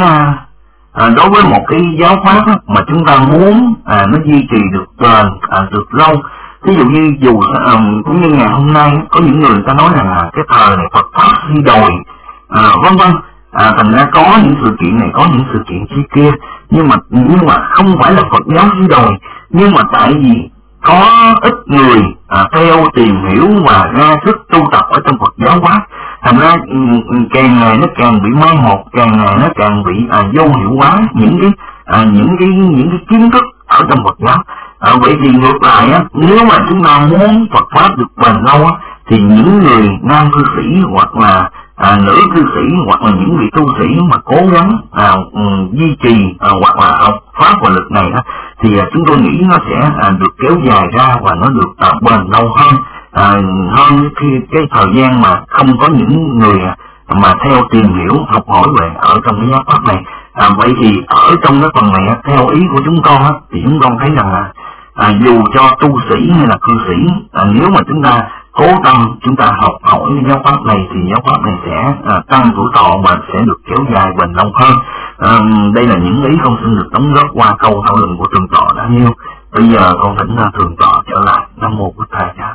à, đối với một cái giáo pháp á, mà chúng ta muốn à, nó duy trì được bền, à, được lâu, ví dụ như dù à, cũng như ngày hôm nay có những người, người ta nói rằng là cái thời này Phật pháp suy đồi, à, vân vân. À, thành ra có những sự kiện này, có những sự kiện chi kia, nhưng mà nhưng mà không phải là Phật giáo suy đồi, nhưng mà tại vì có ít người à, theo tìm hiểu và ra sức tu tập ở trong Phật giáo quá, thành ra càng ngày nó càng bị mai một, càng ngày nó càng bị à, vô hiệu hóa những cái à, những cái những cái kiến thức ở trong Phật giáo. À, vậy thì ngược lại á, nếu mà chúng ta muốn Phật pháp được bền lâu á, thì những người nam cư sĩ hoặc là à, nữ cư sĩ hoặc là những vị tu sĩ mà cố gắng à, um, duy trì à, hoặc là học pháp và lực này đó, thì à, chúng tôi nghĩ nó sẽ à, được kéo dài ra và nó được à, bền lâu hơn à, hơn khi cái thời gian mà không có những người mà theo tìm hiểu học hỏi về ở trong cái giáo pháp này. À, vậy thì ở trong cái phần này theo ý của chúng con á, thì chúng con thấy rằng là à, dù cho tu sĩ hay là cư sĩ, à, nếu mà chúng ta cố tâm chúng ta học hỏi giáo pháp này thì giáo pháp này sẽ à, tăng tuổi thọ và sẽ được kéo dài bền lâu hơn. À, đây là những ý con xin được đóng góp qua câu thảo luận của thượng tọa đã nêu. Bây giờ con thỉnh thượng tọa trở lại. Nam mô Bổn Thầy Giá.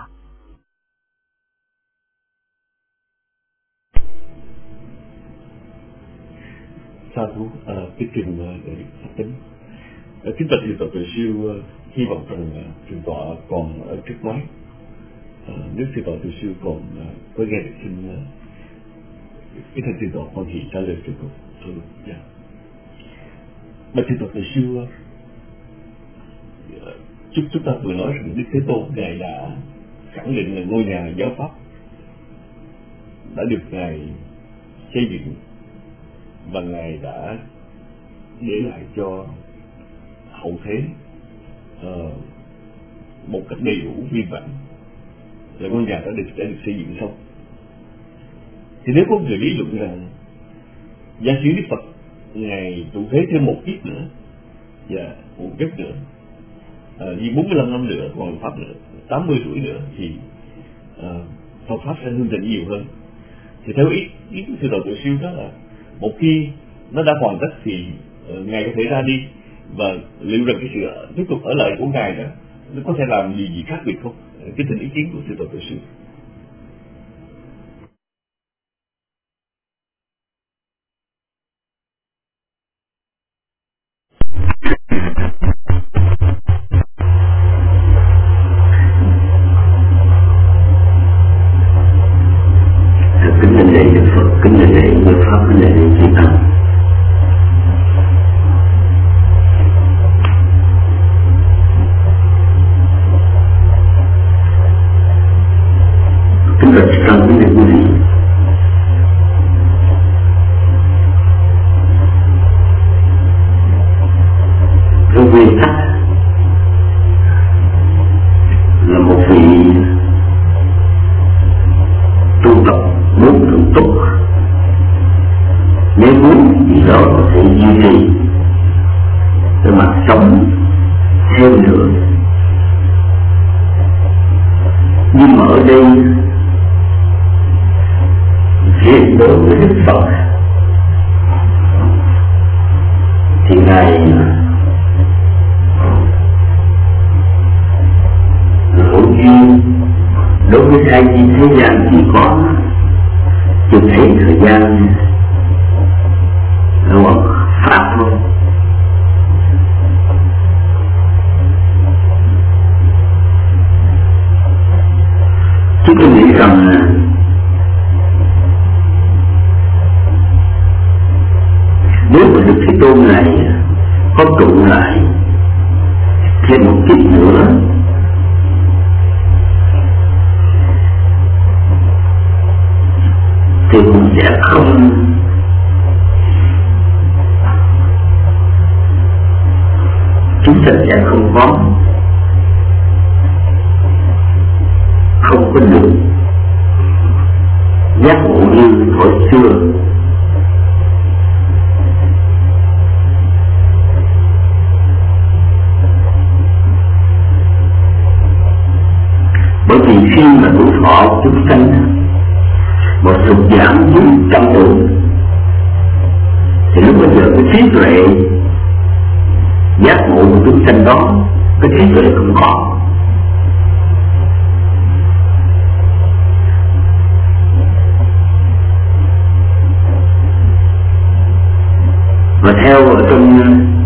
Sa thú à, cái trình để phát tính. À, kính bạch thượng tọa Tuệ Siêu, hy vọng rằng thượng tọa còn ở trước máy. À, nếu thượng tọa Tuệ Siêu còn à, có nghe được, xin à, cái thầy thượng tọa con thì trả lời trước cùng. Dạ. Bạch thượng tọa Tuệ Siêu, à, chúng chúng ta vừa nói rằng Đức Thế Tôn ngài đã khẳng định là ngôi nhà giáo pháp đã được ngài xây dựng và ngài đã để lại cho hậu thế uh, một cách đầy đủ viên mãn, là ngôi nhà đã được đã được xây dựng xong. Thì nếu có người lý luận rằng giả sử Đức Phật ngài trụ thế thêm một kiếp nữa và một kiếp nữa, uh, như bốn mươi lăm năm nữa còn pháp nữa, tám mươi tuổi nữa thì uh, Phật pháp sẽ hương thịnh nhiều hơn. Thì theo ý ý của sư Đạo Tuệ Siêu đó là một khi nó đã hoàn tất thì uh, ngài có thể ra đi, và liệu rằng cái sự tiếp tục ở lại của ngài đó nó có thể làm gì gì khác biệt không? Cái tình ý kiến của sư Đạo Tuệ Siêu. Kính đảnh lễ Đức Phật, kính đảnh lễ Như Pháp, kính đảnh lễ Chư Tăng. Kính bạch Chư Tăng, kính thưa quý vị. Trong nguyên tắc là một vị tu tập muốn thượng túc, nếu muốn đây riêng đối với Đức Phật thì Ngài hữu duyên đối với hai chi thế gian chỉ có chừng ấy thời gian rồi pháp thôi. Chứ tôi nghĩ rằng nếu mà Đức Thế Tôn này có trụ lại thêm một kiếp nữa thì cũng sẽ không chúng ta sẽ không có không có được giác ngộ như hồi xưa. Bởi vì khi mà tuổi thọ chúng sanh một sụt giảm dưới trăm tuổi thì lúc bây giờ cái trí tuệ giác ngộ của chúng sanh đó, cái trí tuệ không còn. Và theo ở trong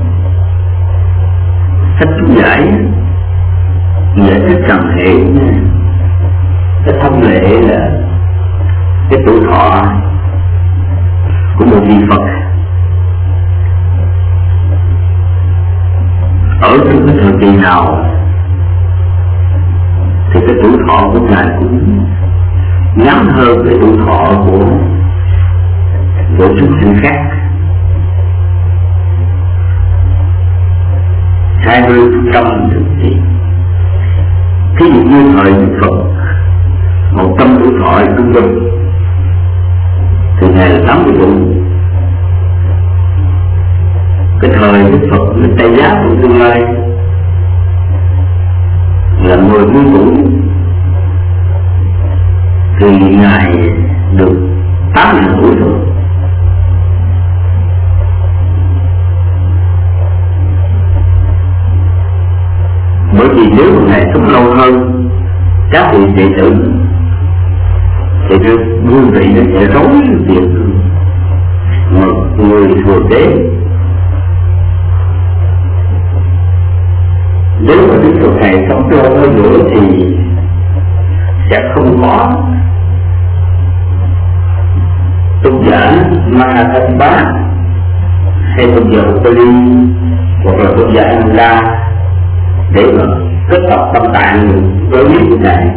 sách chú giải giải thích rằng hệ cái thông lệ là cái tuổi thọ của một vị Phật ở trong cái thời kỳ nào thì cái tuổi thọ của Ngài cũng ngắn hơn cái tuổi thọ của của chúng sinh khác. Hai mươi phần trăm thì thí dụ như thời Phật một trăm tuổi thọ trung bình thì Ngài là tám mươi tuổi. Cái thời Đức Phật người Tây Giác của tương lai là mười mươi tuổi thì Ngài được tám mươi tuổi rồi. Bởi vì nếu một ngày sống lâu hơn các vị đệ tử thì cái vương vị nó sẽ rối việc một người thừa kế. Nếu mà Đức Phật này sống lâu hơn nữa thì sẽ không có tôn giả Mahathaspa hay tôn giả Upali hoặc là tôn giả Ananda để mà kết hợp tâm tạng với lý của Ngài.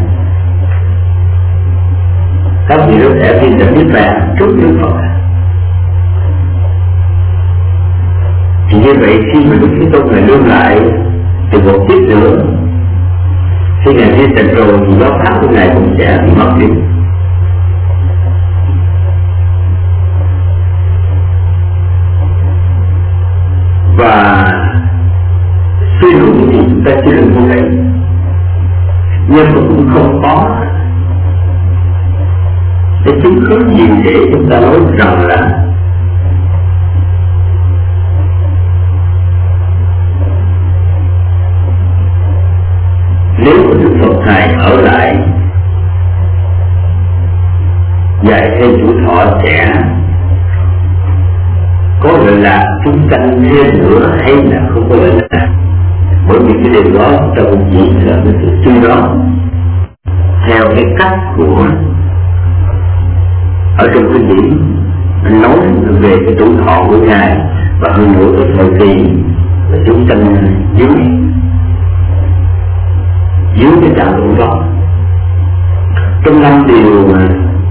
Các vị đó sẽ viên định nhất là trước Đức Phật. Thì như vậy khi mà Đức Thế Tôn Ngài lưu lại từ một kiếp nữa, khi Ngài đi tận rồi thì giáo pháp của Ngài cũng sẽ bị mất đi. Và suy luận thì chúng ta chỉ luận như vậy, nhưng mà cũng không có cái chứng cứ gì để chúng ta nói rằng là nếu mà Đức Phật này ở lại dài thêm tuổi thọ sẽ có lợi lạc chúng sanh thêm nữa hay là không có lợi lạc. Bởi vì cái điều đó ta cũng chỉ là cái sự suy đoán theo cái cách của ở trong cái điểm nói về cái tuổi thọ của Ngài và hơn nữa cái thời kỳ và chúng sanh dưới dưới cái trạng tuổi đó. Trong năm điều mà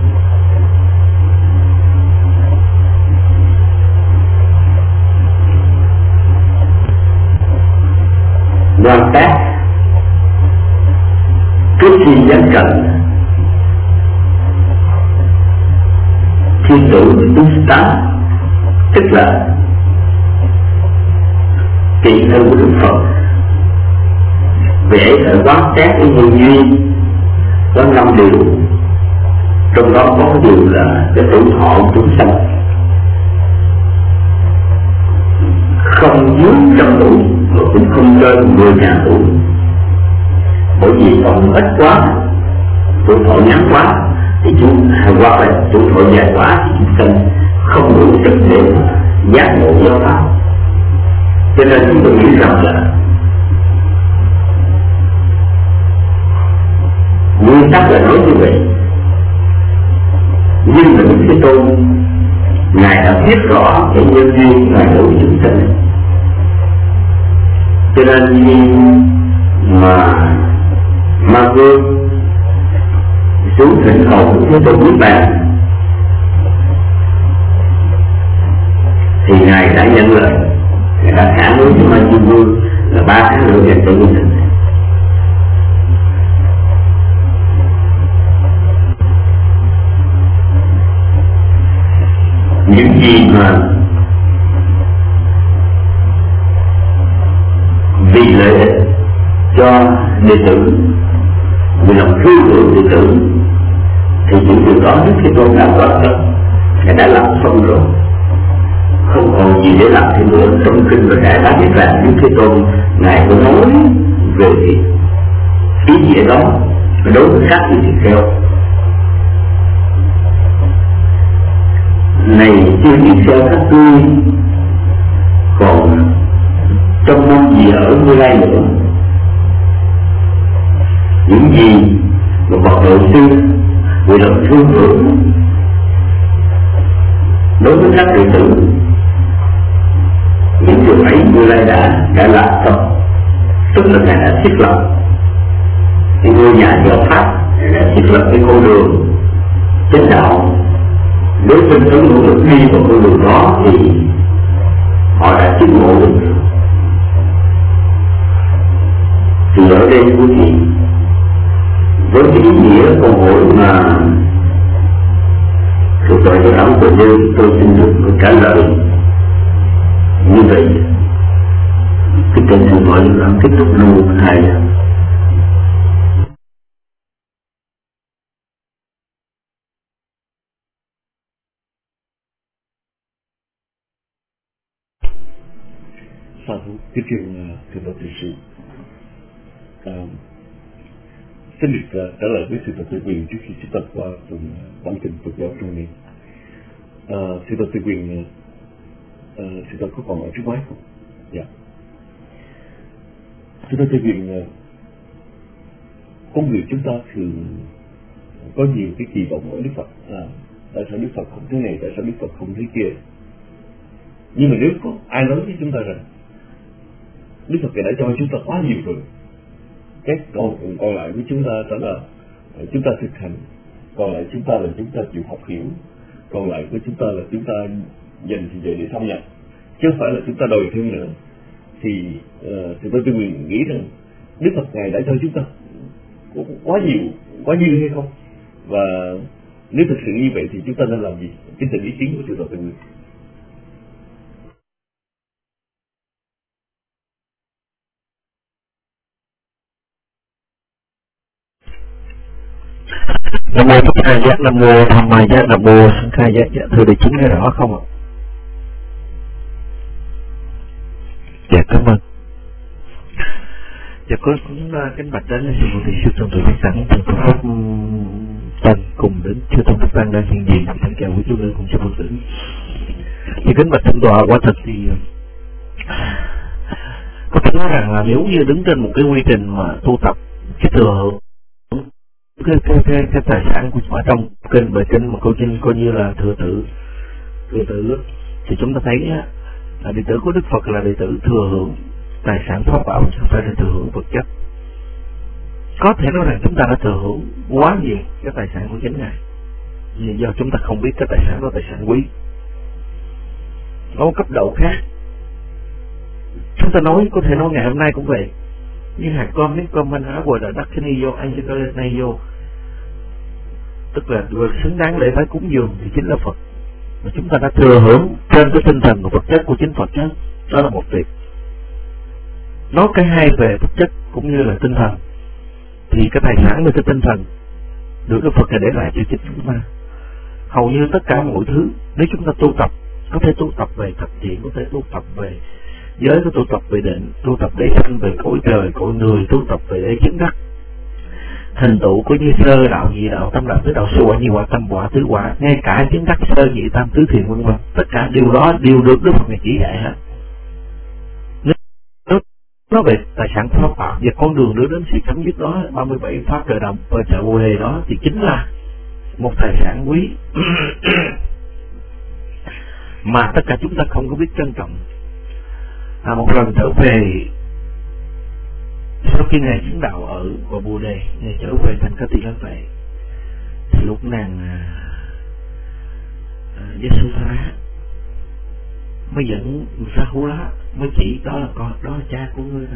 quan tác trước khi giáng trần, thiên tử Tusta tức là kỳ thân của Đức Phật, vì ấy phải quan sát cái nhân duyên có năm điều, trong đó có điều là cái tuổi thọ chúng sanh không dưới trăm tuổi mà cũng không trên mười ngàn tuổi, bởi vì còn ít quá, tuổi thọ ngắn quá thì chúng hoặc là tuổi thọ dài quá thì chúng sanh không đủ sức để giác ngộ giáo pháp. Cho nên chúng tôi nghĩ rằng là nguyên tắc là nói như vậy, nhưng mà Đức Thế Tôn Ngài đã biết rõ cái nhân duyên Ngài đối với chúng sanh. Cho nên khi mà Ma Vương xuống thỉnh cầu Đức Thế Tôn Niết Bàn thì Ngài đã nhận lời, Ngài đã thả đối với Ma Vương Vương là ba tháng nữa dành cho nguyên thịnh. Những gì mà vì lợi ích cho đệ tử, vì lòng thương lượng đệ tử, thì những điều đó Đức Thế Tôn đã hoàn tất, Ngài đã làm xong rồi, không còn gì để làm thêm nữa. Trong kinh và Đại đã biết rằng Đức Thế Tôn Ngài có nói về ý nghĩa đó đối với các vị tỳ kheo. Này chưa tỳ kheo các ngươi, còn trong năm gì ở Như Lai nữa, những gì mà bậc nội sư vì lòng thương hưởng đối với các đệ tử, những điều ấy Như Lai đã đã làm xong, tức là Ngài đã thiết lập cái ngôi nhà giáo pháp, đã thiết lập cái con đường chánh đạo. Nếu tinh tấn nỗ lực đi vào con đường đó thì họ đã chứng ngộ được. Thì ở đây quý vị, với cái ý nghĩa câu hỏi mà thuộc tội của đảng của dân, tôi xin được trả lời như vậy. Cái tên câu hỏi là kết thúc luôn hay Sa thú cái chuyện thưa bậc thiền sư, à, xin được uh, trả lời với sự thật tự quyền trước khi chúng ta qua phần bản kinh Phật giáo trong này. À, sự thật tự quyền, uh, sự thật có còn ở trước máy không? Dạ. Sự thật tự quyền, uh, con người chúng ta thường có nhiều cái kỳ vọng ở Đức Phật. À, tại sao Đức Phật không thế này, tại sao Đức Phật không thế kia? Nhưng mà nếu có ai nói với chúng ta rằng Đức Phật đã cho chúng ta quá nhiều rồi, cái còn còn lại với chúng ta đó là chúng ta thực hành, còn lại chúng ta là chúng ta chịu học hiểu, còn lại với chúng ta là chúng ta dành thời giờ để thâm nhập, chứ không phải là chúng ta đòi thêm nữa. Thì uh, thì tôi tôi nghĩ rằng Đức Phật Ngài đã cho chúng ta quá nhiều, quá nhiều hay không? Và nếu thực sự như vậy thì chúng ta nên làm gì? Kính thỉnh ý kiến của sự tôi nguyện. Nam mô Phật A Giác, Nam mô Tham Ma Giác, Nam mô Sanh Kha Giác. Dạ, thưa đệ chính nghe rõ không ạ? Dạ, cảm ơn. Dạ, có cũng kính bạch đến sư phụ thị sư Tôn Tử Viết Sẵn, Thượng Phật Pháp Tân cùng đến chư Tôn Pháp Tăng đang hiện diện, thỉnh chào quý chú nữ cùng sư phụ tử. Thì kính bạch thượng tọa, quả thật thì có thể nói rằng là nếu như đứng trên một cái quy trình mà tu tập cái thừa hưởng cái cái cái cái tài sản của ở trong kinh bài kinh mà câu kinh coi như là thừa tự thừa tự thì chúng ta thấy á, là đệ tử của Đức Phật là đệ tử thừa hưởng tài sản pháp bảo, chứ không phải là thừa hưởng vật chất. Có thể nói rằng chúng ta đã thừa hưởng quá nhiều cái tài sản của chính Ngài, nhưng do chúng ta không biết cái tài sản đó tài sản quý, nó có cấp độ khác. Chúng ta nói có thể nói ngày hôm nay cũng vậy, như hạt con miếng con minh á quờ đã đắc cái ni vô anh cho tôi này vô, tức là người xứng đáng để phải cúng dường thì chính là Phật, mà chúng ta đã thừa hưởng trên cái tinh thần của vật chất của chính Phật chứ. Đó là một việc. Nói cái hai về vật chất cũng như là tinh thần, thì cái tài sản và cái tinh thần được Đức Phật để lại cho chính chúng ta. Hầu như tất cả mọi thứ, nếu chúng ta tu tập, có thể tu tập về thật thiện, có thể tu tập về giới, có tu tập về định, tu tập để sanh về cõi trời, cõi người, tu tập về để chứng đắc thành tựu của như sơ đạo, nhị đạo, tam đạo, tứ đạo, số quả, nhị quả, tam quả, tứ quả, ngay cả chứng đắc sơ nhị tam tứ thiền vân vân, tất cả điều đó đều được Đức Phật này chỉ dạy hết. Nói về tài sản pháp bảo và con đường đưa đến sự chấm dứt đó, ba mươi bảy pháp trời đồng và trợ bồ đề đó thì chính là một tài sản quý mà tất cả chúng ta không có biết trân trọng. À, một lần trở về sau khi ngài chứng đạo ở Bà Bồ Đề, ngài trở về thành Ca Tỳ La Vệ, thì lúc nàng Yasodhara mới dẫn Rahula, mới chỉ đó là con, đó là cha của ngươi nè,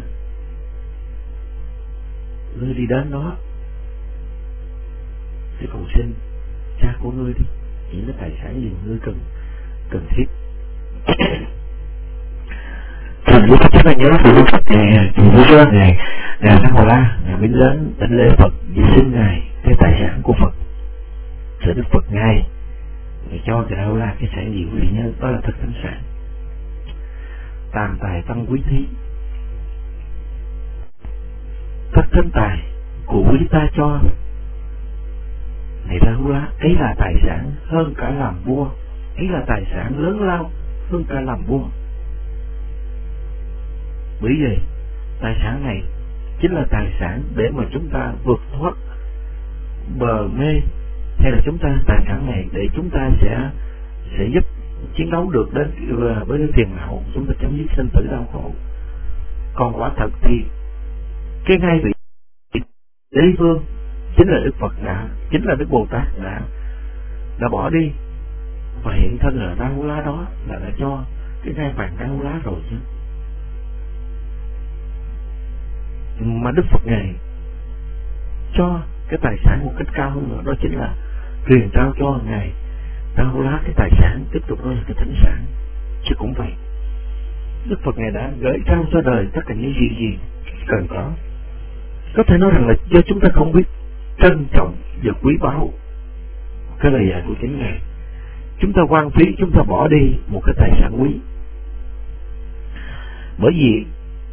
ngươi đi đến đó để cầu xin cha của ngươi đi, những cái tài sản gì ngươi cần cần thiết. Thì lúc chúng ta nhớ từ lúc ngày từ lúc đó ngày ngày Rahula ngài mới đến đảnh lễ Phật để xin ngài cái tài sản của Phật, để Đức Phật ngài ngài cho cái Rahula cái sản diệu quý nhất, đó là thất thánh sản, tam tài tăng quý thí. Thất thánh tài của quý ta cho này Rahula, ấy là tài sản hơn cả làm vua, ấy là tài sản lớn lao hơn cả làm vua. Bởi vì tài sản này chính là tài sản để mà chúng ta vượt thoát bờ mê, hay là chúng ta tài sản này để chúng ta sẽ sẽ giúp chiến đấu được đến với cái phiền não, chúng ta chấm dứt sinh tử đau khổ. Còn quả thật thì cái ngay vị Đế Vương chính là Đức Phật đã, chính là Đức Bồ Tát đã đã bỏ đi và hiện thân ở Rahula đó là đã cho cái ngai vàng Rahula rồi chứ. Mà Đức Phật ngài cho cái tài sản một cách cao hơn nữa, đó chính là truyền trao cho ngài Rahula cái tài sản tiếp tục đó là cái thánh sản. Chứ cũng vậy, Đức Phật ngài đã gửi trao cho đời tất cả những gì gì cần có. Có thể nói rằng là do chúng ta không biết trân trọng và quý báu cái lời dạy của chính ngài, chúng ta hoang phí, chúng ta bỏ đi một cái tài sản quý. Bởi vì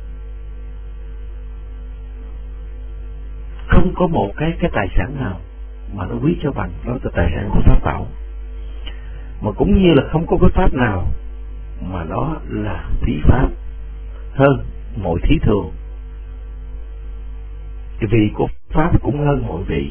không có một cái cái tài sản nào mà nó quý cho bằng đó là tài sản của pháp bảo, mà cũng như là không có cái pháp nào mà đó là thí pháp hơn mọi thí thường. Cái vị của pháp cũng hơn mọi vị.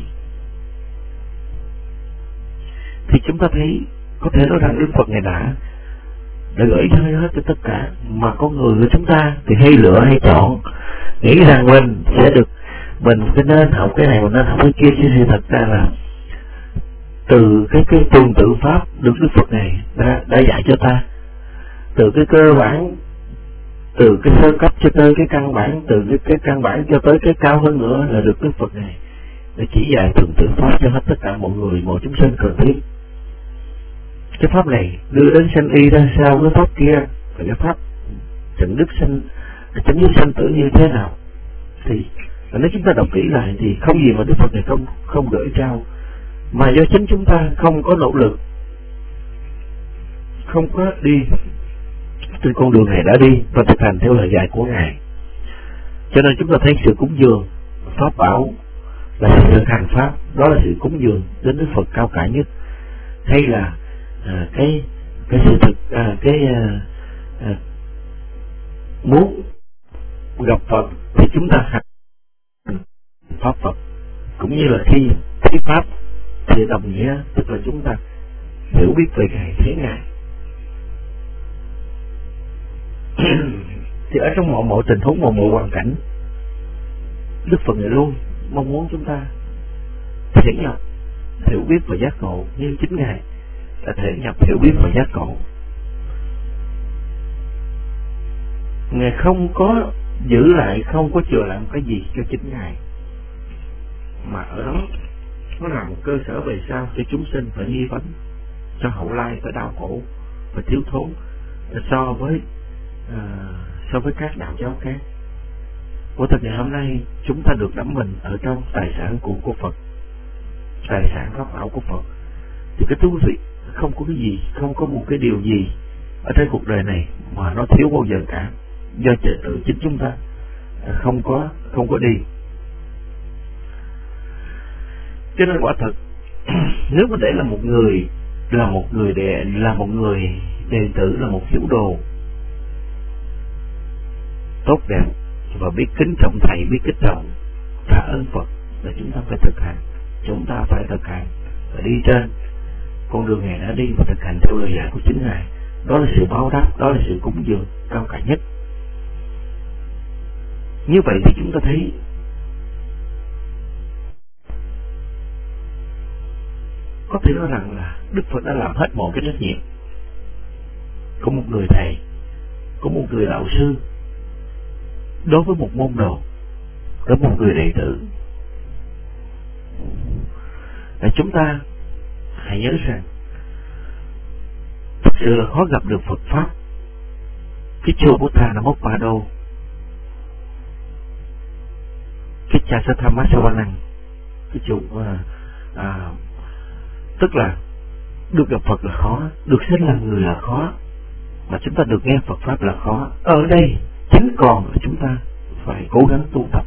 Thì chúng ta thấy có thể nói rằng Đức Phật ngài đã đã gửi hơi hết cho tất cả, mà con người của chúng ta thì hay lựa hay chọn, nghĩ rằng mình sẽ được, mình phải nên học cái này, mình nên học cái kia, chứ thì thật ra là từ cái cái tuần tự pháp được Đức Phật này đã, đã dạy cho ta, từ cái cơ bản, từ cái sơ cấp cho tới cái căn bản, từ cái, cái căn bản cho tới cái cao hơn nữa là được Đức Phật này để chỉ dạy tuần tự pháp cho hết tất cả mọi người, mọi chúng sinh cần thiết. Cái pháp này đưa đến sanh y ra sao, cái pháp kia và cái pháp chấm dứt sanh chấm dứt sanh tử như thế nào, thì nếu chúng ta đọc kỹ lại thì không gì mà Đức Phật này không không gửi trao, mà do chính chúng ta không có nỗ lực, không có đi trên con đường này đã đi và thực hành theo lời dạy của ngài. Cho nên chúng ta thấy sự cúng dường pháp bảo là sự thực hành pháp, đó là sự cúng dường đến Đức Phật cao cả nhất, hay là à, cái cái sự thực à, cái à, à, muốn gặp Phật thì chúng ta hành pháp Phật, cũng như là khi thí pháp thì đồng nghĩa tức là chúng ta hiểu biết về ngài, thấy ngài. Thì ở trong mọi mọi tình huống, mọi mọi hoàn cảnh, Đức Phật này luôn mong muốn chúng ta thể nhập hiểu biết và giác ngộ như chính ngài đã thể nhập hiểu biết và giác ngộ. Ngài không có giữ lại, không có chừa làm cái gì cho chính ngài, mà ở đó nó là một cơ sở về sau cho chúng sinh phải nghi vấn, cho hậu lai phải đau khổ và thiếu thốn so với uh, so với các đạo giáo khác. Của thật ngày hôm nay chúng ta được đắm mình ở trong tài sản của của Phật, tài sản pháp bảo của Phật. Thì cái thú vị, không có cái gì, không có một cái điều gì ở trên cuộc đời này mà nó thiếu bao giờ cả, do tự chính chúng ta không có không có đi. Cho nên quả thật nếu có thể là một người là một người đệ là một người đệ tử, là một hiểu đồ tốt đẹp và biết kính trọng thầy, biết kính trọng tạ ơn Phật, là chúng ta phải thực hành, chúng ta phải thực hành và đi trên con đường Ngài đã đi và thực hành theo lời dạy của chính Ngài. Đó là sự báo đáp, đó là sự cúng dường cao cả nhất. Như vậy thì chúng ta thấy có thể nói rằng là Đức Phật đã làm hết mọi cái trách nhiệm. Có một người thầy, có một người đạo sư đối với một môn đồ, đối với một người đệ tử. Và chúng ta hãy nhớ rằng thực sự là khó gặp được Phật Pháp. Cái chùa Buddha Nam Mô Ba Đô, cái cha Sa Tham Sa Wa Năng, cái chùa à, à, tức là được gặp Phật là khó, được sinh làm người là khó, mà chúng ta được nghe Phật Pháp là khó. Ở đây chính còn là chúng ta phải cố gắng tu tập.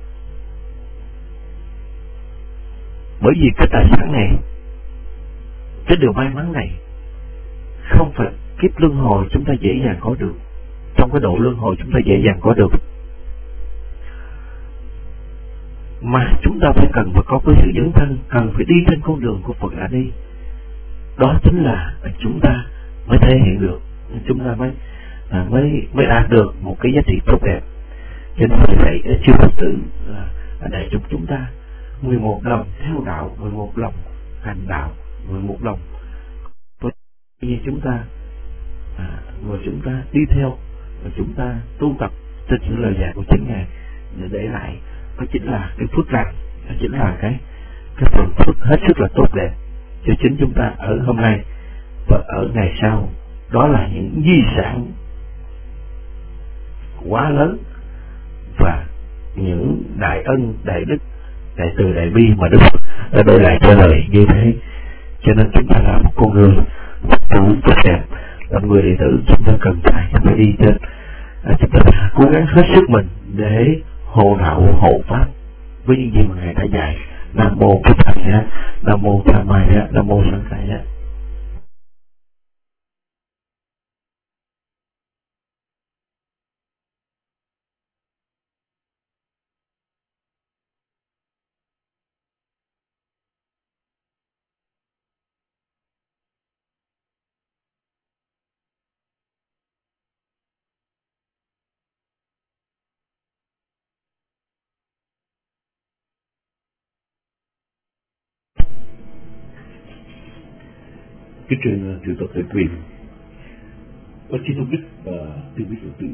Bởi vì cái tài sản này, cái điều may mắn này không phải kiếp luân hồi chúng ta dễ dàng có được, trong cái độ luân hồi chúng ta dễ dàng có được, mà chúng ta phải cần phải có cái sự dấn thân, cần phải đi trên con đường của Phật đã đi. Đó chính là chúng ta mới thể hiện được, chúng ta mới à, mới mới đạt được một cái giá trị tốt đẹp. Cho nên vì vậy chư Phật tử à, đại chúng chúng ta mười một lòng theo đạo, mười một lòng hành đạo, mười một lòng như chúng ta à, và chúng ta đi theo và chúng ta tu tập trên những lời dạy của chính Ngài để để lại, đó chính là cái phước lành, đó chính là cái cái phần phước hết sức là tốt đẹp cho chính chúng ta ở hôm nay và ở ngày sau. Đó là những di sản quá lớn và những đại ân, đại đức, đại từ, đại bi mà Đức Phật đã để lại cho đời như thế. Cho nên chúng ta là một con người tu tốt đẹp, làm người đệ tử chúng ta cần phải phải đi trên à, chúng ta phải cố gắng hết sức mình để hộ đạo hộ pháp với những gì mà Ngài đã dạy. Nam mô Bổn Thầy, Nam mô Tham Mai, Nam mô Sanh Khai. Cái trường triệu tập đại quyền, bác sĩ Thông Đức và từ quý Phật tử,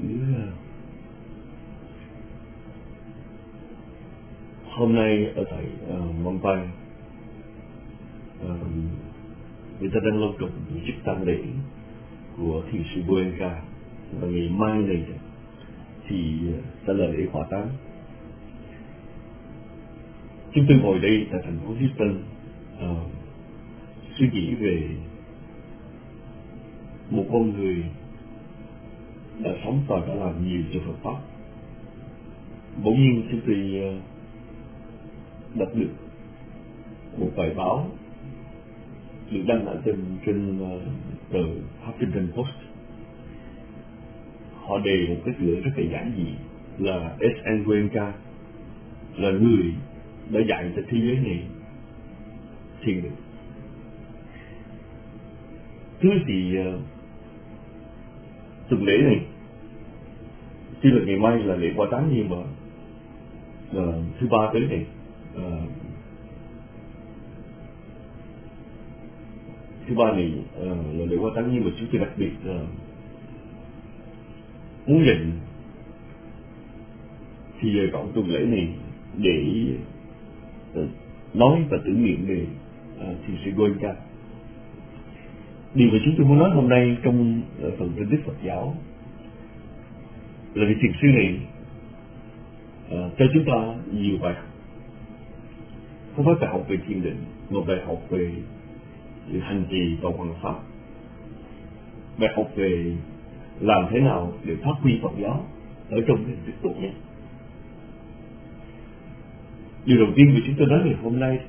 hôm nay ở tại uh, Mông Bay, uh, người ta đang long trọng tổ chức tang lễ của thiền sư Goenka, và ngày mai này thì sẽ là lễ hỏa táng. Chúng tôi ngồi đây tại thành phố Houston uh, suy nghĩ về một con người đã sống và đã làm nhiều cho Phật Pháp. Bỗng nhiên chúng tôi đọc được một bài báo được đăng ở trên trên tờ Huffington Post. Họ đề một cái tựa rất là giản dị là S N Goenka là người đã dạy cho thế giới này thiền định. Thứ thì uh, tuần lễ này, tuy là ngày mai là lễ hỏa táng, nhưng mà uh, thứ ba tới này uh, thứ ba này uh, là lễ hỏa táng, nhưng mà chúng tôi đặc biệt uh, muốn dành thì giờ cộng tuần lễ này để uh, nói và tưởng niệm về uh, thiền sư Goenka. Điều mà chúng tôi muốn nói hôm nay trong phần tin tức Phật giáo là vị thiền sư này uh, cho chúng ta nhiều bài học, không phải bài học về thiền định một bài học về sự hành trì và hoàn pháp, bài học về làm thế nào để phát huy Phật giáo ở trong hình thức tốt nhất. Điều đầu tiên của chúng tôi nói ngày hôm nay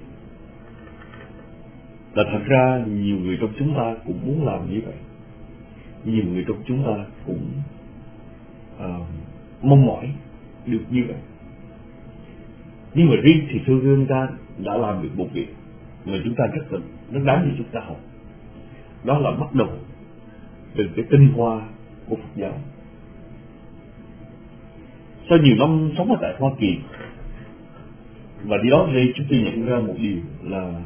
là thật ra nhiều người trong chúng ta cũng muốn làm như vậy, nhiều người trong chúng ta cũng uh, mong mỏi được như vậy. Nhưng mà riêng thì sư Gương ta đã làm được một việc mà chúng ta rất là rất đáng để chúng ta học, đó là bắt đầu từ cái tinh hoa của Phật giáo. Sau nhiều năm sống ở tại Hoa Kỳ và đi đó đây, chúng tôi nhận ra một điều là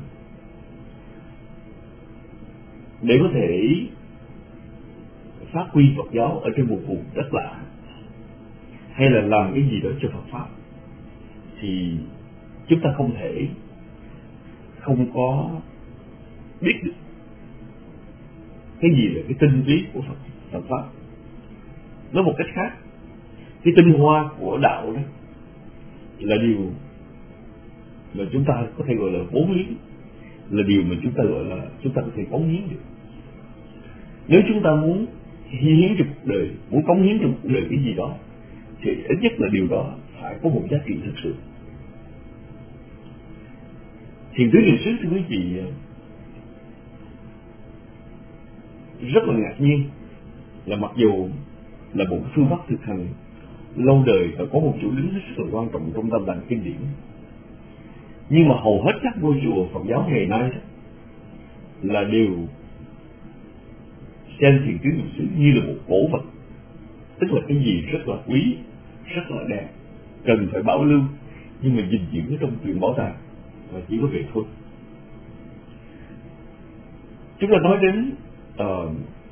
để có thể phát huy Phật giáo ở trên một vùng đất lạ hay là làm cái gì đó cho Phật pháp thì chúng ta không thể không có biết được cái gì là cái tinh túy của Phật, Phật pháp. Nói một cách khác, cái tinh hoa của đạo đó là điều mà chúng ta có thể gọi là vốn liếng, là điều mà chúng ta gọi là chúng ta có thể cống hiến được. Nếu chúng ta muốn hiến cho cuộc đời, muốn cống hiến cho cuộc đời cái gì đó, thì ít nhất là điều đó phải có một giá trị thực sự. Thiền tứ niệm xứ, thưa quý vị, rất là ngạc nhiên là mặc dù là một phương pháp thực hành lâu đời và có một chỗ đứng rất là quan trọng trong tâm tạng kinh điển, nhưng mà hầu hết các ngôi chùa Phật giáo ngày nay là đều xem thiền tứ niệm xứ như là một cổ vật, tức là cái gì rất là quý, rất là đẹp, cần phải bảo lưu, nhưng mà gìn giữ ở trong viện bảo tàng và chỉ có vậy thôi. Chúng ta nói đến uh,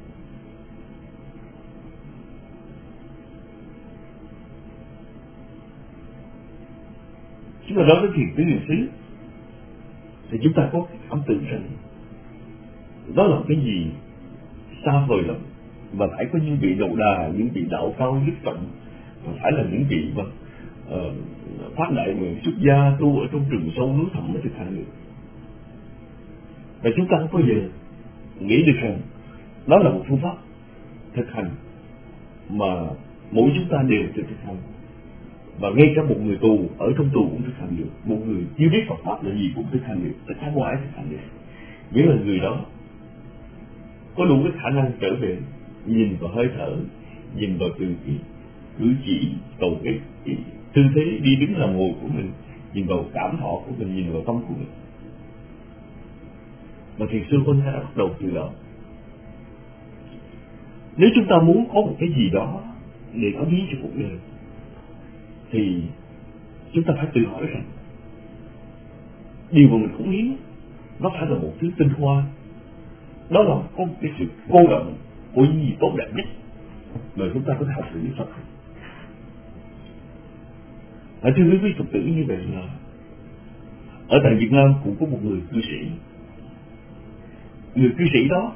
chúng ta nói đến thiền tứ niệm xứ thì chúng ta có ấn tượng rằng đó là cái gì xa vời lắm, và phải có những vị đầu đà, những vị đạo cao đức trọng, và phải là những vị mà uh, phát đại nguyện xuất gia tu ở trong rừng sâu núi thẳm mới thực hành được. Và chúng ta không bao giờ nghĩ được rằng đó là một phương pháp thực hành mà mỗi chúng ta đều tự thực hành, và ngay cả một người tù ở trong tù cũng thực hành được, một người chưa biết Phật pháp là gì cũng thực hành được, tất cả mọi ai thực hành được, nghĩa là người đó có đủ cái khả năng trở về nhìn vào hơi thở, nhìn vào từ cái cử chỉ, cầu cái, cái tư thế đi đứng nằm ngồi của mình, nhìn vào cảm thọ của mình, nhìn vào tâm của mình. Và thiền sư Vân đã bắt đầu từ đó. Nếu chúng ta muốn có một cái gì đó để cống hiến cho cuộc đời thì chúng ta phải tự hỏi rằng điều mà mình cống hiến nó phải là một thứ tinh hoa, đó là có một cái sự cô động của những gì tốt đẹp nhất mà chúng ta có thể học từ Đức Phật. Ở thưa quý vị Phật tử, như vậy là ở tại Việt Nam cũng có một người cư sĩ. Người cư sĩ đó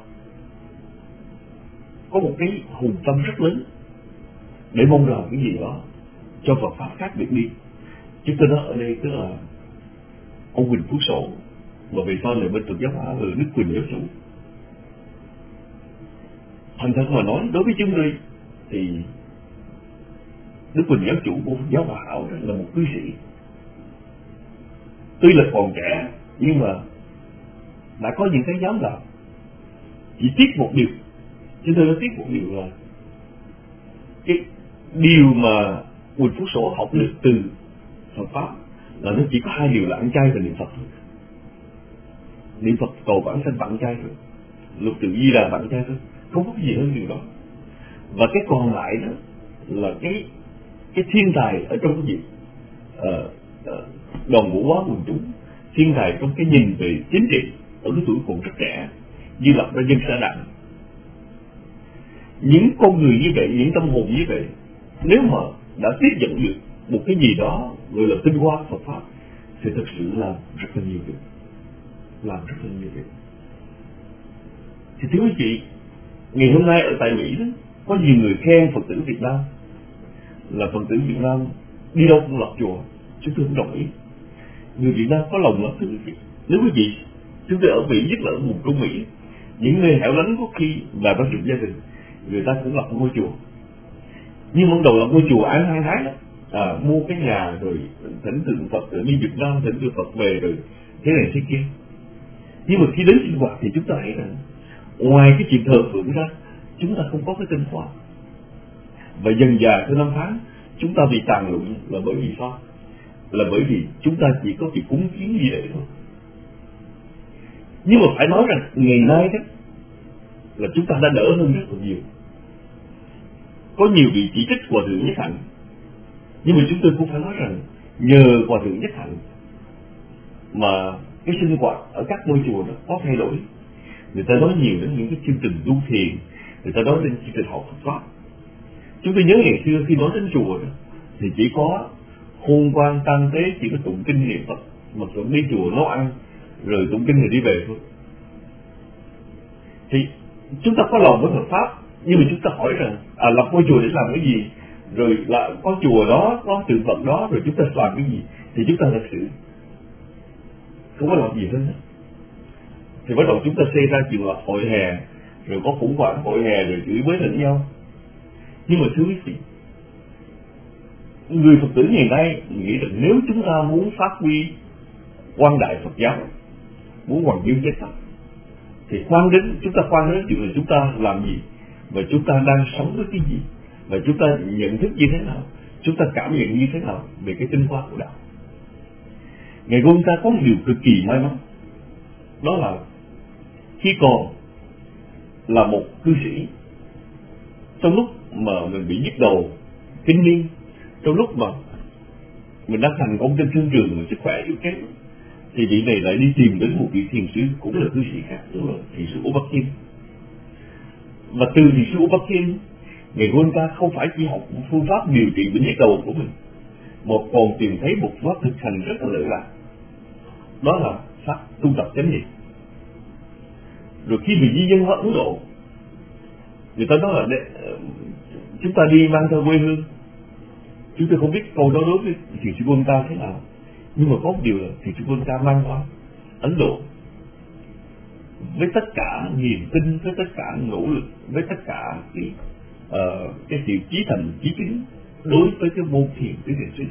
có một cái hùng tâm rất lớn để mong làm cái gì đó cho Phật pháp khác biệt đi. Chúng tôi nói ở đây tức là ông Huỳnh Phú Sổ, và về sau là bên Phật giáo Hóa ở Đức Quỳnh giáo chủ. Thành thật mà nói, đối với chúng tôi thì Đức Quỳnh giáo chủ của Phật giáo Hòa Hảo là một cư sĩ, tuy là còn trẻ nhưng mà đã có những cái dám làm. Chỉ tiếc một điều, chúng tôi đã tiếc một điều là cái điều mà Quỳnh Phú Sổ học được từ Phật pháp là nó chỉ có hai điều là ăn chay và niệm Phật thôi. Niệm Phật cầu bản sanh bạn chay thôi, lục tự di đà bạn chay thôi, không có gì hơn điều đó. Và cái còn lại đó là cái cái thiên tài ở trong cái gì uh, uh, đoàn vũ hóa quần chúng, thiên tài trong cái nhìn về chính trị ở cái tuổi còn rất trẻ, như lập ra dân xã Đặng. Những con người như vậy, những tâm hồn như vậy, nếu mà đã tiếp nhận được một cái gì đó gọi là tinh hoa Phật pháp thì thực sự làm rất là nhiều việc, làm rất là nhiều việc. Thì thưa quý vị, ngày hôm nay ở tại Mỹ đó, có nhiều người khen Phật tử Việt Nam là Phật tử Việt Nam đi đâu cũng lập chùa. Chúng tôi không đồng ý. Người Việt Nam có lòng lắm thưa quý vị. Nếu quý vị Chúng tôi ở Mỹ, nhất là ở vùng Trung Mỹ, những nơi hẻo lánh có khi và có chuyện gia đình, người ta cũng lập ngôi chùa. Nhưng ban đầu lập ngôi chùa ai hăng hái lắm, à, mua cái nhà rồi thỉnh tượng Phật, rồi đi Việt Nam thỉnh tượng Phật về rồi thế này thế kia. Nhưng mà khi đến sinh hoạt thì chúng ta thấy rằng ngoài cái chuyện thờ phượng ra, chúng ta không có cái tinh hoa. Và dần dà theo năm tháng chúng ta bị tàn lụn là bởi vì sao? Là bởi vì chúng ta chỉ có việc cúng kiến gì đấy thôi. Nhưng mà phải nói rằng ngày nay đó là chúng ta đã đỡ hơn rất là nhiều. Có nhiều vị chỉ trích Hòa Thượng Nhất Hạnh, nhưng mà chúng tôi cũng phải nói rằng nhờ Hòa Thượng Nhất Hạnh mà cái sinh hoạt ở các ngôi chùa đó có thay đổi. Người ta nói nhiều đến những cái chương trình tu thiền, người ta nói đến chương trình học Phật pháp. Chúng tôi nhớ ngày xưa khi nói đến chùa đó, thì chỉ có hôn quan tang tế, chỉ có tụng kinh niệm Phật, mà cũng đi chùa nấu ăn rồi tụng kinh rồi đi về thôi. Thì chúng ta có lòng với Phật pháp, nhưng mà chúng ta hỏi rằng à, lập ngôi chùa để làm cái gì, rồi là có chùa đó, có tượng Phật đó, rồi chúng ta làm cái gì, thì chúng ta thật sự không có làm gì hết. Thì bắt đầu chúng ta xây ra chuyện là hội hè, rồi có khủng hoảng hội hè, rồi chửi bới lẫn nhau. Nhưng mà thưa quý vị, người Phật tử ngày nay nghĩ rằng nếu chúng ta muốn phát huy quang đại Phật giáo, muốn hoàng dương chánh pháp, thì khoan đến chúng ta khoan đến chuyện là chúng ta làm gì, và chúng ta đang sống với cái gì, và chúng ta nhận thức như thế nào, chúng ta cảm nhận như thế nào về cái tinh hoa của đạo. Ngày hôm ta có một điều cực kỳ may mắn, đó là khi còn là một cư sĩ, trong lúc mà mình bị nhức đầu, kinh niên, trong lúc mà mình đang thành công trên thương trường mà sức khỏe yếu kém, thì vị này lại đi tìm đến một vị thiền sư cũng là cư sĩ khác, đó là thiền sư U Bắc Kim. Và từ thiền sư U Bắc Kim, ngày hôm ta không phải chỉ học phương pháp điều trị bệnh nhức đầu của mình, mà còn tìm thấy một pháp thực hành rất là lợi lạc, đó là pháp tu tập chánh niệm. Rồi khi bị di dân hóa Ấn Độ, người ta nói là để, chúng ta đi mang theo quê hương. Chúng tôi không biết câu đó đối với thiền sư Quân Ta thế nào, nhưng mà có một điều là thiền sư Quân Ta mang qua Ấn Độ với tất cả niềm tin, với tất cả nỗ lực, với tất cả cái uh, cái sự chí thành chí kính đối với cái môn thiền tứ thiền sư.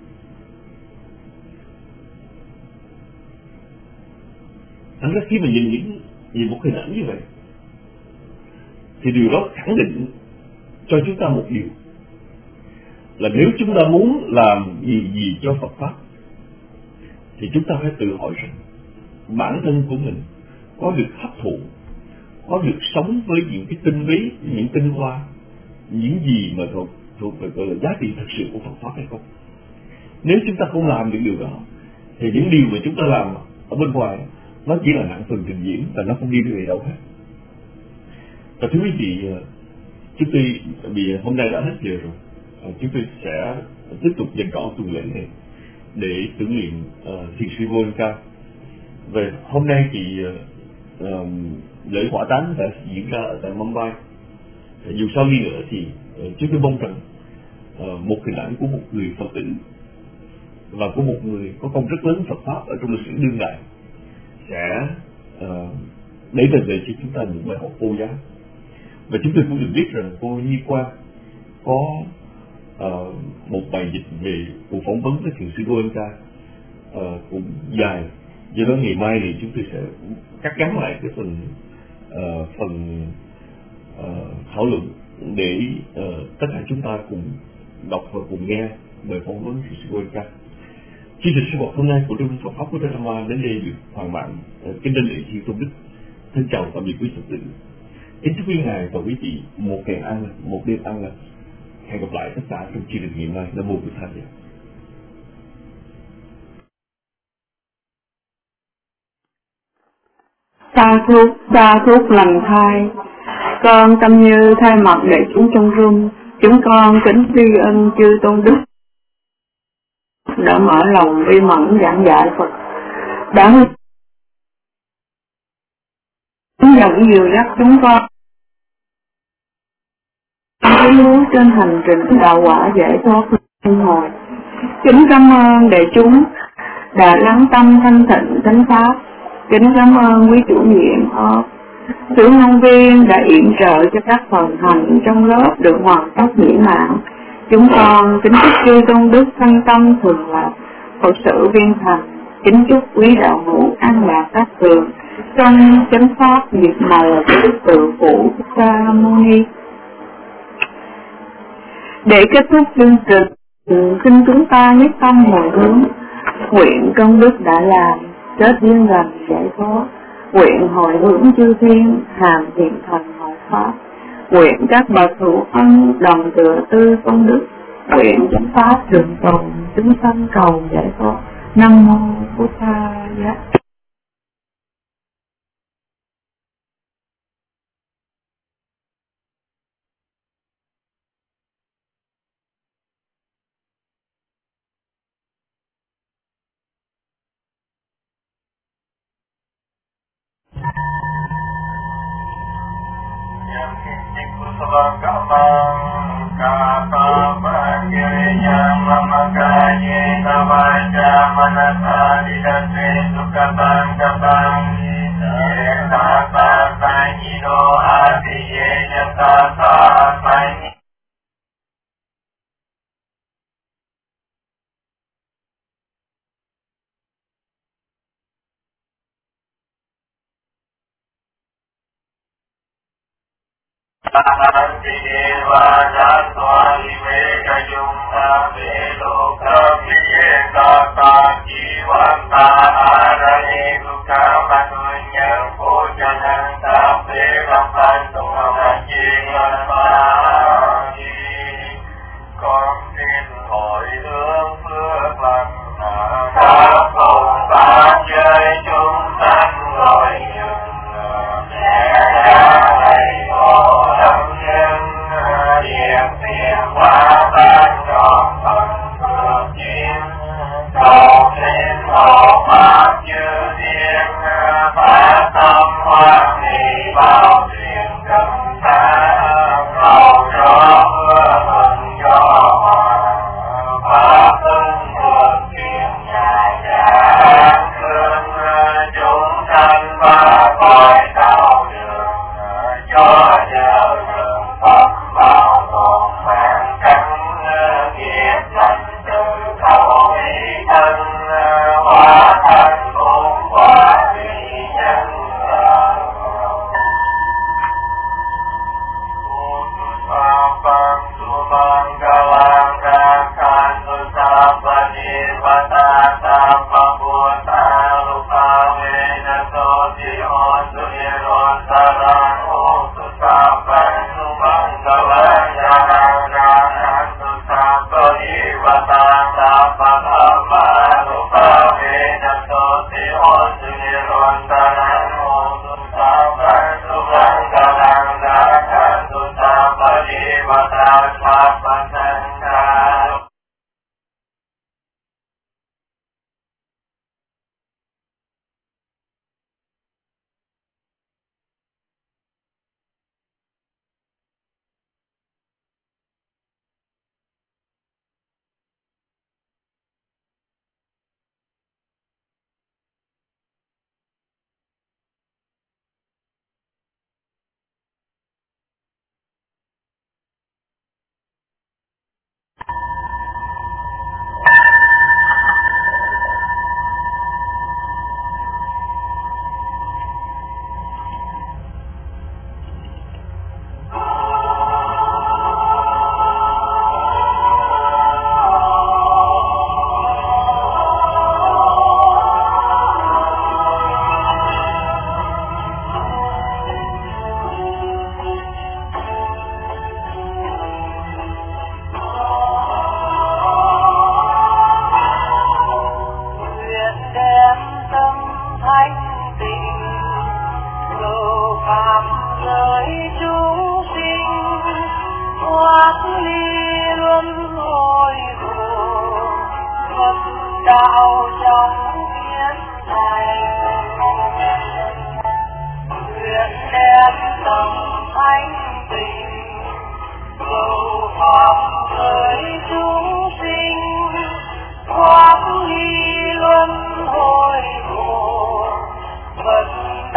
Thành ra khi mà nhìn những nhìn một hình ảnh như vậy, thì điều đó khẳng định cho chúng ta một điều là nếu chúng ta muốn làm gì gì cho Phật pháp, thì chúng ta phải tự hỏi rằng bản thân của mình có được hấp thụ, có được sống với những cái tinh túy, những tinh hoa, những gì mà thuộc thuộc về gọi là giá trị thật sự của Phật pháp hay không. Nếu chúng ta không làm những điều đó, thì những điều mà chúng ta làm ở bên ngoài nó chỉ là nặng phần trình diễn và nó không đi về đâu hết. Và thưa quý vị, chúng tôi vì hôm nay đã hết giờ rồi, chúng tôi sẽ tiếp tục dành trọn tuần lễ này để tưởng niệm uh, thiền sư Goenka. Về hôm nay thì uh, lễ hỏa táng đã diễn ra ở tại Mumbai. Dù sao đi nữa thì uh, chúng tôi mong rằng uh, một hình ảnh của một người Phật tử và của một người có công rất lớn Phật pháp ở trong lịch sử đương đại sẽ uh, để lại về cho chúng ta những bài học vô giá. Và chúng tôi cũng được biết rằng cô Nhi Quang có uh, một bài dịch về cuộc phỏng vấn với thiền sư Goenka uh, cũng dài. Do đó ngày mai thì chúng tôi sẽ cắt gắn lại cái phần uh, phần uh, thảo luận để uh, tất cả chúng ta cùng đọc và cùng nghe bài phỏng vấn thiền sư Goenka. Chương trình sinh hoạt hôm nay của Trung Phật pháp của Đà Ma đến đây được hoàn mãn. Uh, kính đảnh lễ chư tôn đức, thân chào tạm biệt quý Phật tử. Kính chúc quý ngài và quý vị một ngày an lành, một đêm an lành. Hẹn gặp lại tất cả trong chương trình ngày mai. Nam mô Bổn Thầy. Sa thúc, sa thúc lành thai, con tâm như thay mặt đại chúng trong room, chúng con kính tri ân chư tôn đức đã mở lòng uy mẫn giảng dạy Phật, đã hướng dẫn dìu dắt chúng con tiến bước trên hành trình đạo quả giải thoát luân hồi. Kính cảm ơn đại chúng đã lắng tâm thanh tịnh thánh pháp, Kính cảm ơn quý chủ nhiệm họp, sự nhân viên đã yểm trợ cho các phần hành trong lớp được hoàn tất mỹ mãn. Chúng con kính chúc chư tôn đức thân tâm thường lập, Phật sự viên thành, kính chúc quý đạo hữu an lạc các tường trong chánh pháp diệt mờ của Đức Từ Phụ Sa Mâu Ni. Để kết thúc chương trình, xin chúng ta nhất tâm hồi hướng, nguyện công đức đã làm kết duyên lành giải thoát, nguyện hồi hướng chư thiên hàm thiện thần hội pháp, nguyện các bậc hữu ân đồng tựa tư công đức, nguyện chánh pháp trường tồn chúng sanh cầu giải thoát. Nam mô Bụt Thaya.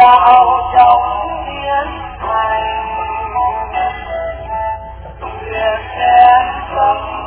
đạo trong biến thành nguyện đem tâm